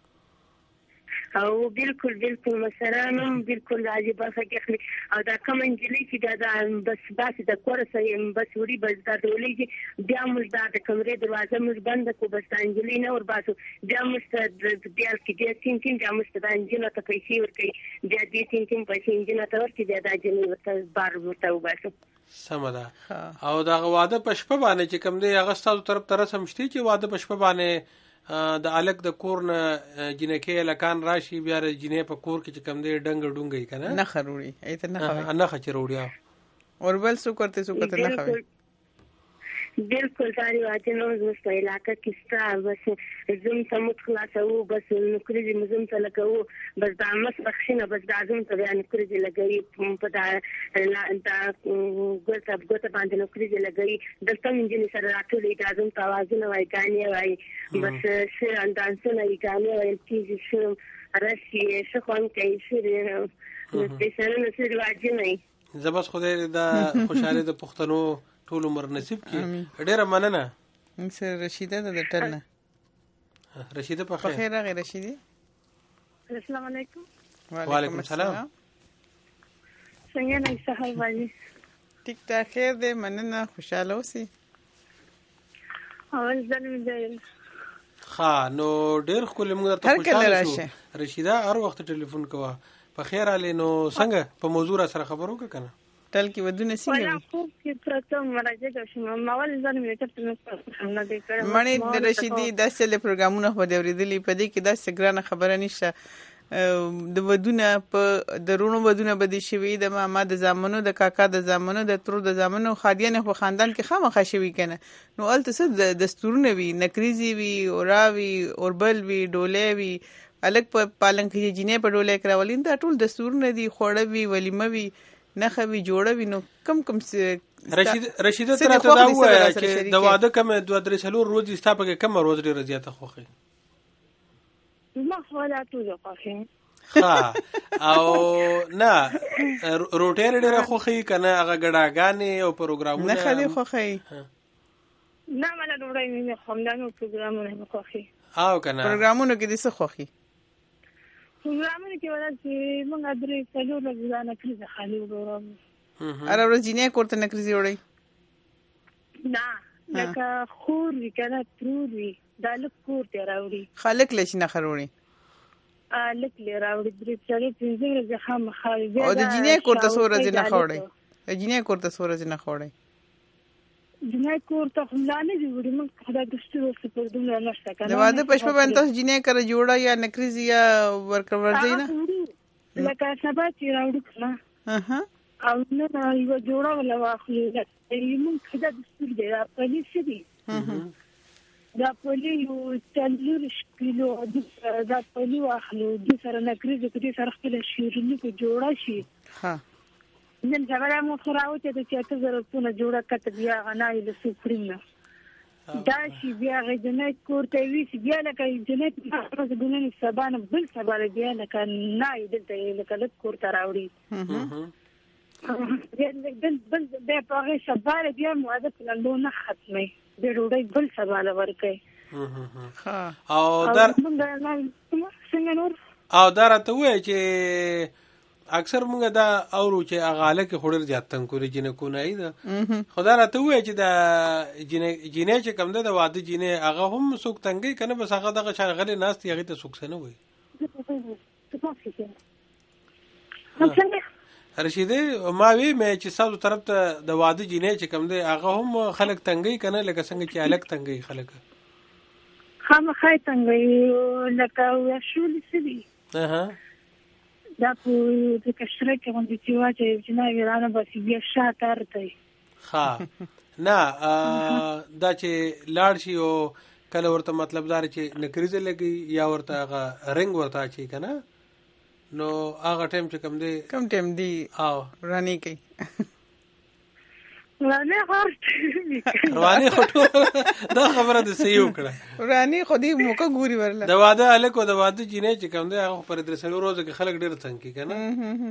او بالکل مشرانم بالکل راځي برخه کې او دا کوم انجلۍ چې دا بس د کور سره بس وړي بس دا ولې بیا موږ د کمرې دروازه موږ بند کو بس انجلۍ نه ور باسو بیا موږ د بیا کې د تین بیا موږ د انجلۍ ته پیسې ورکړي بیا د تین پیسې انجلۍ ته ورکړي بیا د انجلۍ ورته بار ورته وباسو سم ده او دا واده پښپ باندې چې کوم دی هغه ستاسو طرف ته رسم شته چې واده پښپ باندې د الک د کور نه جنکه لکان راشي بیا جنې په کور کې چې کوم دی ډنګ ډونګي کنه نه خروړي ایته نه خچروړیا اور بل سو کرتے نه خوي بالکل دا رواجونه زموږ په علاقه کې شته. بس زوم ته موږ خلاصوو، بس نوکري دې زوم ته لګوو، بس دا مس بخښنه بس دا زوم ته بیا نوکري دې لګوي، په دا ګوته باندې نوکري دې لګوي. دلته نجونې سره راټولې دا زوم ته اوازونه وایي، ګانې وایي، بس شعر اندازونه وایي، ګانې ویل کېږي، ښه رسي ښه خوند کوي، ښه سپېڅلونه ښه رواجونه وي. زه بس خدای دا خوشحالي د پښتنو ټول عمر نصیب کړي. ډېره مننه. سر رشیده ده د ټل نه. رشیده په خیر. په خیر راغی رشیده. السلام علیکم. وعلیکم السلام. څنګه نه صحیح وایي؟ ټیک ټاک خیر دی، مننه، خوشاله اوسئ. اول ځل مې دی. ښه نو ډېر ښکلی موږ درته خوشحاله شو. رشیده هر وخت ټلیفون کوه. په خیر راغلې. نو څنګه په موضوع را سره خبر وکړه که نه؟ ټل کې ودونه څنګه وي؟ مړې د رشیدي داسې له پروګرامونه خو دې اورېدلي، په دې کې داسې ګرانه خبره نشته. د ودونه په د رونو ودونه به دې شوي، د ماما د زامنو، د کاکا د زامنو، د ترور د زامنو، خادیانې خو خاندان کې خامخا شوي که نه. نو هلته څه دستورونه وي، نکریزې وي، اورا وي، اوربل وي، ډولۍ وي، الګ په پالنګ کې جینې په ډولۍ کراولي، دا ټول دستورونه دي. خوړه وي، ولیمه وي، نخه وي، جوړه وي. نو کم رشیده ته راته دا ووایه چې د واده کومه 2-3 ورځې ستا پکې کومه ورځ ډېره زیاته خوښوي؟ ما خو دا ټول خوښوي. ښه او نه روټۍ ډېره خوښوي که نه هغه ګډاګانې او پروګرامونه؟ نخه دې خوښوي؟ نه مله ډوډۍ مې نه خورم، دا نور پروګرامونه مې خوښوي. او که نه پروګرامونو کې دې څه خوښي؟ پروګرامونه کې ولا چې موږ 3-4 ورځې دا نکریزه خالي وګورم. هره ورځ جینۍ کور ته نکریزې وړئ؟ نه لکه خور وي که نه ترور وي، دا لږ کور ته راوړي. خالق له چې نخه راوړي؟ لږ لې راوړي، 3-4-5 ورځې خامخا. او د جینۍ کور ته څو ورځې نخه وړئ؟ د جینۍ کور ته څو ورځې نخه وړئ؟ جینۍ کور ته خو لا نه دي وړي، موږ خدای دستور ورسې پر دومره نشته که نه. د واده په شپه باندې تاسو جینۍ کره جوړه یا نکریزې یا ورځئ نه؟ لکه سبا چې راوړو که نه او نه یوه جوړه ولا واخلو، موږ خدای دستور دی. دا پلي څه دي؟ دا پلي 40 کیلو دا پلي واخلو، دې سره نکریزې کو، دې سره خپله شیریني کو جوړه شي. نن سبا دا مو خو راوچېده چې 8000 پونه جوړه کته، بیا هغه نایي له سوپریم نه دا شي، بیا هغه جنت کور ته ویسي، بیا لکه جنت ګنن سبا نه بل سبا بیا لکه نایي دلته لکه لږ کور ته راوړي. بیا په هغې سبا بیا مواده پلندو نه ختموي، بیا ډوډۍ بل سبا له ورکوي. او دا راته ووایه چې اکثر موږ دا اورو چې هغه هلکې خو ډېر زیات تنګ کړي جینکونه ده، خو دا راته ووایه چې دا جینۍ چې کوم ده د واده جینۍ هغه هم څوک تنګوي که نه؟ بس هغه دغه چا غلې ناست دي هغې ته څوک څه نه وایي؟ رشیدې ما ویمه چې ستاسو طرف ته د واده جینۍ چې کوم دی هغه هم خلک تنګوي که نه؟ لکه څنګه چې هلک تنګوي خلک؟ خامخا یې تنګوي، لکه ویښولي څه دي دا په کشره کې غوندې چې واچوي چې نه ویرانه بسي بیا شاته ارتوي. ښه نه دا چې لاړ شي او کله ورته مطلب دار چې نکریزه لګي یا ورته هغه رنګ ورته اچي که نه، نو هغه ټایم چې کوم دی کوم ټایم دی او رانی کوي رواني خو دا خبره د صحیح وکړه. رانی خو دې موقع ګوري ورله د واده هلک او د واده جینۍ چې کوم دی هغه پر 3 ورځو کې خلک ډېر تنګ کي که نه؟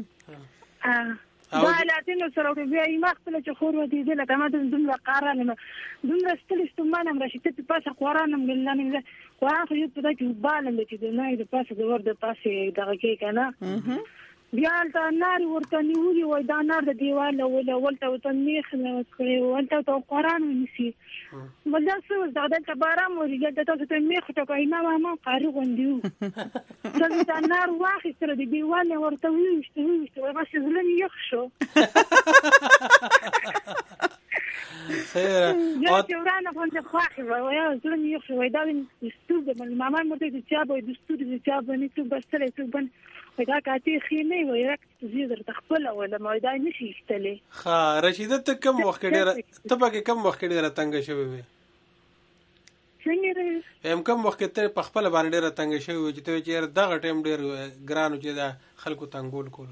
دا حالاتینو سره بیا یې ما خپله چې خور ودېدله که ما دومره قارانم دومره ستړي ستومانم راشي ته د پاسه قرانم ګلانم قران خو یو په دا کې بالم چې د نای د پاسه د ور د پاسه دغه کې که نه بیا هلته نار ورته نیولي وای، دا نار د دیوال له ولته ورته میخ کړی ولته ته قرآن ونیسي بل دا څه وس دلته باران ورېږي دلته تاسو ته میخ ټکوي ما قاري غوندې وو څنګه دا نار واخیستله د دیوال نه ورته ویوشته وایي بس زړه مې یخ شو سیره یا چې ورانه باندې خواخې وای زړه مې یو شوی دا دستور د ماما مته د چا به دستور د چا باندې څو بستره څو باندې دا کاتې خې نه وای راکته زیدر تخپل ولا ما دا نشي استلې ها رشیده ته کم وخت ډیره ته پکې کم وخت ډیره تنگ شوی وي څنګه هم کم وخت ته په خپل باندې ډیره تنگ شوی چې ته چې دغه ټیم ډیر ګرانو چې دا خلکو تنګول کول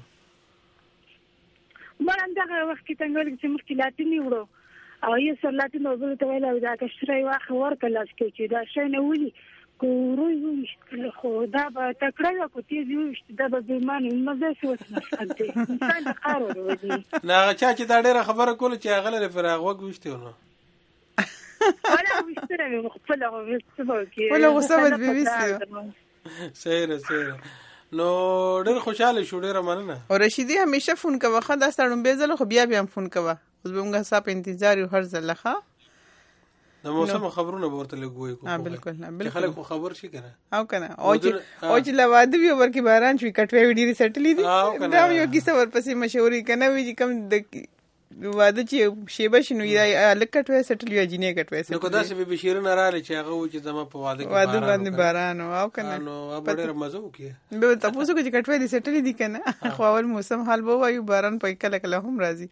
مران دغه وخت کې تنګول چې مشکلاتونه وړو او یې سر لاته نو زه ته ویل دا کشرای واخ ورکلاس کې چې دا شي نه ولي کوروي خو دا به تکړه کو تیز یو دا به بیمانه مزه شو څه انسان قارو ودی نه چا چې دا ډیره خبره کوله چې هغه لري فراغ وګوشته نو ولا وشتره مې خپل غوښتل کې ولا وسبت به وسته سیره نو ډېر خوشاله شو ډېر مننه او رشیدي همیشه فون کوه خدا ستړم به زله خو بیا هم فون کوه اوس به موږ صاحب انتظار یو هر ځله ښه د موسم خبرونه ورته لګوي کو بالکل خلک خبر شي کنه او کنه او چې لواده وی ورکی باران شوي کټوي ډیری سټلې دي دا یو کیسه ورپسې مشهوري کنه وی چې کم د واده چې شیبه شنو یا لکټوي سټل یا جینې کټوي نو کو دا چې به شیرین رااله چې هغه و چې زما په واده کې باران او کنه نو ډېر مزه وکي به تاسو کو چې کټوي دي سټلې دي کنه خو اول موسم حال بو وایو باران په کله کله هم راځي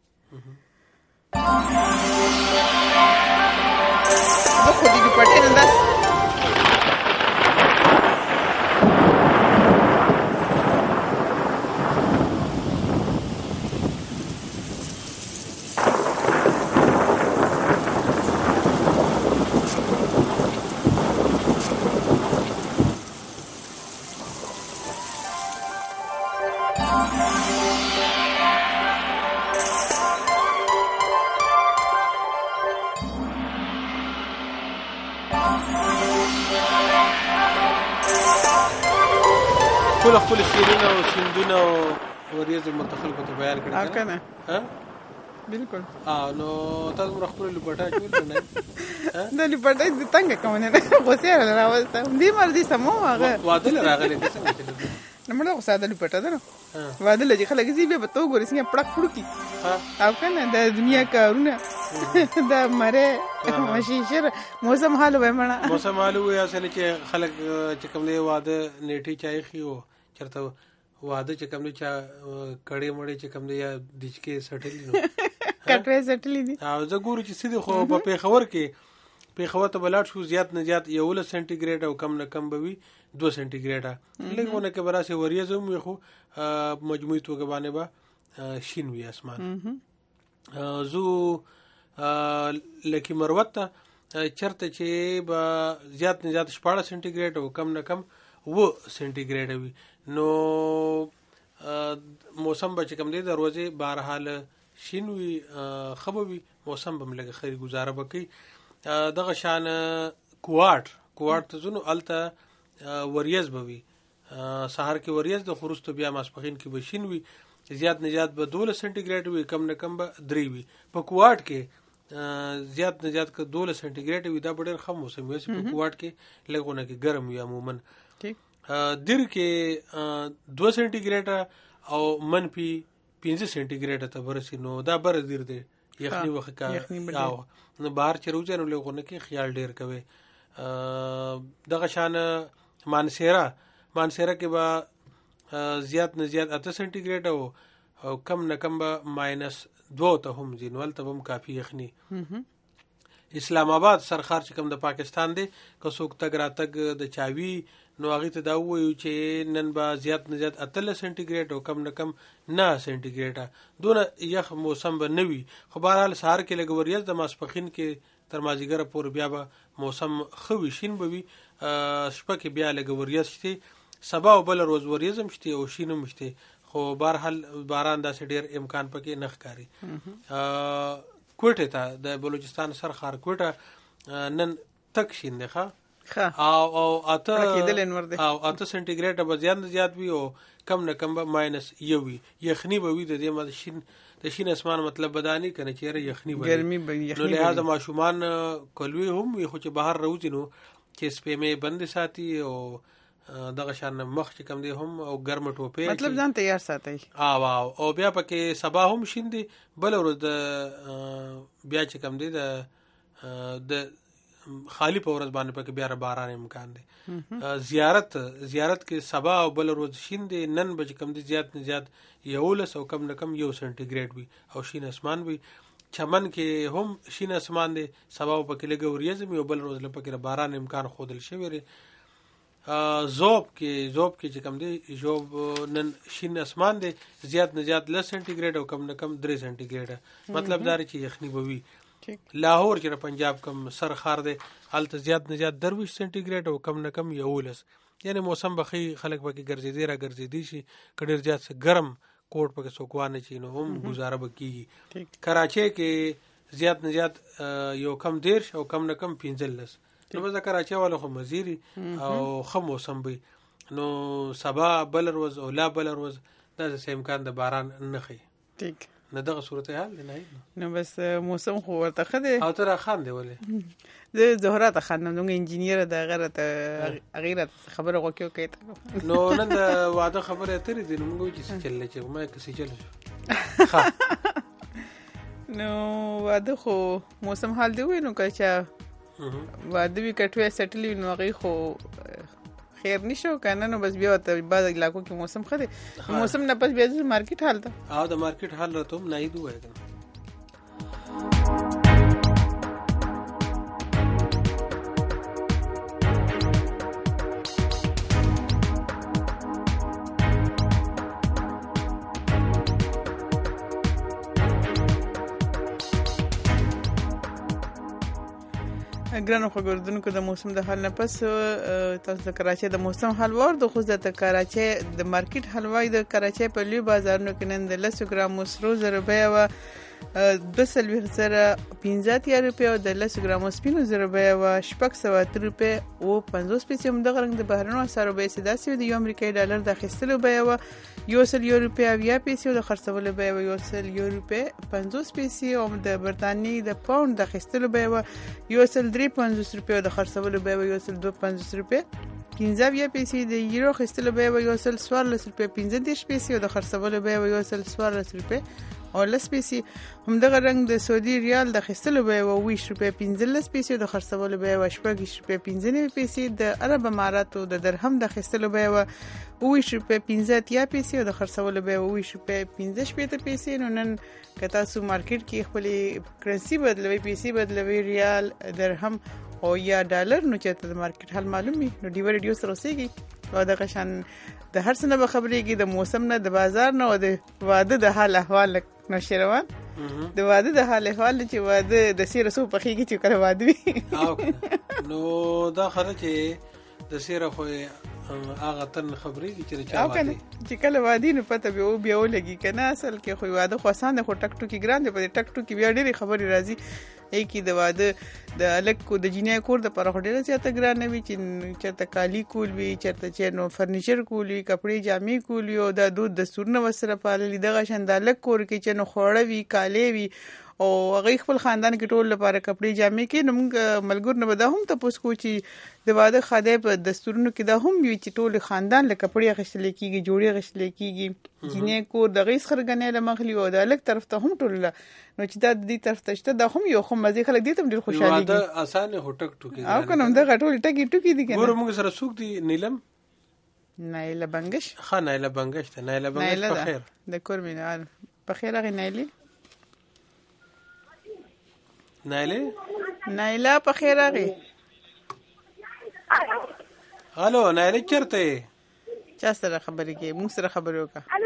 خو دې پټه نه ده خپل شیرینه او سندونه او وریځ منتخب کو ته بیان کړی کنه ها بالکل نو تاسو مر خپل لپټا جوړ نه د لپټا د څنګه کومه نه غوسه راوځه دې مر دي سمو هغه واده راغلی څنګه چلو نه مړ غوسه د لپټا ده نو واده لږ خلک زی به تو ګورې څنګه پړک پړکی او کنه د دنیا کارونه دا مره مشیشر موسم حال وای مړه موسم حال وای اصل چې خلک چې کوم دی واده نیټي چای خيو چرته واده چې کوم دی چا کړي مړي چې کوم دی یا دچکه سټلی نو کټوي سټلی دي او زه ګورم چې سیده خو په پیښور کې پیښور ته بلاټ شو زیات نه زیات 1 سنټیګریډ او کم نه کم به وي 2 سنټیګریډ لګونه کې براسه وریځم وي خو مجموعي توګه باندې با شین وي اسمان زو لکه مروت چرته چې با زیات نه زیات 14 سنټیګریډ او کم نه کم 2 سنټیګریډ وي نو موسم به کم دی د ورځې بهرحال شین وي خبوي موسم به لګ خیر گزاره وکي دغه شان کوارټ ته زونو الته وریځ بوي سحر کې وریځ د خروست بیا ماسپخین کې بشین وي زیات نه زیات به 2 سنټیګریډ وي کم نه کم به 3 وي په کوارټ کې زیات نه زیات ک 2 سنټیګریډ وي دا ډېر خم موسم وي په کوارټ کې لګونه کې ګرم وي عموما ٹھیک دیر کې 2 سنټیګریډ او منفي 15 سنټیګریډ ته ورسې نو دا بر دیر دی یخنی وخت کا او نو بهر چروځه نو لګونه کې خیال ډیر کوي دغه شان مانسیرا کې با زیات نه زیات 8 سنټیګریډ او کم نه کم با -2 ته هم ځینول ته هم کافی یخنی اسلام آباد سرخار چې کوم د پاکستان دی که څوک تګ را تګ د چاوي نو هغه ته دا وایو چې نن با زیات نه زیات 8 سنټیګریډ او کم نه کم 9 سنټیګریډ دونه یخ موسم به نوي خو بهرحال سهار کې لګوریز د ماسپخین کې تر مازیګر پور بیا به موسم خو شین بوي شپه کې بیا لګوریز شته سبا او بل روز وریزم شته او شینم شته خو بهرحال باران داسې ډیر امکان پکې نه ښکاري کوټه ته د بلوچستان سرخار کوټه نن تک شین دی ښه او اته سنټیګریډ به زیات وي او کم نه کم به -1 وي یخنی به وي د دې د شین اسمان مطلب بدانی کنه چیرې یخنی به ګرمي به نو لہذا ماشومان کلوي هم وي خو چې بهر روزي نو چې سپېمې بند ساتي او دغه شان مخ چې کم دی هم او ګرم ټوپې مطلب ځان تیار ساتي او بیا پکې سبا هم شیندي بل ورځ د بیا چې کم دی د خالی په ورځ باندې پکې بیا باران امکان دی زیارت کې سبا او بل ورځ شیندي نن به کم دی زیات نه زیات 11 او کم نه کم 1 سنټیګریډ وي او شین اسمان وي چمن کې هم شین اسمان دی سبا پکې لګ وریځ او بل ورځ پکې باران امکان خودل شوی دی زوب کې چې کم دی جوب نن شین اسمان دی زیات نه زیات 10 سنټیګریډ او کم نه کم 3 سنټیګریډ مطلب دا چې یخنی بوي لاهور کې پنجاب کم سر خار دی الته زیات نه زیات 30 سنټیګریډ او کم نه کم 11 یعنی موسم بخي خلک پکې ګرځېدي را ګرځېدي شي کډیر زیات ګرم کوټ پکې سوکوانه چي نو هم گزاره وکړي کراچي کې زیات نه زیات یو کم 10 او کم نه کم 15 نو به کراچي والو خو مزيري او خو موسم وي نو سبا بل ورځ او لا بل ورځ دا څه امکان د باران نه خي ټیک نه دغه صورتحال نه نو بس موسم خو ورته خده او تر خان دی ولې د زهرات خان نو انجینیر د غیرت خبره غوکیو کوي نو نن د واده خبره ترې دي نو موږ چې چلل چې ما کسي چل نو واده خو موسم حال دی وینو کچا واده وی کټوي سټلی نو هغه خو خیر نشو کنه نو بس بیا ته بعد علاقو کې موسم خده موسم نه پس بیا د مارکیټ حال ته د مارکیټ حال راته نه دی دوه کنه ګرانو خبردونکو د موسم د حال نه پس تاسو د کراچي د موسم حال ور د خو د کراچي د مارکیټ حلوای د کراچي په لوی بازارونو کې نن د 100 ګرام سرو زر بیه و 215 روپیا او د 100 ګرام سپینو زر بیه و 670 روپیا او 50 پیسې هم د غرنګ د بهرنو اسعارو بیه سداسي د امریکایي ډالر د اخیستلو بیه و 100 روپیا 20 پیسې او د خرڅولو بیه و 100 روپیا 50 پیسې او د برتانی د پاوند د اخیستلو بیه و 103 روپیا د خرڅولو بیه و 152 روپیا 15 پیسې د یورو اخیستلو بیه و 114 روپیا 15 پیسې او د خرڅولو بیه و 114 روپیا او لس پیسې هم دغه رنګ د سعودي ریال د خستلو به 20 روپیا 15 پیسې د خرڅولو به 20 روپیا 15 پیسې د عرب اماراتو د درهم د خستلو به 20 روپیا 15 پیسې او د خرڅولو به 20 روپیا 15 پیسې نو نن کتا سو مارکیټ کې خپل کرنسي بدلوي پیسې بدلوي ریال درهم او یا ډالر نو چې د مارکیټ حال معلومي نو دی ریډیو سره اوسېږي او د قشان د هر څه نه خبرېږي د موسم نه د بازار نه او د واده د حال احوال نو شروان د واده د حال احوال چې واده د سیره سو په خېږي چې کله واده وي نو دا خره چې د سیره خو هغه تن خبرېږي چې چا واده چې کله واده نه پته به او بیا ولګي کنه اصل کې خو واده خو آسان خو ټک ټوکی ګران دی په ټک ټوکی بیا ډېری خبرې راځي کی د واده د الک کو د جنې کور د پر هډره زیاته ګران وي چې چرته کالی کول وي چرته چې نو فرنیچر کول وي کپڑے جامې کول وي او د دود د سورنه وسره پاللی دغه شندالک کور کې چې نو خوړه وي کالی وي او هغه خپل خاندان کې ټول لپاره کپڑے جامې کې نو ملګر نه بده هم تاسو کو چې د واده خاده په دستورونو کې دا هم وي چې ټول خاندان له کپڑے غشل کېږي جوړي غشل کېږي جنې کور د غیس خرګنې له مخلي او د الک طرف ته هم ټول نو چې دا د دې طرف ته شته دا هم یو خو مزه خلک دي ته ډیر خوشاله دي واده اسانه هټک ټوکی او کنه دا غټول ټکی ټوکی دي کنه ګور موږ سره سوق دي نیلم نایله بنگش نایله بنگش ته نایله بنگش په خیر د کور مینال په خیر غي نایلی نایله په خیر غي الو نایله چرته چا سره خبرې کې موږ سره خبرې وکړه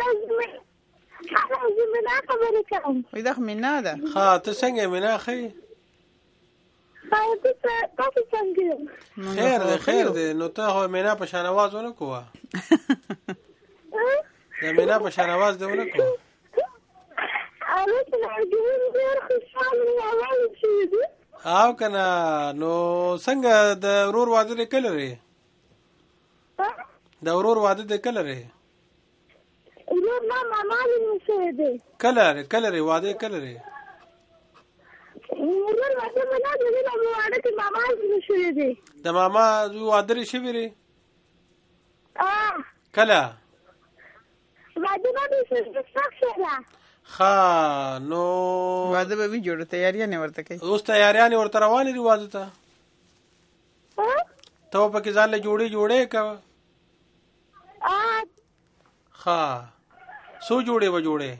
زمينا خبرې کوم وې دا مینا ده ها ته څنګه مینا خې تاسو څنګه خیر ده نو ته هو مینا په شان आवाज ونه کوه دا مینا په شان आवाज دی ونه کوه او کنه نو څنګه د ورور واده کله لري د ورور واده د کله لري ورور ما ماما نشي دي کله لري واده کله لري ورور واده منا دي نو واده کې ماما نشي دي د ماما واده شي ویری کله واده به شي څه ښه نو واده به وي جوړه تیاریانې ورته کوي اوس تیاریانې ورته روانې دي واده ته ته پکې ځان له جوړې کوه ښه څو جوړې به جوړې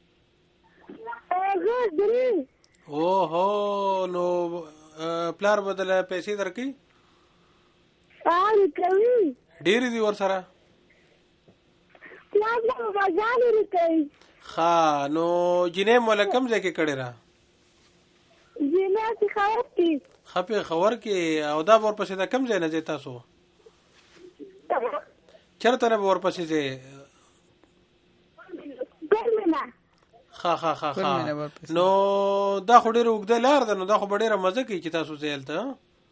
اوهو نو پلار بدله پیسې درکې ډېرې دي ورسره ښه نو جینۍ موله کوم ځای کې کړې را ښه پېښور کې او دا به ورپسې د کوم ځای نه ځئ تاسو چېرته نه به ورپسې ځئ ښه نو دا خو ډېره اوږده لار ده نو دا خو به ډېره مزه کوي چې تاسو ځئ هلته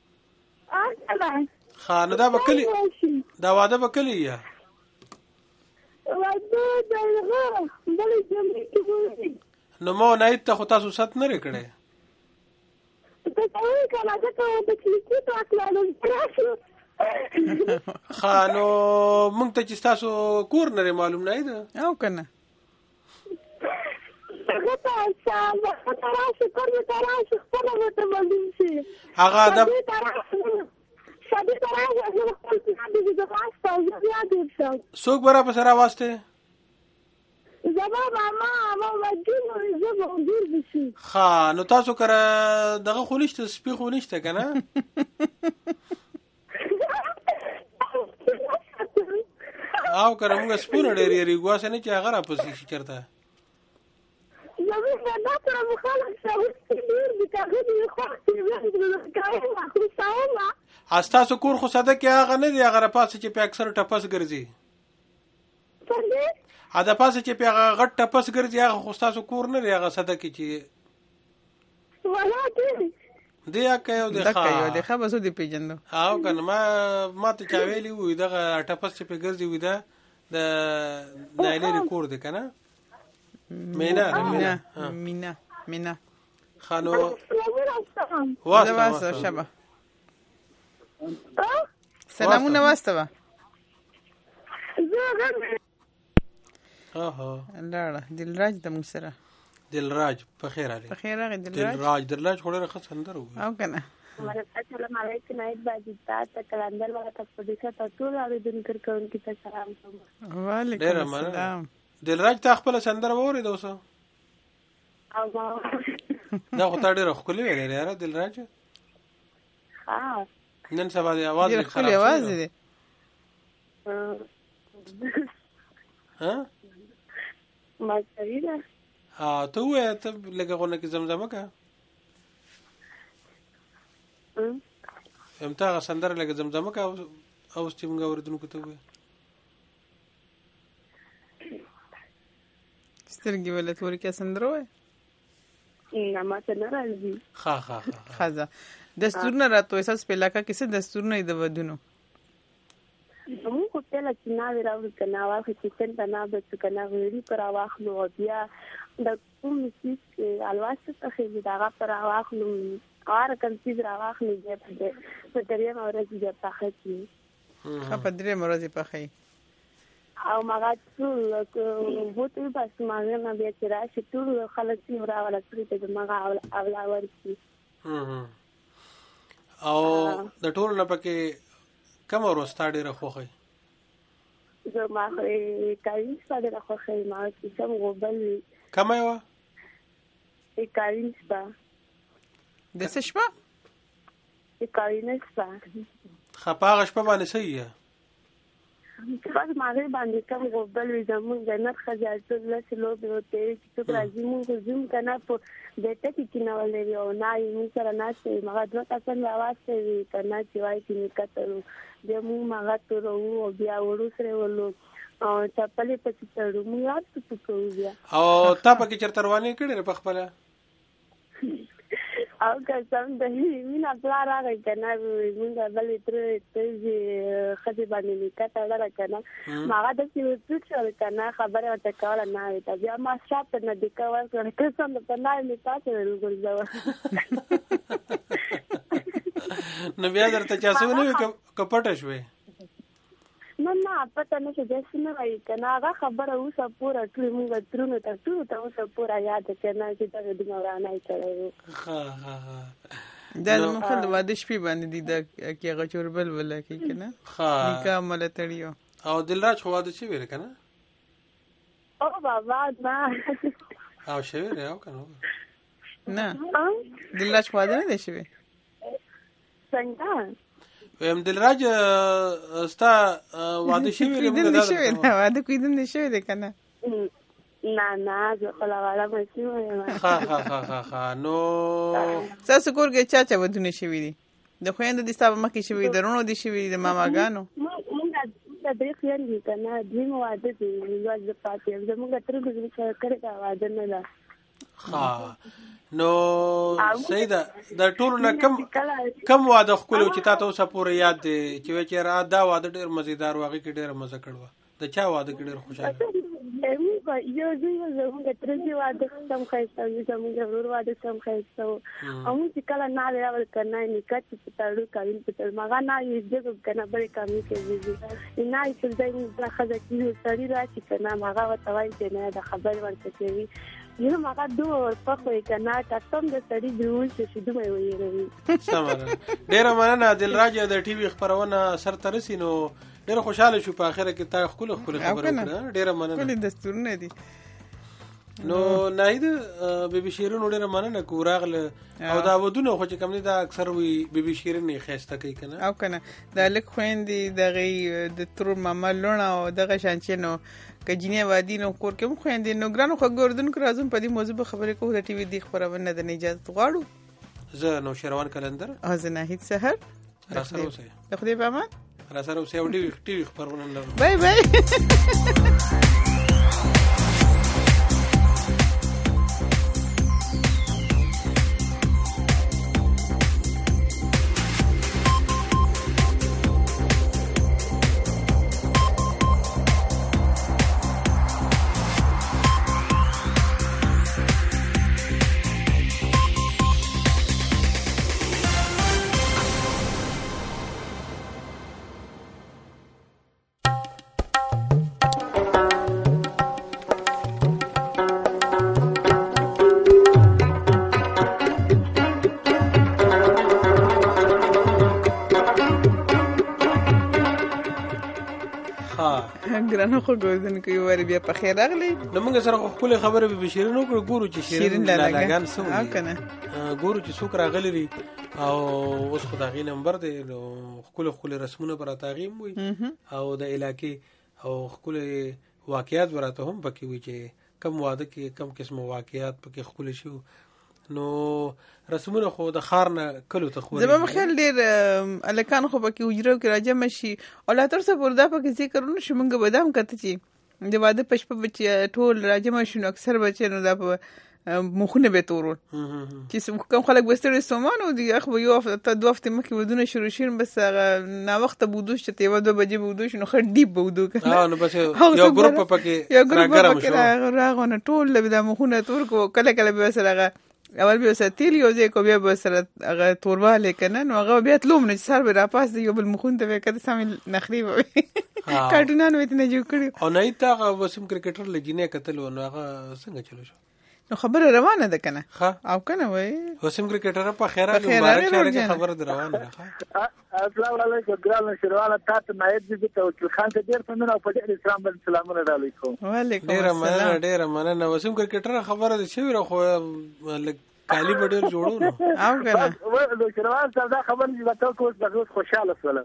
ښه نو دا به کلي دا واده به کلي یا نو ما نایت ته خو تاسو ست نه لرې کړی ښه نو موږ ته چې ستاسو کور نه معلوم نه ده او که نه هغه د څوک به راپسې راواستې ښه نو تاسو کره دغه خو نشته سپي خو نشته که نه او که نه موږ سپونه ډېر یېرېږو هسې نه چې هغه راپسې شي چېرته ستاسو کور خو ساده کې هغه نه دی هغه راپاسې چې پې اکثر ټپس ګرځي د پاسه چې پې هغه غټ ټپس ګرځي هغه خو ستاسو کور نه دی هغه ساده کې چې دی که یو دی ښه بس دې پېژندو او که نه ما ته چا ویلي وي دغه ټپس چې پې ګرځي وي دا د نایلې کور دی که نه مینا ښه نو واستوه شبه سلامونه واستوه لاړه دلراج د موږ سره دلراج په خیر راغلی دلراج خو ډېره ښه سندره وویل او که نه السلام علیکم نایب باجی تاسو کلندر وخت په دې ته ټول اوریدونکو کوونکو ته سلام کوم وعلیکم السلام دلراج ته خپل سندره واورېده اوس دا خو تا ډېره ښکلې ویلې یاره دلراج نن سبا د اواز ډېر ښکلی اواز دی مزهوي ده ته ووایه ته لږه غونه کې زمزمه که ته هغه سندره لږه زمزمه که اوس چې موږ اورېدونکو ته ووایه سترګې ولې تورې کې سندره وایه نه ماته نه راځي ښه دستورونه راته وایه ستاسو په علاقه کې څه دستورونه دي د ودونو زموږ خو کله چې ناوې راوړو که نه واخلو چې څنګه نه بچو که نه غوړي په راواخلو او بیا د کوم څیز الواز څه پخېږي د هغه په راواخلو هر کوم څیز راواخلو بیا په درېیمه ورځ بیا پخه کړي ښه په درېیمه ورځ یې پخوي او مغه ټول بوتل بس ماغه نه بیا چې راشي ټول خلک یې راوړل کړي ته مغه اولا ورکی او د ټول نه پکې کوم ورځ تا ډېره خوښوي زما خو کارین شپه ډېره خوښوي ما چې سم غوبل کومه یې وه کارین شپه د څه شپه کارین شپه ښه په هغه شپه باندې څه یې بس ماغه باندې کوم غوبل وي زموږ جنت ښځې ټول لسې لوبې وتې چې څوک راځي مونږ خو ځو که نه په بیټه کې کېنولی وي او نه یې مونږ سره ناستې وي مغه دوه کسان راواستې وي که نه چې وایي چې نیکه تړو بیا مونږ مغه تورو او بیا وړو سره ولو او چپلې پسې تړو مونږ هر څه په کوو بیا او تا پکې چېرته روانې کړې په خپله او قسم د مینا پلا راغی که نه مونږ بلې ترې ښځې باندې نیکه تړله که نه هغه داسې وڅوک شول که نه خبرې ورته کوله ناوې ته بیا ما شاته نه دیکه ورکړه قسم د په ناوې مې پاتې وګرځوه نو بیا درته چا څه ونه وي که پټه شوې نه نه پته نشي داسې نه وایي که نه هغه خبره اوسه پوره ټولې مونږ ترونو ته ټولو ته اوسه پوره یاده که نه چې دغه دومره ورانی کړی و دا زموږ خل د واده شپې باندې دي دا کې هغه چوربل ولا کې که نه نکاح مله تړي او دلراج خو واده شوی دی که نه او بابا نه او شوی دی او که نه نه دلراج خو واده نه دی شوی څنګه ویم دلراج ستا واده شوی دی واده کویدن دی شوی دی که نه نه زه خو لا واده به شوی یم ښه نو ستاسو کور کې چا چا ودونه شوي دي د خویندو دي ستا په مخکې شوي دي د رڼو دي شوي دي د ماماګانو مونږ درې خویندې دي که نه دوی مو واده دي یوه زه پاتې یم زمونږ ترونو زموږ سره کړې ده واده نه ده نو صحیح ده د ټولو نه کم واده ښکلی چې تا ته اوسه پورې یاد دی چې وایي چې دا واده ډېر مزېدار و هغې کې ډېره مزه کړې وه د چا واده کې ډېر خوشحاله یو زوی و زمونږ تره زوی واده سم ښایسته و زمونږ ورور واده سم ښایسته و او مونږ چې کله ناوې راول که نه نکاح چې په تړو کامل په تړو هغه ناوې زده که نه بلې کامل کې ځي ناوې پر ځای بله ښځه کېږي سړي راشي که نه هغه ورته وایي چې نه د خبرې ورته کوي یم هغه دومره ورپخ وایي که نه ټکم د سړي جوړ شي چې دومره یې ویروي سمه ده ډېره مننه دلراج د ټي وي خپرونه سرته رسي نو ډېر خوشحاله شو په اخره کې تا ښکلې خبرې وکړه ډېره مننه ښکلې دستورونه دي نو ناهید بیبي شیرین ډېره مننه کو راغله او دا ودونه خو چې کوم دي دا اکثر وي بیبي شیرین یې ښایسته کوي که نه او که نه دا لږ خویندې دغې د ترور ماما لوڼه او دغه شان چې نو که جینۍ وادي نو کور کې هم خویندې نو ګرانو خوږو اردونکو راځو په دې موضوع به خبرې کوو د ټي وي دې خپرونه د نه اجازت غواړو زه نوشیروان کلندر او زه ناهید سحر راسره اوسئ د خدای په امان راسره اوسئ او ټي وي خپرونه لرو بای بای ګرانو خو ګوزن کوي وری بیا په خیر راغلی نو موږ سره خو خپل خبره به شیرین وکړو ګورو چې شیرین لالاګان سو او کنه ګورو چې څوک راغلی دي او اوس خدای نمبر دی نو خپل رسمونه پر تاغیم وي او د علاقې او خپل واقعیات ورته هم پکې وي چې کم واده کې کم قسم واقعیات پکې خپل شو نو رسمونه خو د خار نه کلو ته خو زما خیال ډیر الکان خو پکې وجرو کې راځم شي او لا تر څه پوردا پکې ذکرونه شو مونږ بدام کته چې د واده پښپ بچ ټول راځم شو اکثر بچنو دا مخونه به تورون چې کوم خلک بستري سومانو دی اخ یو هفته دوه هفته مخکې ودونه شروع شین بس نا وخت بودوش چې یو 2 بجې بودوش نو خړ ډیپ بودو کنه نو بس یو ګروپ پکې راګرم شو راغونه ټول د مخونه تور کو کله کله به سره اول به ستیل یو ځای کو بیا به سره هغه تورواله کنه نو هغه بیا تلوم نه سر به را پاس دی یو بل مخون ته کده سم نخري وي کارټونان وته نه جوړ کړی او نه تا وسم کرکټر لګینه کتل نو هغه څنګه چلو شو نو خبره روانه ده کنه او کنه وای وسم کرکټر په خیره مبارک شه خبره روانه ده السلام علیکم ګران شروانه تاسو نایب دې ته وکیل خان ته ډیر څنګه او په دې اسلام باندې سلامونه علیکم وعلیکم السلام ډیر مننه وسم کرکټر خبره ده چې خو کالی بډیر جوړو نو او کنه نو شروان دا خبره چې تاسو کوم دغه خوشاله سره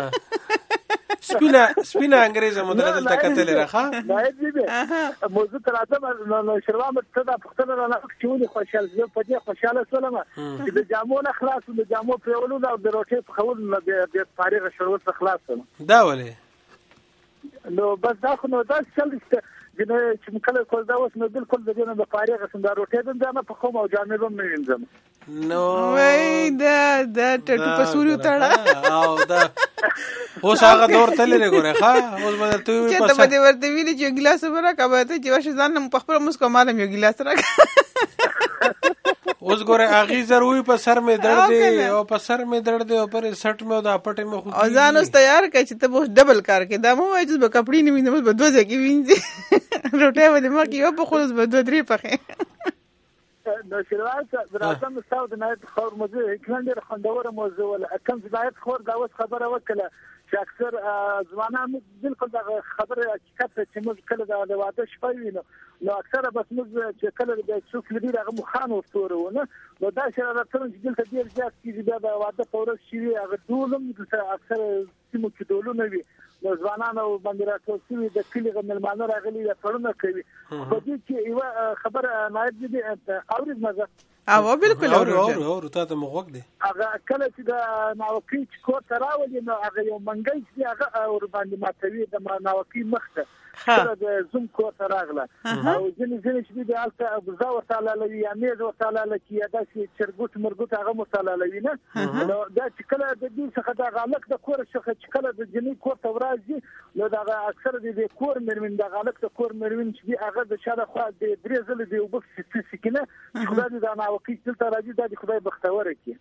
سپینا انګریزه مدرسه ته کتل راخه نایب دې موضوع تر اته نو شروان ته دا پختنه نه چونی خوشاله زه په دې خوشاله سلام چې د جامو نه خلاص د جامو پرولو او د روټي په خول نه د فارغ شروط خلاص دا ولې نو بس دا خو نو دا چل جنه چې کله کول دا اوس نو بالکل د دې نه فارغ سم دا روټي د نه په کوم او جامې به مې وینځم نو وای دا ټټو په سوري وتاړه او دا اوس هغه دور تللی ګوره ښا اوس به ته چې ته به ورته ویلې چې ګلاس ورکا به ته چې واشه ځان په خپل مسکو مالم یو ګلاس راک اوس ګوره اغي ضروري په سر مې درد دی او په سر مې درد دی او پر سټ مې او دا پټه مې خو او ځان اوس تیار کړ چې ته به ډبل کار کې دا مو وایي چې به کپړې نه وینم به دوه ځکه وینځي روټه به ما کې یو په خلص به دوه درې پخې نو شروعات درازم استاو د نایت خور موضوع کله ډېر خوندوره موضوع ولا کوم ځایت خور دا اوس خبره وکړه چې اکثر ځوانان بالکل دا خبره حقیقت چې موږ کله دا واده شپه وینو نو اکثر بس موږ چې کله د څوک لري هغه مخانو ورتورونه نو دا شرط راځي چې دلته ډیر ځات کیږي دا واده پورس شي هغه دولم اکثر سیمو کې دولونه وي نو ځوانانو باندې راټول شي د کلی غملمانه راغلي دا پرونه کوي په دې کې یو خبره نایب دې اورید مزه او بالکل او ته ته مغوک دي هغه کله چې د ناوکی کو تراولي نو هغه یو منګي چې هغه ور باندې ماتوي د ناوکی مخته سره د زوم کو تراغله او ځینې چې د الته ابوزا وتعالى لوي امیر وتعالى لکه دا چې چرګوت مرګوت هغه متعالى لوي نه نو دا چې کله د دې څخه د غالک د کور څخه چې کله د جنې کور ته ورځي نو دا اکثر د کور مرمن د غالک د کور مرمن چې هغه د شاله خو د درې زله دی وبس سکینه خدای دې دا ناوکی دلته راځي دا خدای بختور کړي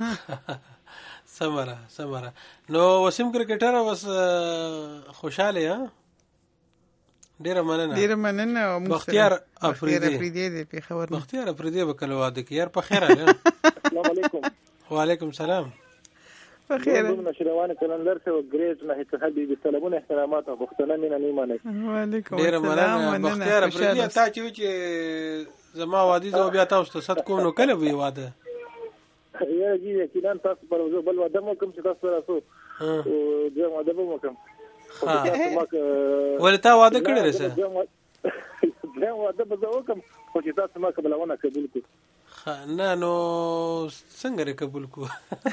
سمره نو وسیم کرکټر اوس خوشاله ها ډیر مننه بختیار افریدی دی په خبر بختیار افریدی وکړه واده کې یار په خیره السلام علیکم وعلیکم السلام په خیره نشروان کلندر ته ګریټ نه حبیب سلامونه احترامات او بختنه مینه نیمانه وعلیکم ډیر مننه بختیار افریدی تا چې زما وادي زو بیا تاسو ته صد کوم نو کله وی واده یا جی یقینا تاسو پر بل واده مو کوم چې تاسو راسو او زه واده مو کوم ولې تا واده کړی رسه دا واده به زه وکم خو چې تاسو ما قبلونه قبول کړئ نه نو څنګه قبول کو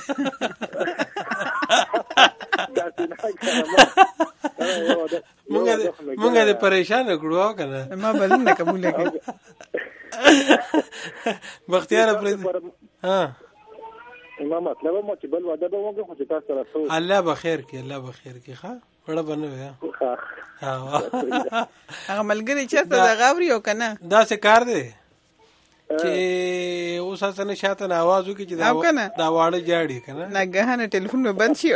مونږ دې پریشان کړو کنه ما بلنه قبول کړ بختیار افریدی ها ما مطلب مو چې بل واده به وکم خو چې تاسو راسو الله بخیر کی ښه وړه بنوي هغه ملګری چرته د غاوري او کنه دا څه کار دی چې اوس اسنه شاته आवाज وکړي چې دا واړه جاړي کنه ناګهانه ټلیفون بند شي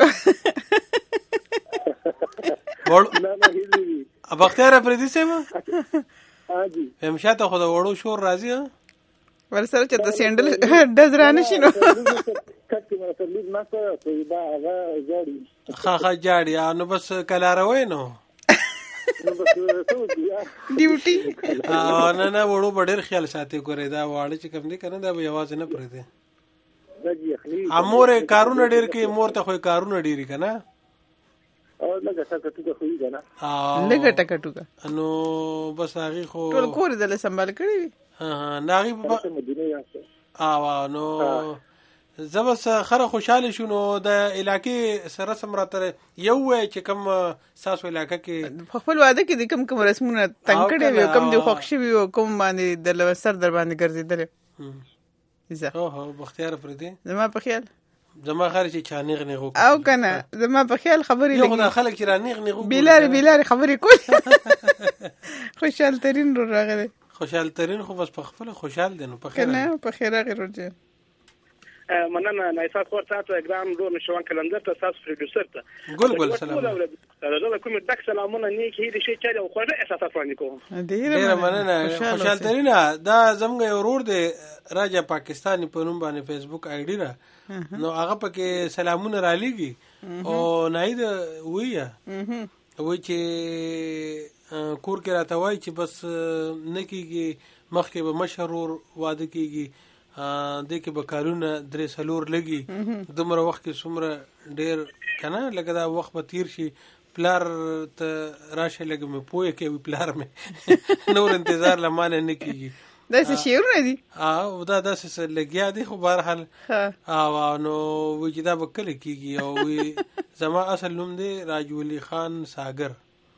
بختیار افریدی سیمه هاجی هم شاته خو دا وړو شور راځي ورسره چې د سندل دزرانه شنو کټي مې ته لیک نه څه دا هغه جاړي خا جاړي نو بس کلاروي نو بس ډیوټي نه وړو ډېر خیال ساتي ګورې دا واړه چې کوم دي کنه دا به आवाज نه پرې دي امور کارونه ډېر کې مور ته خو کارونه ډېری کنه او لګه ټکټه خو یې کنه لګه ټکټه نو بس هغه خو ټول کور دل سنبال کړی ناغي نو زبس خره خوشاله شونو د علاقې سره سمراته یو چې کوم ساسو علاقې کې خپل واده کې د کوم رسمونه تنگ کړي وي کوم دی خوښ شي وي کوم باندې د سر در باندې ګرځیدل زه بختیار افریدی زما په خیال زما خاري چې چانیغ نیغو او کنه زما په خیال خبرې یو خدای خلک چې رانیغ نیغو بیلار خبرې کول خوشحال ترين راغله خوشحال ترين خو بس په خپل خوشحال دي نو په خیر کنه په خیر راغله مننه نایفات خور تاسو اګرام نور نشوان کلندر ته تاسو پروډوسر ته ګل سلام زه کوم ډک سلامونه نیک هی دي شي چې او خوړه احساسات باندې کوم ډیر مننه خوشحال ترين دا زموږ ورور دی راجا پاکستانی په نوم باندې فیسبوک آی ډی را نو هغه پکې سلامونه را لېږي او ناید ویه وای چې کور کې راته وای چې بس نکیږي مخکې به مشهور واده کیږي د کې به کارونه درې سلور لګي دومره وخت کې څومره ډېر کنه لکه دا وخت به تیر شي پلار ته راشه لګه مې پوهه کوي پلار مې نور انتظار لمانه نه کیږي دا څه شعرونه دي او دا داسې لګیا دي خو بهرحال او نو وی چې دا به کله کیږي او وی زما اصل نوم دی راجولی خان ساگر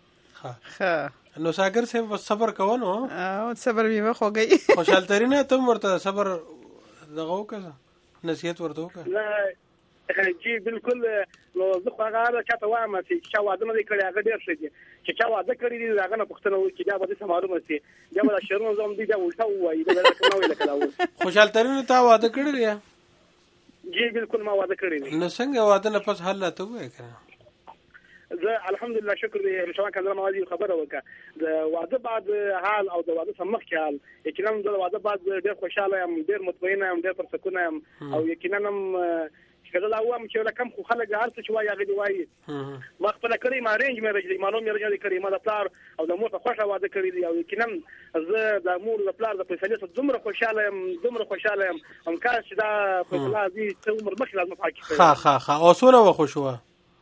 نو ساگر سے صبر کوو نو او صبر به خوږی خوشحال ترين ته ورته صبر دغه وکړه نصیحت ورته وکړه جی بالکل. نو زه خو هغه چاته وایم چې چا واده نه دی کړی هغه ډېر ښه دي، چې چا واده کړی دي هغه نه پوښتنه وکړي بیا به داسې معلومه شي، بیا به دا شعرونه زه هم دوی بیا الټا ووایي بیا به درته نه وایي لکه دا اوس. خوشحال ترینو تا واده کړی دی؟ جی بالکل ما واده کړی دی. نو څنګه واده نه پس حل راته ووایه که نه؟ زه الحمدلله شکر دی شوان کنه ما دې خبره وکړه د واده بعد حال او د واده څخه مخکې حال. یقینا د واده بعد ډېر خوشاله یم، ډېر مطمئن یم، ډېر پر سکون یم او یقینا هم کله لا وایم چې کم خو خلک هر څه چې وایي هغه دی وایي. ما خپل کړی ما رنج مې رجلی معلوم مې رجلی کړی ما د پلار او د مور په خوښه واده کړی دی او یقینا زه د مور د پلار د فیصلې څخه دومره خوشاله یم هم کار چې دا فیصله دې څه عمر مخکې لازم پاکي. ښه او څونه وخت شوه؟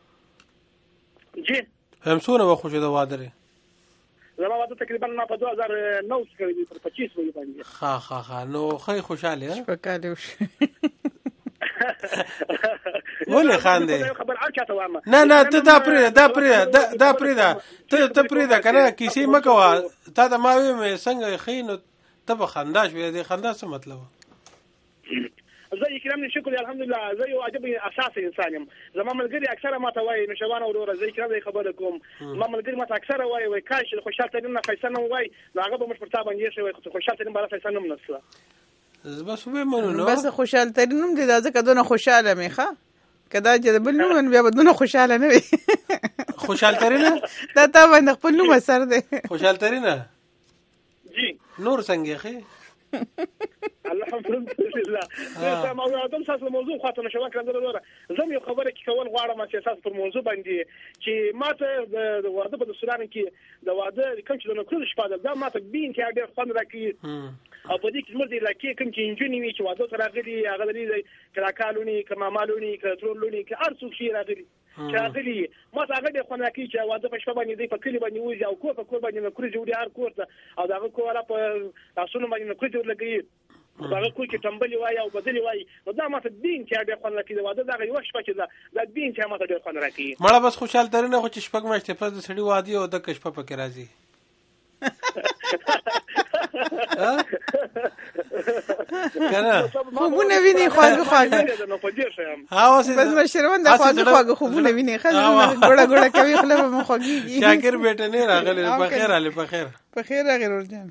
جی هم څونه وخت شو د واده لري؟ زما واده تقریبا ما په 2009 کې کړی دی پر 25 باندې. ښه نو خی خوشاله ها؟ شپکاله وش ولې خاندې؟ نه ته دا پرېږده ته پرېږده که نه کیسې مه کوه. تا ته ما ویم څنګه ښې نو ته به خندا شوې. د خندا څه مطلب؟ زه یقینا شکر الحمدلله زه یو عجب اساسي انسان یم. زما ملګري اکثره ماته وایي نشوان وروره زه یقینا خبره کوم. زما ملګري ماته اکثره وایي کاش خوشحال ترین نه فیصله نه وایي نو هغه به مش پر تا باندې شي وایي خوشحال ترین بالا فیصله نه نسله. بس ومنو نو بس خوشحال ترین هم دې ځکه دونه خوشاله مې ښه کدا چې بل نوم بیا به دونه خوشاله نه وي. خوشحال ترینه دا تا باندې خپل نوم اثر دی. خوشحال ترینه جی نور څنګه ښه الحمدلله. زه ما د تاسو موضوع خاطر نشوان کړم زه یو خبره کې کول غواړم چې اساس پر موضوع باندې چې ماته د واده په سودان کې د واده کوم چې د نکرو شپه ده ماته بین کې ډېر خوند راکړي او په دې کې زموږ د علاقې کوم چې انجونی وي چې واده سره راغلي هغه لري کلاکالونی کمامالونی کترولونی که هر څوک شي راغلي چې راغلي ماته هغه ډېر خوند راکړي چې واده په شپه باندې دی په کلي باندې وځي او کور په کور باندې نکرو جوړي هر کور ته او دغه کوله په تاسو باندې نکرو جوړ لګي هغه کوی چې تنبلی وای او بدلی وای نو دا ماته دین چې ډېر خوند راکړي واده دا یو شپه چې دا دین چې ماته ډېر خوند راکړي. مړه بس خوشحال ترینه خو چې شپږ میاشتې پس د سړي واده او د کشپه پکې راځي. کنه خوبونه ویني خواږه بس مشرون د خواږه خوبونه ویني خزونه ګوړه کوي خپل مخوږي. شاکر بیٹه نه راغلی په خیر راغلی ورجان.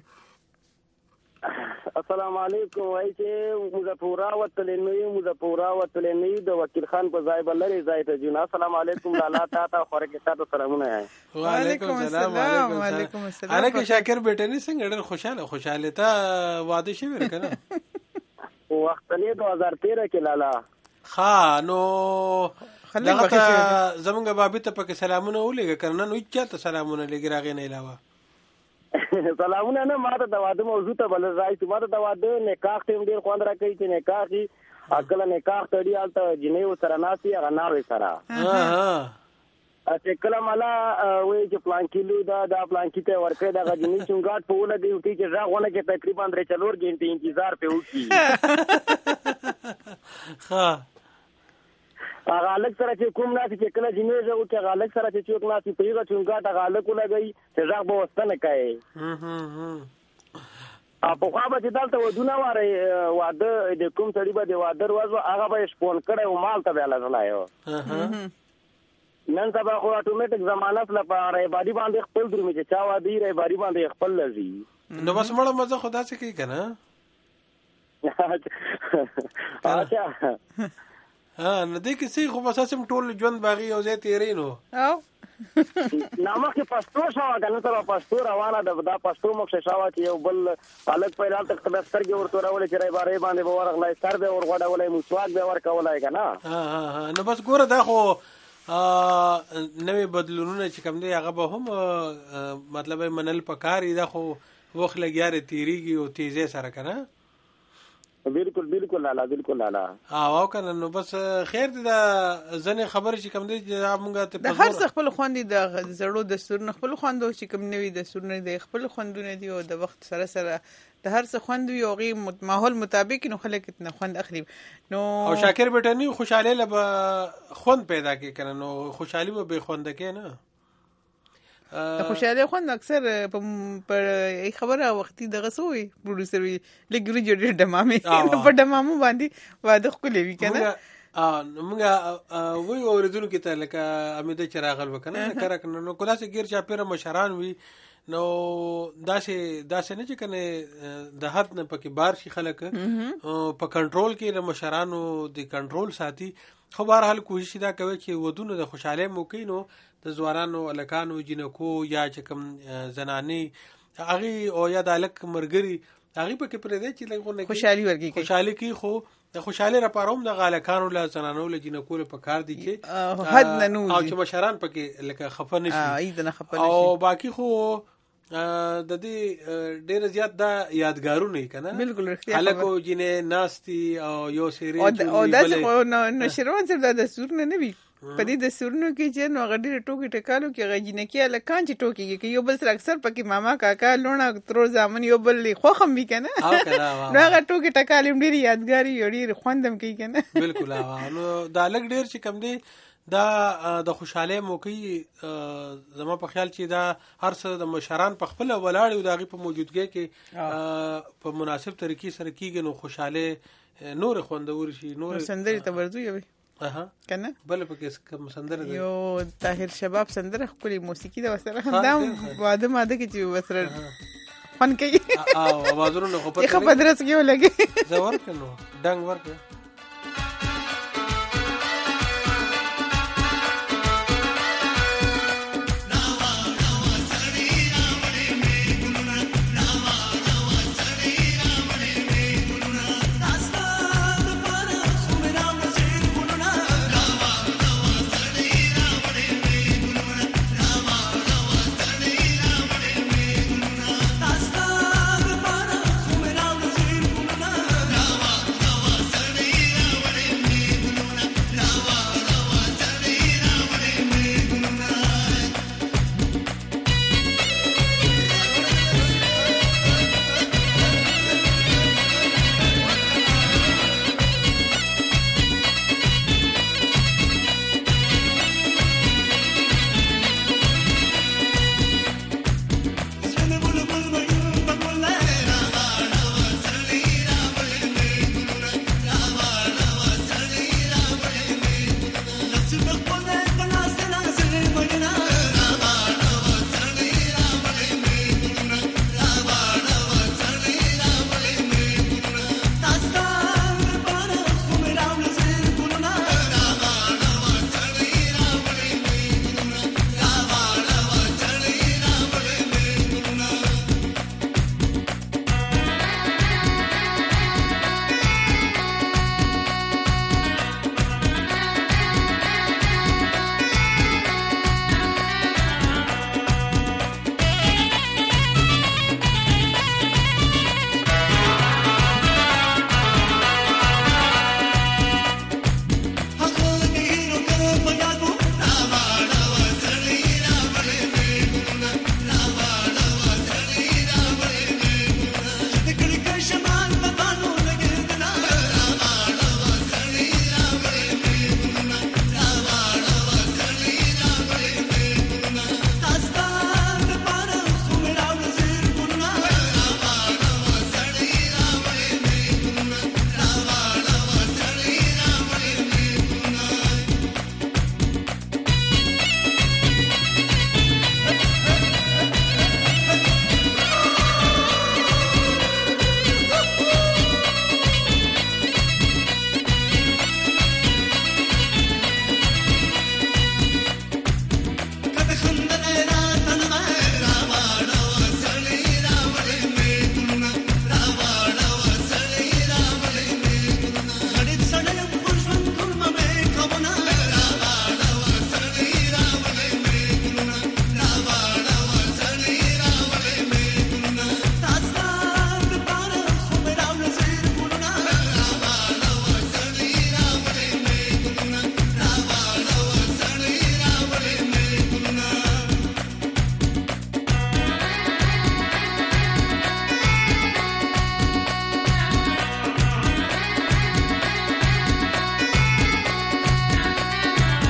السلام علیکم. وای چې مظفورا وتلنی د وکیل خان په ځای بلری ځای ته جنا. السلام علیکم لالا تا خوره کې تاسو سلامونه. وعلیکم السلام. الکه شاکر بیٹه نه څنګه ډېر خوشاله تا واده شوی کنه وخت نه 2013 کې لالا. نو دغه زمونږ بابي ته پکې سلامونه ولېږه کنه نو چاته سلامونه لګي راغې نه علاوه سلامونه نه ماته د واده موضوع ته بل راځي. ماته د واده نکاح ټیم ډیر خوند راکړي چې نکاح کی عقل نکاح تړي الته جنې سره ناسي هغه ناوي سره چې کله مالا وې چې پلان کیلو دا پلان کیته ورکه دا جنې چونګاټ په ولګي وتی چې راغونه کې تقریبا 3-4 غنټې انتظار په وکي. هغه الګ سره چې کوم ناسي چې کله جنې زو چې هغه الګ سره چې څوک ناسي پیغه چونګاټ هغه الګ ولګي چې راغ به وستنه کوي. په خوا به چې دلته ودونه واره واده د کوم سړي به د واده ورځ هغه به شپون کړی او مال ته به لګلایو. نن سبا خو اتوماتیک ضمانت لپاره رهبری باندې خپل درومي چې چا وادي رهبری باندې خپل لذي. نو بس مړه مزه خدا څه کوي کنه. اچھا نو دې کې سي خو بس سم ټول ژوند باغی او زه تیرې نو نامه کې پښتو شو کنه ته پښتو روانه ده دا پښتو مخ شاوه چې یو بل الګ په لال تک سترګې ورته راولې چې رای باندې به ورغلای سر به ورغړولای مسواک به ورکولای کنه. نو بس ګوره دا خو نوې بدلونونه چې کوم دی هغه به هم مطلب منل پکاري دا خو وخت لګیاره تیریږي او تیزه سره کنه. بالکل لالا بالکل لالا. او کنه نو بس خیر دې دا ځنې خبر چې کوم دی چې موږ ته د هر څه خپل خوندې د زړو دستور خپل خوندو چې کوم نوي دستور نه دی خپل خوندونه دی او د وخت سره د هر څه خوند یو غي ماحول مطابق نو خلک نه خوند اخلي. نو او شاکر بیٹه نه خوشاله لبه خوند پیدا کی کنه نو خوشحالي به خوند کې نه د خوشاله خوند اکثر پر خبره وختي دغه سوې پروډوسر وی لګري جوړ دمامه په دمامو باندې واده خو لوي کنه موږ وی اوریدونکو ته لکه امید چې راغل وکنه کرک نو کله چې غیر چا پیر مشران وي نو داسې نه چې کنه د حد نه پکې بار شي خلک په کنټرول کې د مشرانو د کنټرول ساتي. خو بهر حال کوشش دا کوي چې ودونه د خوشاله موقع نو د زوارانو الکانو جنکو یا چې کوم زنانی هغه او یا د الک مرګري هغه پکې پرې دی چې لږه خوشحالي ورګي خوشحالي کې خو د خوشحالي لپاره هم د غالکانو له زنانو له جنکو په کار دي چې حد نه نو او چې مشران پکې لکه خفه نشي اې نه خفه نشي او باقي خو د دې ډېر زیات دا یادګارونه کنه بالکل رښتیا خلکو جنې ناستي او یو سری او داسې خو نشروان سره د دستور نه وي په دې دستورونو کې چې نو غډې ټوکی ټکالو کې غجینه کې لکان چې ټوکیږي کې یو بل سره اکثر پکې ماما کاکا لونه تر ځامن یو بل خو خم وی کنه نو هغه ټوکی ټکالې ډېر یادګاری ډېر خوندم کوي کنه بالکل نو دا لګ ډېر چې کم دی دا د خوشاله موقع زما په خیال چې دا هر څه د مشران په خپل ولاړ او دغه په موجودګۍ کې په مناسب طریقې سره کیږي نو خوشاله نور خوندور شي نور سندري ته ورځو یوي کنه بل پکې کوم سندره یو طاهر شباب سندره خپل موسیقي دا وسره هم واده ماده کې چې وسره فن کوي او اوازونه خو په خبره کې ولګي زور کنو ډنګ ورکه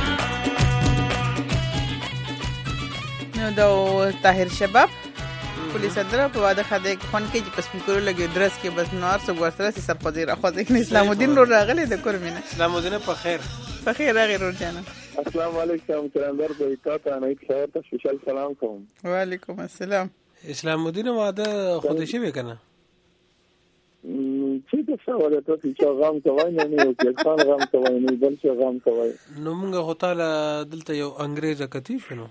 طاهر شباب خپل صدر په واده خدای کې خون کې چې پس میکرو لګي درس کې بس نور څو ورسره سر په دې راخو ځکه اسلام الدین رو راغلی د کورمینه. اسلام الدین په خیر راغی ور جانا. السلام علیکم ترندر به تاسو نه خیر ته سپیشل سلام کوم. وعلیکم السلام. اسلام الدین واده خودی شي وکنه چې تاسو ولته چې غام کوي نه یو چې خان غام کوي نه بل څه غام کوي نو موږ هوتاله دلته یو انګريز کتیف نو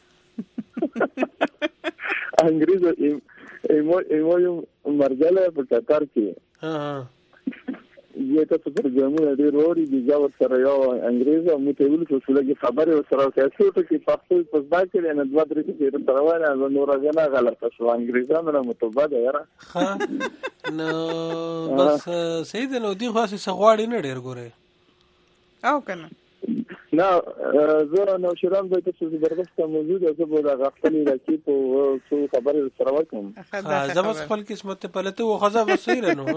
انګريز ایمو مرګله په قطر کې ها یې تاسو پر جامو د روري د جوړ سره یو انګريز او متویل څه لګي خبره سره تاسو ته کې پښتو په ځای کې نه دوه درې کې تر روانه نو راغله غلطه شو انګريزانو نه متوبه یاره ها نو بس سید نو دی خاصه سغواړي نه ډیر ګوره او کنه نه زه نو شرم به تاسو زبردست موجود او زه به غفلې راکې په څو خبره سره وکم زما خپل قسمت په لته و خزا وسیره نو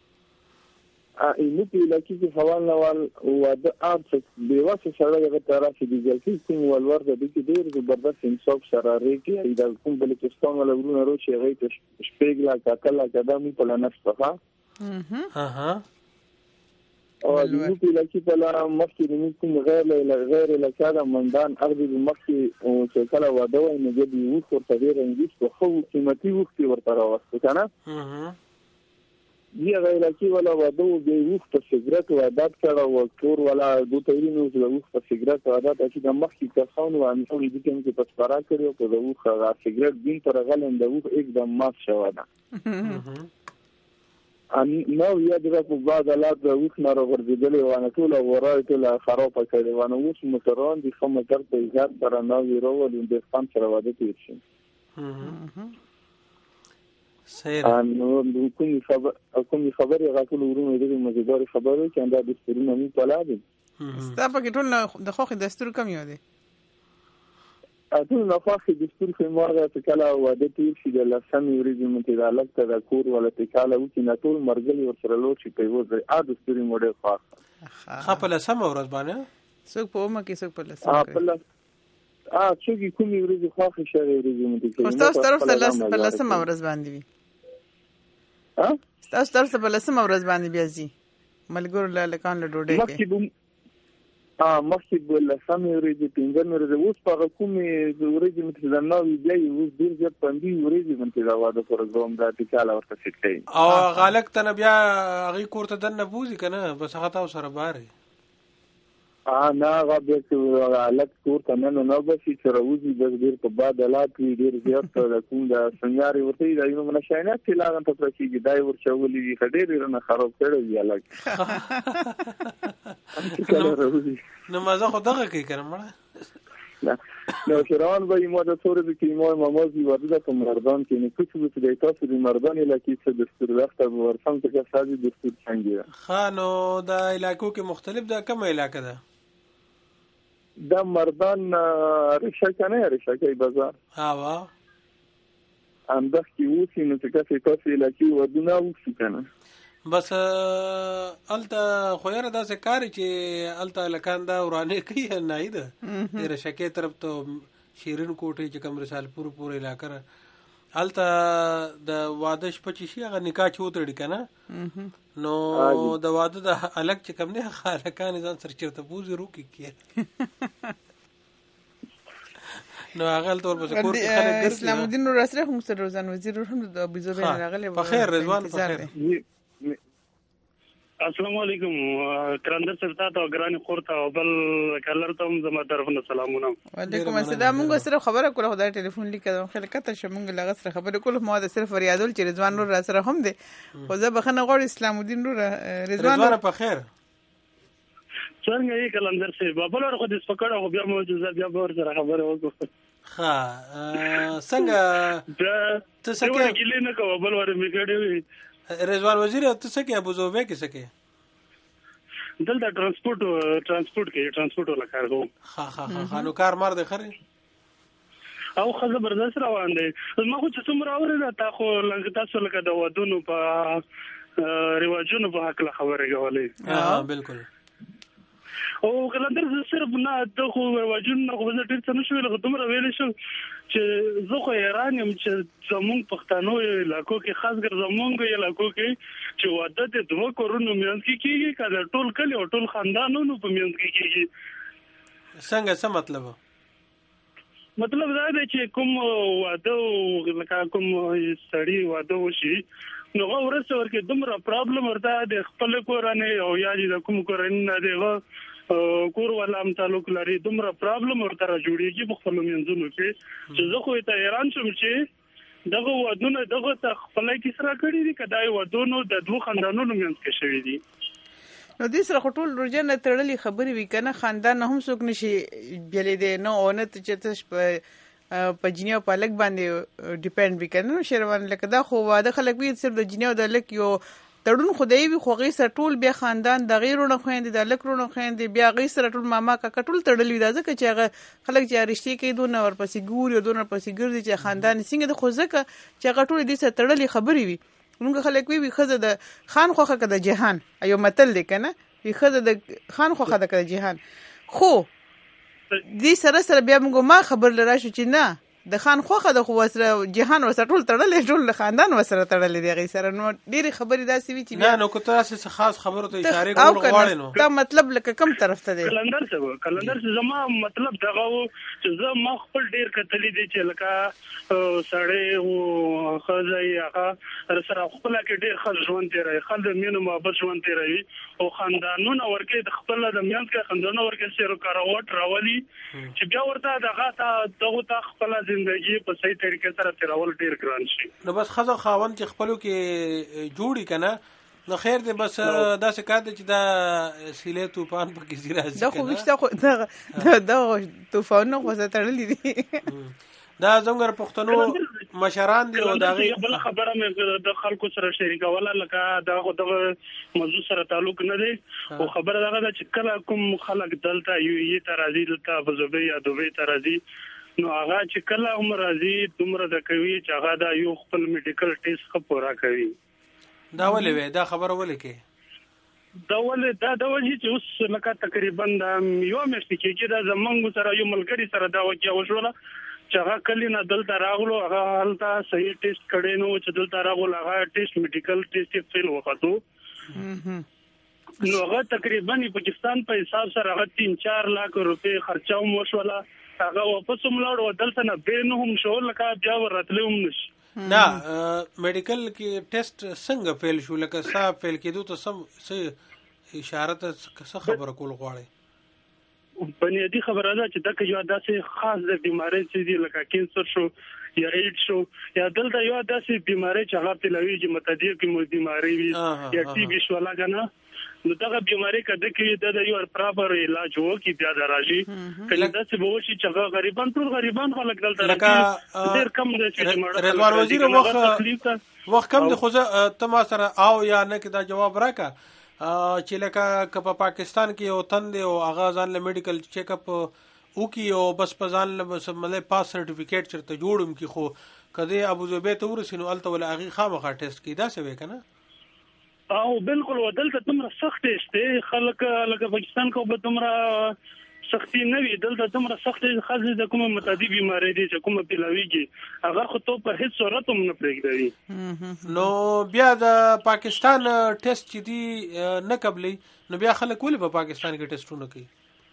اینو په لکه چې حوال نوال او د ارت دیواسه سره د طرف د جلسې کوم ولور د دې ډیر زبردست انصاف سره ریټي د کوم بلوچستان ولا ورونه روشي غیت شپېګلا کاکلا قدمي په لنس پخا ها او د یو په لکه په لاره مخکې د کوم غیر لکه مندان اغدي د مخکې او چې کله واده وي نو د یو څو تغیر انګلیس په خو قیمتي وخت ورته راوست کنه دی غیر کی ولا ودو به وخت سیګریټ و عادت کړه او تور ولا دو تورینو د وخت سیګریټ و عادت چې د مخ کې کارخانه و ان ټول دي چې په سپارا کړو په د وخت سیګریټ دین تر غلن د وخت एकदम مات شو ده ان نو یا د په بعد حالات د وخت نه راغورځېدل او ان ټول ورای ټول خراب کړي و نو اوس موټران دي خو موټر په ایجاد پر نو ویرول د فن سره واده کیږي نو کومي خبرې غاټول ورونه دې مزیدار خبرې چې انده دستورونه مې پلاده ستا په کې ټول د خوخي دستور کم یو دي ټول نه خوخي دستور خو ماغه چې کله واده تیر شي د لسمې ورځې متعلق ته کور ولا تکاله و چې نه ټول مرګلي ورسره لوټ شي په وځي ا دستوري موډل خاصه په لسمه ورځ باندې څوک په ما کې څوک په لسمه چې کومي ورځې خوخي شغې ورځې متعلق خو تاسو طرف ته په لسمه ورځ باندې وي تاسو طرف ته په لسمه ورځ باندې بیا زی ملګرو له لکان له ډوډۍ کې مخکې بل لسمه ورځې پنځمه ورځ اوس په کومې ورځې متل نه وی بیا اوس ډیر ځت پندې ورځې متل دا واده پروګرام دا ټیکاله ورته سټي او غالک ته بیا هغه کوړه دنه بوزي کنه بس هغه تاسو سره باري نه غوډه چې حالت کور ته نه بس چې راوځي د ډیر په بعد حالات ډیر زیات د کوم د سنگاري ورته د یو منشاینات چې لاغه ته پرچیږي دای ورچولې خډیر نه خراب کړی دی الګ نو مازه خو دغه کوي کړم نو شروان به مو د څورې کې مو مامازي ورده په مردان کې نه کوڅه د تاسو د مردان علاقې څخه دستور وخت ورسم ته ساده دستور څنګه خانو د علاقو کې مختلف د کوم علاقه ده د مردان رشاکنه رشاکای بازار ها انده کی وسی نو څه تاسو علاقې ودونه وسی کنه بس الته خویر دا څه کار چې الته لکان دا ورانه کوي نه ایده د رشاکې طرف ته شیرین کوټه چې کوم رسال پور علاقه الته د واده شپه چې شي هغه نکاح چوتړي کنه نو د واده د الګ چې کوم نه خالکان ځان سر چرته بوزي روکي کی نو هغه تور بس کور کې خلک ګرځي اسلام الدین نور اسره هم سر روزان وزیر هم د ابوزو بین راغلی په خیر رضوان په خیر السلام علیکم کرندر سرتا ته ګرانی خورته او بل کلر ته هم زما طرفه سلامونه وعلیکم السلام موږ سره خبره کوله خدای ټلیفون لیکم خلکته شمږ لغه سره خبره کوله مو د صرف ریاضول چې رضوان نور سره هم دي خو زه بخنه غوړ اسلام الدین نور رضوان په خیر څنګه یې کلندر سي بابل ور خو دې سپکړه خو بیا مو چې بیا ور سره خبره وکړه ها څنګه ته څنګه کې نه کوه بل ور میګړې رضوان وزیر ته څنګه ابو زوبه کې څنګه دلته ترانسپورت ولا کار کوم ها نو کار مار دی خره او خزه برداشت روان دي ما خو چې څومره اورل تا خو لږ تاسو لکه د ودونو په رواجونو په حق خبره غولې ها بالکل او کلندر صرف نه د خو واجون نه خو ډیر څه نشو له دومره ویل شو چې زه خو حیران یم چې زمونږ پښتنو علاقو کې خاص کر زمونږ علاقو کې چې واده د 2 کورونو میانځ کې کیږي کله ټول کلی او ټول خاندانونو په میانځ کې کیږي. څنګه څه مطلب دا دی چې کوم واده لکه کوم سړی واده وشي نو ورسره ورکه دومره پرابلم ورته د خپل کورانه او یا د کوم کورانه دغه کور ولام تعلق لري دومره پرابلم ورته جوړیږي په خپل منځونو کې چې زه خو ته حیران شوم چې دغه ودونه دغه خپل کې سره کړی دي کداې ودونو د 2 خاندانونو منځ کې شوی دي. نو دې سره ټول روزنه تړلې خبرې وی کنه خاندان هم څوک نشي بیلې دي نو اونت چې تاسو په جنیو په لګ باندې ډیپند وکړنه شروان لکه دا خو واده خلک وی صرف د جنیو د لک یو تړون خدای وی خو غي سره ټول بیا خاندان د غیرونو خويندې د لکرونو خويندې بیا غي سره ټول ماما کا ټول تړلې دا ځکه چې هغه خلک چې رښتې کوي دونه ورپسې ګوري دونه پسې ګرځي چې خاندان څنګه د خو ځکه چې هغه ټول دې سره تړلې خبرې وي موږ خلک وی خزه د خان خوخه کده جهان ایو متل دی کنه وی خزه د خان خوخه د جهان خو دې سره بیا موږ ما خبر لرا شو چې نه د خان خوخه د خو وسره جهان وسره ټول تړلې ټول خاندان وسره تړلې دی غي سره نو ډېری خبرې داسې وی چې نه نو کو تاسو خاص خبرو ته اشاره کول غواړئ نو دا مطلب لکه کم طرف ته دی کلندر زما مطلب دغه چې زه ما خپل ډېر کتلې دي چې لکه سړی او خزای هغه سره خپل کې ډېر خل ژوند دی راي خل د مینو محبت ژوند دی راي او خاندانونه ورکه د خپل د میانځ کې خاندانونه ورکه سره کاروټ راولي چې بیا ورته دغه خپل زندگی په صحیح طریقې سره تیرول ډیر ګران شي. نو بس خزو خاوند چې خپلو کې جوړی کنه نو خیر دې بس دا څه کار دي چې دا سیله طوفان په کې زیرا دا خو وشته خو دا طوفان نو خو تړلې دي دا زموږ پښتنو مشران دي او دا بل خبره مې د خلکو سره شریکوله لکه دا موضوع سره تعلق نه دی او خبره دا ده چې کله کوم خلک دلته یو ترازی دلته ابوظبي یا دوبۍ ترازی نو هغه چې کله عمر راځي دومره د کوي چې هغه دا یو خپل میډیکل ټیسټ خپورا کوي دا ولې وې دا خبره ولې کې دا ولې دا وجه چې اوس لکه تقریبا دا یو مېشت کې دا زمونږ سره یو ملګری سره دا وکیا وشوله چې هغه کلی نه دلته راغلو هغه حالته صحیح ټیسټ کړي نو چې دلته راغلو هغه ټیسټ میډیکل ټیسټ فیل وکړو نو هغه تقریبا پاکستان په حساب سره هغه 3-4 لک روپے خرچاو وشوله هغه واپس ملاړو دلته نه به نه هم شو لکه بیا ورتلو هم نشي نه میډیکل کې ټیسټ څنګه فیل شو لکه صاحب فیل کېدو ته سم اشاره ته څه خبره کول غواړي بنیادی خبره ده چې دا یو داسې خاص د بیماری چې دی لکه کینسر شو یا ایډ شو یا دلته یو داسې بیماری چې هغه تلوي چې متدیر کې بیماری وي یا ټي بي شو لګنه نو دا بیماری کده کې د یو پراپر علاج وکي بیا دراشي کله دا څه به شي چې غریبان ټول غریبان خلک دلته راځي ډیر کم دي چې رضوان وزیر وخت کم د خو ته ما سره او یا نه کې دا جواب راکا چې لکه په پاکستان کې یو تند او اغازان له میډیکل چیک اپ او کې او بس پزان له مله پاس سرټیفیکیټ چرته جوړم کې خو کده ابوظبي ته ورسینو الته ول اغي خامخا ټیسټ کی دا څه وکنه او بالکل ودلته تمره سخت شته خلک لکه پاکستان کو به تمره سختي نه وی دلته تمره سخت خاصه د کومه متعدی بیماری دي چې کومه پیلاویږي هغه خو ته په هیڅ صورت هم نه پرېږدي نو بیا د پاکستان ټیسټ چې دی نه قبلي نو بیا خلک ولې په پاکستان کې ټیسټونه کوي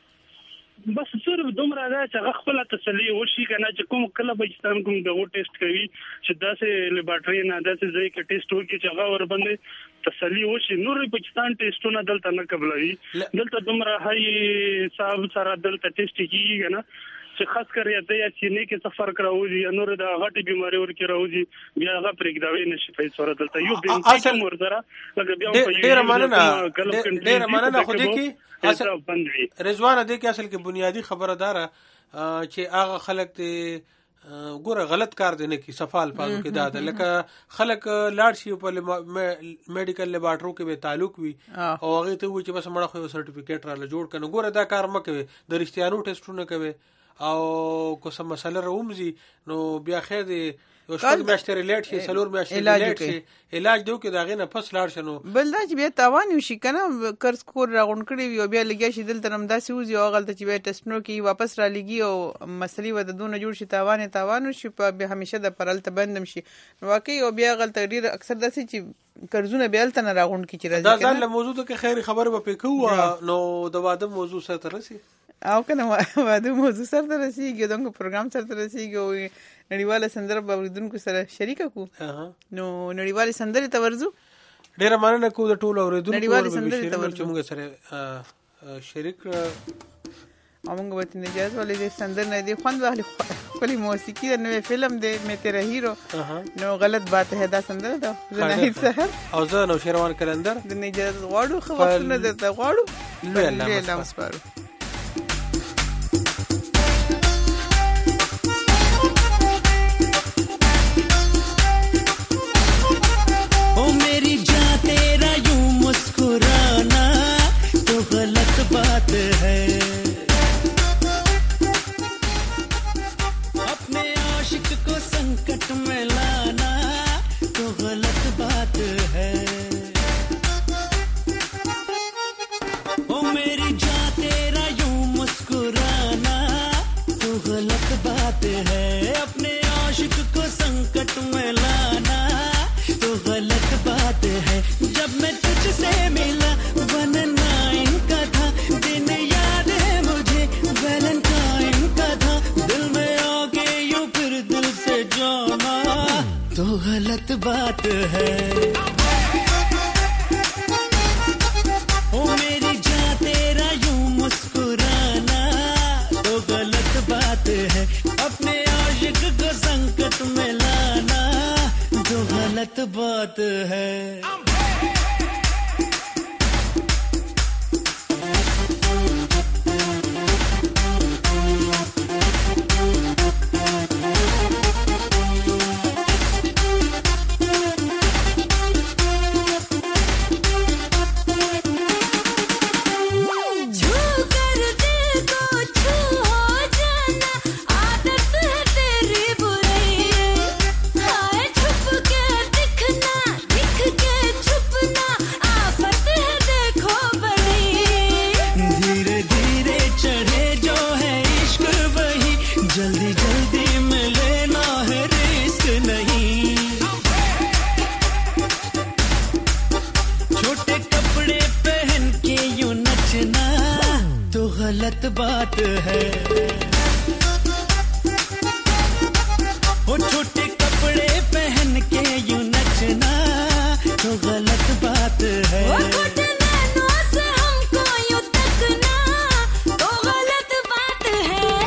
بس صرف دومره دا چې خپل تسلی وشي کنه چې کوم کله پاکستان کوم دغه ټیسټ کوي چې داسې لیبارټری نه داسې ځای کې ټیسټ وکړي چې هغه ور باندې تسلی وشي نور پاکستان ټیسټونه دلته نه قبلوي دلته دومره هاي صاحب سره دلته ټیسټ کیږي کنه چې خاص کر یا د چینه کې سفر کراوږي یا نور د غټي بیماری ورکې راوږي بیا هغه پرېږداوي نشي په صورت دلته یو بنتي مور سره لکه بیا په ډیر مننه خو دې کې رضوان دې کې اصل کې بنیادی خبره داره چې هغه خلک ته ګوره غلط کار دی نه کی صفال پالو کې دا لکه خلک لاړ شي په میډیکل لیبارټرو کې به تعلق وي او هغه ته وي چې بس مړه خو سرټیفیکیټ را جوړ کنه ګوره دا کار مکوي د رښتیانو ټیسټونه کوي او کوم مسله رومزي نو بیا خیر دی شپږ میاشتې ریلیټ شي 4 میاشتې ریلیټ شي علاج دو کې داغه نه پس لاړ شنو بل دا چې بیا تاوان وشي کنه قرض کور راغون کړی وي او بیا لګیا شي دلته هم داسې وځي او غلطه چې بیا ټیسټونو کې واپس را لګي او مسلې ود دونه جوړ شي تاوان شي په به همیشه د پرلته بندم شي واقعي او بیا غلطه ډیر اکثر داسې چې قرضونه بیا تل نه راغون کی چې راځي دا ځان له موضوع ته خیر خبر به پکو نو د واده موضوع سره ترسي او کنه واده موضوع سره ترسيږي دغه پروګرام سره ترسيږي او نړیواله سندره به اوریدونکو سره شریک کو نو نړیواله سندره تورزو ډیره مننه کو د ټولو اوریدونکو چې موږ سره شریک موږ به تاسو اجازه ولې د سندره نه دی خوند واخلي خپل موسیقي د نوې فلم دی مې تیرا هیرو نو غلط بات ہے دا سندره دا زناهید سحر او زه نو شیروان کلندر د اجازه غواړو خو وختونه درته غواړو لوی الله مسپارو बात है अपने आशिक को संकट में लाना तो गलत बात है ओ मेरी जान तेरा यूं मुस्कुराना तो गलत बात है अपने आशिक को संकट में लाना तो गलत बात है जब मैं तुझसे मिला तो गलत बात है ओ मेरी जान तेरा यूं मुस्कुराना तो गलत बात है अपने आशिक को संकट में लाना तो गलत बात है गलत बात है